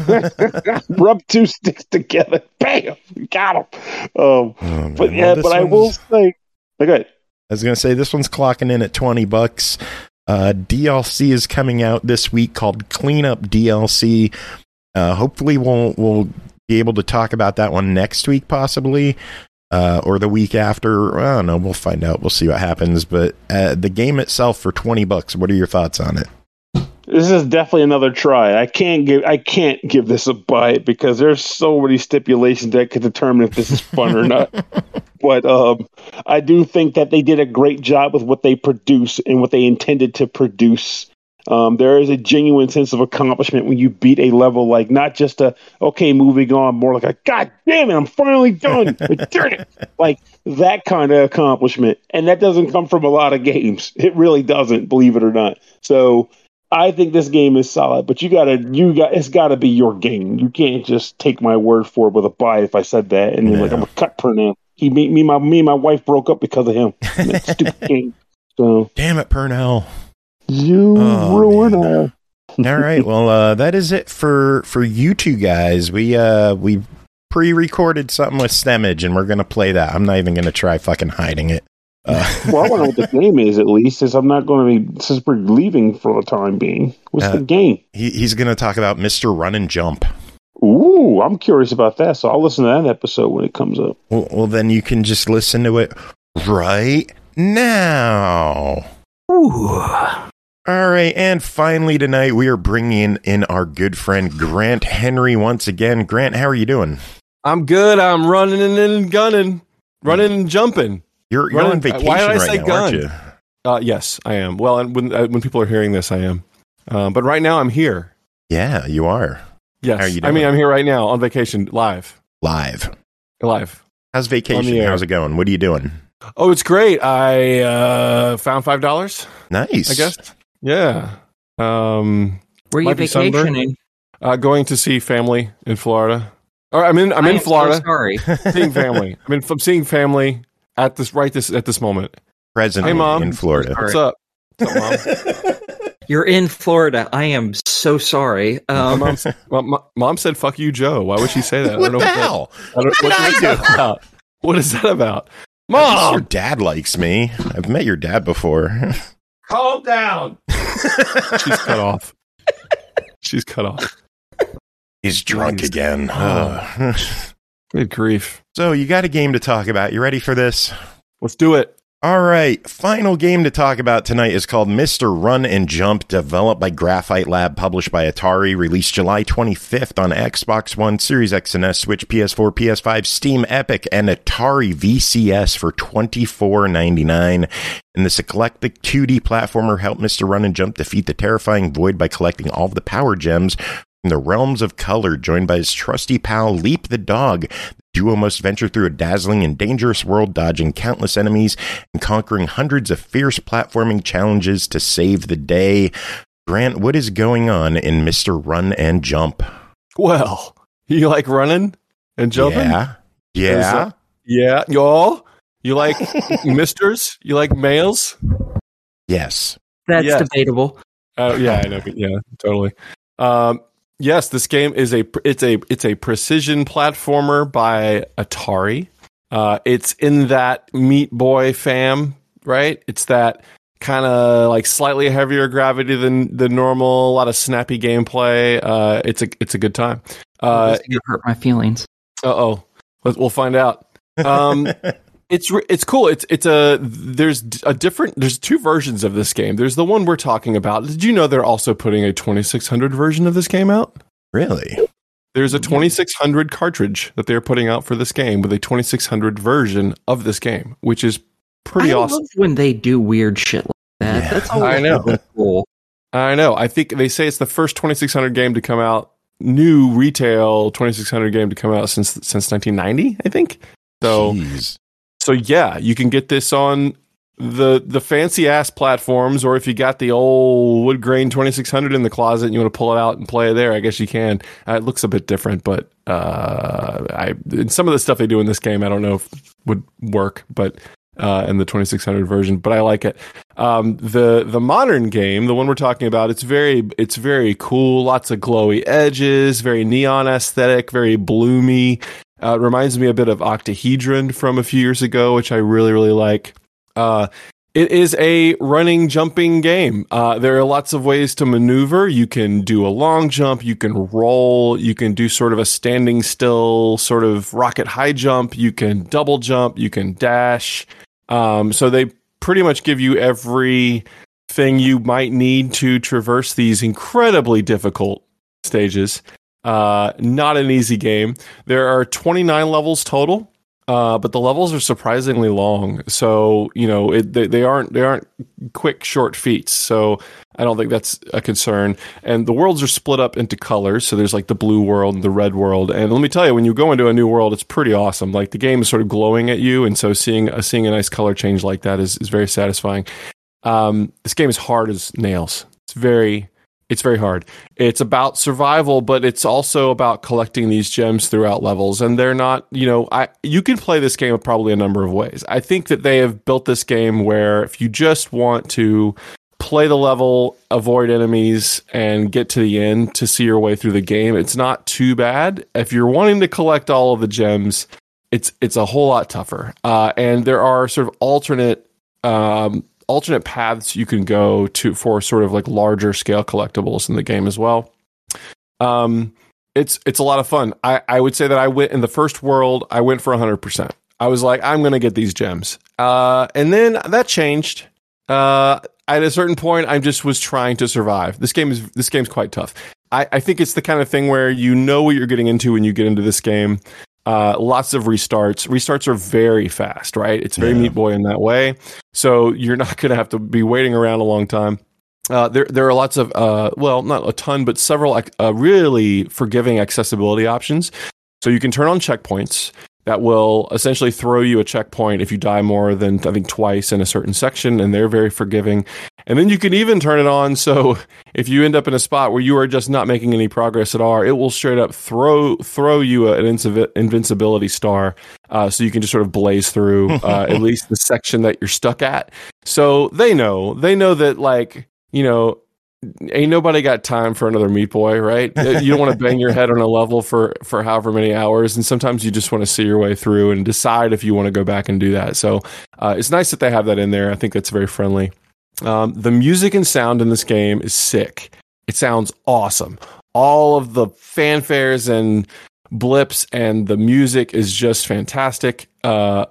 god. rub two sticks together. Bam! Got him. Um, Oh, man. but Well, yeah, this but I will one's- say, okay. I was gonna say this one's clocking in at twenty bucks. Uh, D L C is coming out this week called Cleanup D L C. Uh, hopefully, we'll we'll be able to talk about that one next week, possibly, uh, or the week after. I don't know. We'll find out. We'll see what happens. But uh, the game itself for twenty bucks. What are your thoughts on it? This is definitely another try. I can't give I can't give this a buy because there's so many stipulations that could determine if this is fun or not. But um, I do think that they did a great job with what they produce and what they intended to produce. Um, there is a genuine sense of accomplishment when you beat a level, like not just a, okay, moving on, more like a, God damn it, I'm finally done. I did it. Like that kind of accomplishment. And that doesn't come from a lot of games. It really doesn't, believe it or not. So I think this game is solid, but you gotta, you got, it's gotta be your game. You can't just take my word for it with a buy if I said that. And then Yeah. like, I'm a cut per now. He made me, my, me and my wife broke up because of him. That stupid game. So Damn it, Purnell. you Oh, ruin man. her. All right. Well, uh, that is it for for you two guys. We uh we pre-recorded something with Stemage, and we're gonna play that. I'm not even gonna try fucking hiding it. Uh, Well, I want to know what the game is, at least, since I'm not going to be, since we're leaving for the time being. What's Uh, the game? he, he's gonna talk about Mister Run and Jump. Ooh, I'm curious about that, so I'll listen to that episode when it comes up. Well, well, then you can just listen to it right now. Ooh. All right, and finally tonight we are bringing in our good friend Grant Henry once again. Grant, how are you doing? I'm good. I'm running and gunning, running and jumping. You're you're Running- on vacation why did I right say now, gun? aren't you? Uh, yes, I am. Well, and when uh, when people are hearing this, I am. Um, but right now, I'm here. Yeah, you are Yes, How are you I mean, doing? I'm here right now on vacation, live, live. live. How's On the vacation? air. How's it going? What are you doing? Oh, it's great. I uh, found five dollars. Nice. I guess. Yeah. Um, Where are you Might be sunburned. vacationing? uh, going to see family in Florida. Or I'm in. I'm I in am so Florida, sorry. seeing family. I'm, in, I'm seeing family at this right this at this moment. Presently Hey, Mom. in Florida. What's up? What's up, Mom? You're in Florida. I am so sorry. My Um, mom, my, my, mom said, "Fuck you, Joe." Why would she say that? I What don't the know what that- hell? I don't, What did what I is do? that about? What is that about? At least your Mom, dad likes me. I've met your dad before. calm down. She's cut off. She's cut off. He's drunk again. Ugh. Good grief. So you got a game to talk about. You ready for this? Let's do it. All right, final game to talk about tonight is called Mister Run and Jump, developed by Graphite Lab, published by Atari, released July twenty-fifth on Xbox One, Series X and S, Switch, P S four, P S five, Steam, Epic, and Atari V C S for twenty-four ninety-nine. In this eclectic two D platformer, help Mister Run and Jump defeat the terrifying void by collecting all of the power gems from the realms of color, joined by his trusty pal Leap the dog. The duo must venture through a dazzling and dangerous world, dodging countless enemies and conquering hundreds of fierce platforming challenges to save the day. Grant, what is going on in Mister Run and Jump? Well, you like running and jumping? Yeah. Yeah. Uh, yeah. Y'all? You like misters? You like males? Yes. That's Yes. debatable. Oh, yeah, I know. Yeah, totally. Um, yes, this game is a it's a it's a precision platformer by Atari. Uh, it's in that Meat Boy fam, right? It's that kind of like slightly heavier gravity than the normal. A lot of snappy gameplay. Uh, it's a it's a good time. Uh, This is gonna hurt my feelings. uh oh, we'll find out. Um, It's re- it's cool. It's it's a there's a different there's two versions of this game. There's the one we're talking about. Did you know they're also putting a twenty-six hundred version of this game out? Really? There's a twenty-six hundred cartridge that they're putting out for this game with a twenty-six hundred version of this game, which is pretty I awesome. love when they do weird shit like that. Yeah. That's always I know. really cool. I know. I think they say it's the first twenty-six hundred game to come out, new retail twenty-six hundred game to come out since since nineteen ninety, I think. So Jeez. So yeah, you can get this on the the fancy ass platforms, or if you got the old wood grain twenty-six hundred in the closet and you want to pull it out and play it there, I guess you can. Uh, it looks a bit different, but uh, I and some of the stuff they do in this game, I don't know if would work, but uh, in the twenty-six hundred version, but I like it. Um, the the modern game, the one we're talking about, it's very it's very cool. Lots of glowy edges, very neon aesthetic, very bloomy. Uh, it reminds me a bit of Octahedron from a few years ago, which I really, really like. Uh, it is a running, jumping game. Uh, there are lots of ways to maneuver. You can do a long jump. You can roll. You can do sort of a standing still, sort of rocket high jump. You can double jump. You can dash. Um, so they pretty much give you everything you might need to traverse these incredibly difficult stages. Uh, not an easy game. There are twenty-nine levels total, uh, but the levels are surprisingly long. So you know it, they, they aren't they aren't quick short feats. So I don't think that's a concern. And the worlds are split up into colors. So there's like the blue world and the red world. And let me tell you, when you go into a new world, it's pretty awesome. Like the game is sort of glowing at you, and so seeing uh, seeing a nice color change like that is is very satisfying. Um, this game is hard as nails. It's very It's very hard. It's about survival, but it's also about collecting these gems throughout levels. And they're not, you know, I you can play this game probably a number of ways. I think that they have built this game where if you just want to play the level, avoid enemies, and get to the end to see your way through the game, it's not too bad. If you're wanting to collect all of the gems, it's it's a whole lot tougher. Uh, and there are sort of alternate um alternate paths you can go to for sort of like larger scale collectibles in the game as well. Um, it's it's a lot of fun. I, I would say that I went in the first world, I went for one hundred percent. I was like, I'm going to get these gems. Uh, and then that changed. Uh, at a certain point, I just was trying to survive. This game is this game's quite tough. I, I think it's the kind of thing where you know what you're getting into when you get into this game. Uh, lots of restarts. Restarts are very fast, right? It's very Yeah. Meat Boy in that way. So you're not going to have to be waiting around a long time. Uh, there, there are lots of, uh, well, not a ton, but several uh, really forgiving accessibility options. So you can turn on checkpoints that will essentially throw you a checkpoint if you die more than, I think, twice in a certain section, and they're very forgiving. And then you can even turn it on so if you end up in a spot where you are just not making any progress at all, it will straight up throw throw you an invi- invincibility star, uh, so you can just sort of blaze through uh, at least the section that you're stuck at. So they know they know that, like, you know, ain't nobody got time for another Meat Boy, right? You don't want to bang your head on a level for for however many hours, and sometimes you just want to see your way through and decide if you want to go back and do that. So uh, it's nice that they have that in there. I think that's very friendly. Um, the music and sound in this game is sick. It sounds awesome. All of the fanfares and blips and the music is just fantastic. Uh,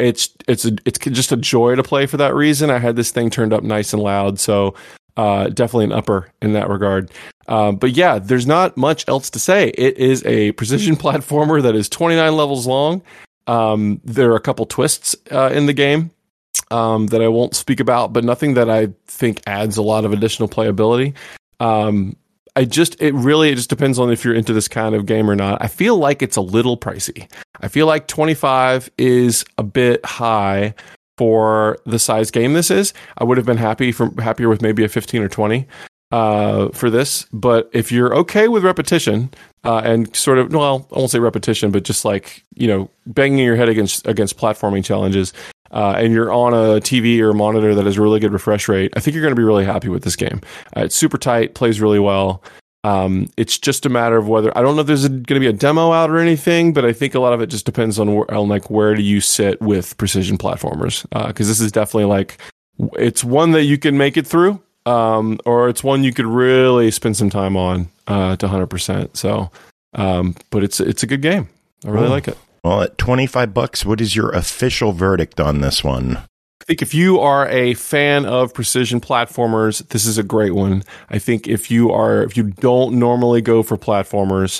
it's it's a, it's just a joy to play for that reason. I had this thing turned up nice and loud, so uh, definitely an upper in that regard. Uh, but yeah, there's not much else to say. It is a precision platformer that is twenty-nine levels long. Um, there are a couple twists uh, in the game um, that I won't speak about, but nothing that I think adds a lot of additional playability. Um, I just, it really, it just depends on if you're into this kind of game or not. I feel like it's a little pricey. I feel like twenty-five is a bit high for the size game this is. I would have been happy for happier with maybe a fifteen or twenty uh, for this. But if you're okay with repetition uh, and sort of, well, I won't say repetition, but just like, you know, banging your head against against platforming challenges, uh, and you're on a T V or a monitor that has a really good refresh rate, I think you're going to be really happy with this game. Uh, it's super tight, plays really well. Um, it's just a matter of whether, I don't know if there's going to be a demo out or anything, but I think a lot of it just depends on, where, on like where do you sit with precision platformers, because uh, this is definitely like, it's one that you can make it through, um, or it's one you could really spend some time on uh, to one hundred percent. So, um, but it's it's a good game. I really oh. like it. Well, at twenty-five bucks, what is your official verdict on this one? I think if you are a fan of precision platformers, this is a great one. I think if you are, if you don't normally go for platformers,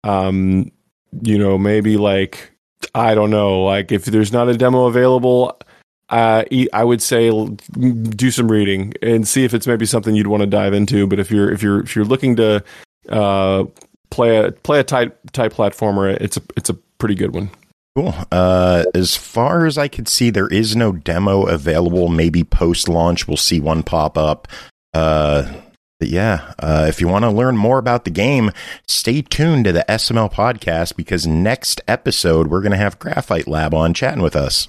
um, you know, maybe like, I don't know, like if there's not a demo available, uh, I would say do some reading and see if it's maybe something you'd want to dive into. But if you're if you're if you're looking to uh, play a play a type type platformer, it's a it's a pretty good one. Cool. Uh, as far as I could see, there is no demo available. Maybe post-launch, we'll see one pop up. Uh, but yeah, uh, if you want to learn more about the game, stay tuned to the S M L podcast, because next episode, we're going to have Graphite Lab on chatting with us.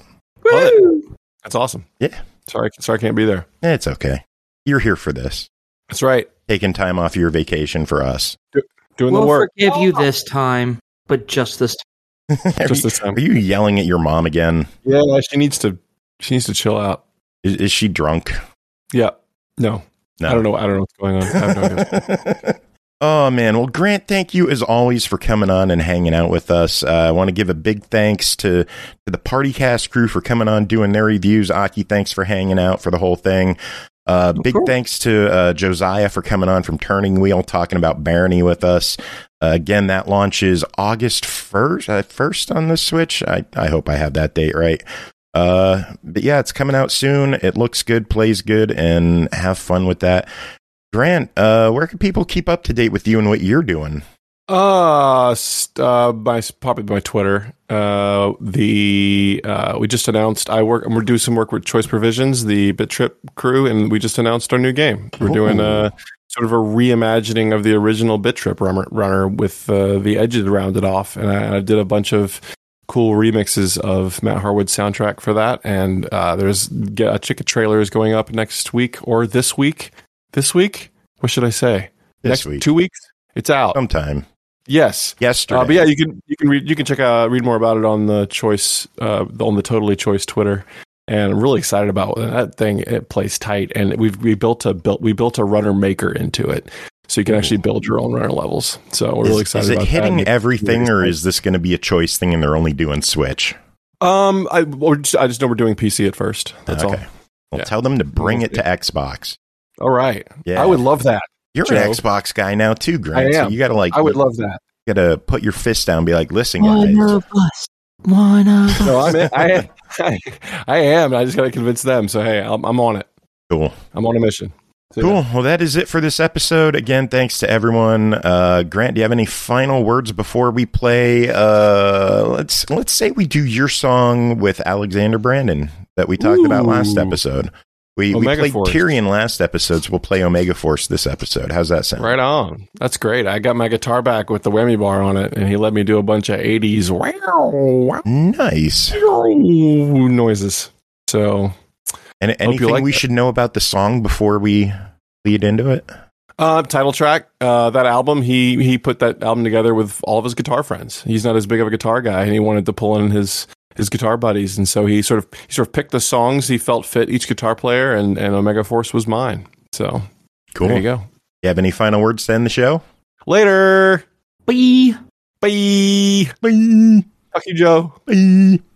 Woo! That's awesome. Yeah. Sorry, sorry I can't be there. It's okay. You're here for this. That's right. Taking time off your vacation for us. Do- doing we'll the work. We'll forgive you this time, but just this time. Just this time. Are you yelling at your mom again? Yeah, she needs to. She needs to chill out. Is, is she drunk? Yeah. No. No. I don't know. I don't know what's going on. I have no idea. Oh man. Well, Grant, thank you as always for coming on and hanging out with us. Uh, I want to give a big thanks to, to the PartyCast crew for coming on, doing their reviews. Aki, thanks for hanging out for the whole thing. Uh, big cool. thanks to uh, Josiah for coming on from Turning Wheel, talking about Barony with us. Uh, again, that launches August first, uh, first on the Switch. I, I hope I have that date right. Uh, but yeah, it's coming out soon. It looks good, plays good, and have fun with that. Grant, uh, where can people keep up to date with you and what you're doing? Uh, uh my probably my Twitter. Uh, the uh, we just announced I work. We're doing some work with Choice Provisions, the Bit Trip crew, and we just announced our new game. We're Ooh. doing a sort of a reimagining of the original Bit Trip runner, runner with uh, the edges rounded off, and I, I did a bunch of cool remixes of Matt Harwood's soundtrack for that. And uh, there's a Chicken trailer is going up next week or this week. This week? What should I say? This next week. Two weeks? It's out sometime. Yes, yesterday. Uh, but yeah, you can you can read you can check out read more about it on the Choice uh, on the Totally Choice Twitter. And I'm really excited about that thing. It plays tight, and we've we built a built we built a runner maker into it, so you can actually build your own runner levels. So we're is, really excited. Is it about hitting that. everything, or is this going to be a Choice thing, and they're only doing Switch? Um, I or just, I just know we're doing P C at first. That's okay. all. Well, yeah. Tell them to bring it to Xbox. All right. Yeah, I would love that. You're Joe. an Xbox guy now too, Grant. I am. So you got to like. I would love that. You got to put your fist down, and be like, "Listen, One guys." of us. One of us. No, I'm in, I, I, I am. I just got to convince them. So hey, I'm, I'm on it. Cool. I'm on a mission. So, cool. yeah. Well, that is it for this episode. Again, thanks to everyone. Uh, Grant, do you have any final words before we play? Uh, let's let's say we do your song with Alexander Brandon that we talked Ooh. about last episode. We, we played Force. Tyrion last episode, so we'll play Omega Force this episode. How's that sound? Right on. That's great. I got my guitar back with the whammy bar on it, and he let me do a bunch of eighties wow, nice noises. So, and anything like we that. should know about the song before we lead into it? Uh, title track. Uh, that album. He he put that album together with all of his guitar friends. He's not as big of a guitar guy, and he wanted to pull in his. his guitar buddies, and so he sort of he sort of picked the songs he felt fit each guitar player, and, and Omega Force was mine. So cool. There you go. You have any final words to end the show? Later. Bye. Bye. Bye. Fuck you, Joe. Bye.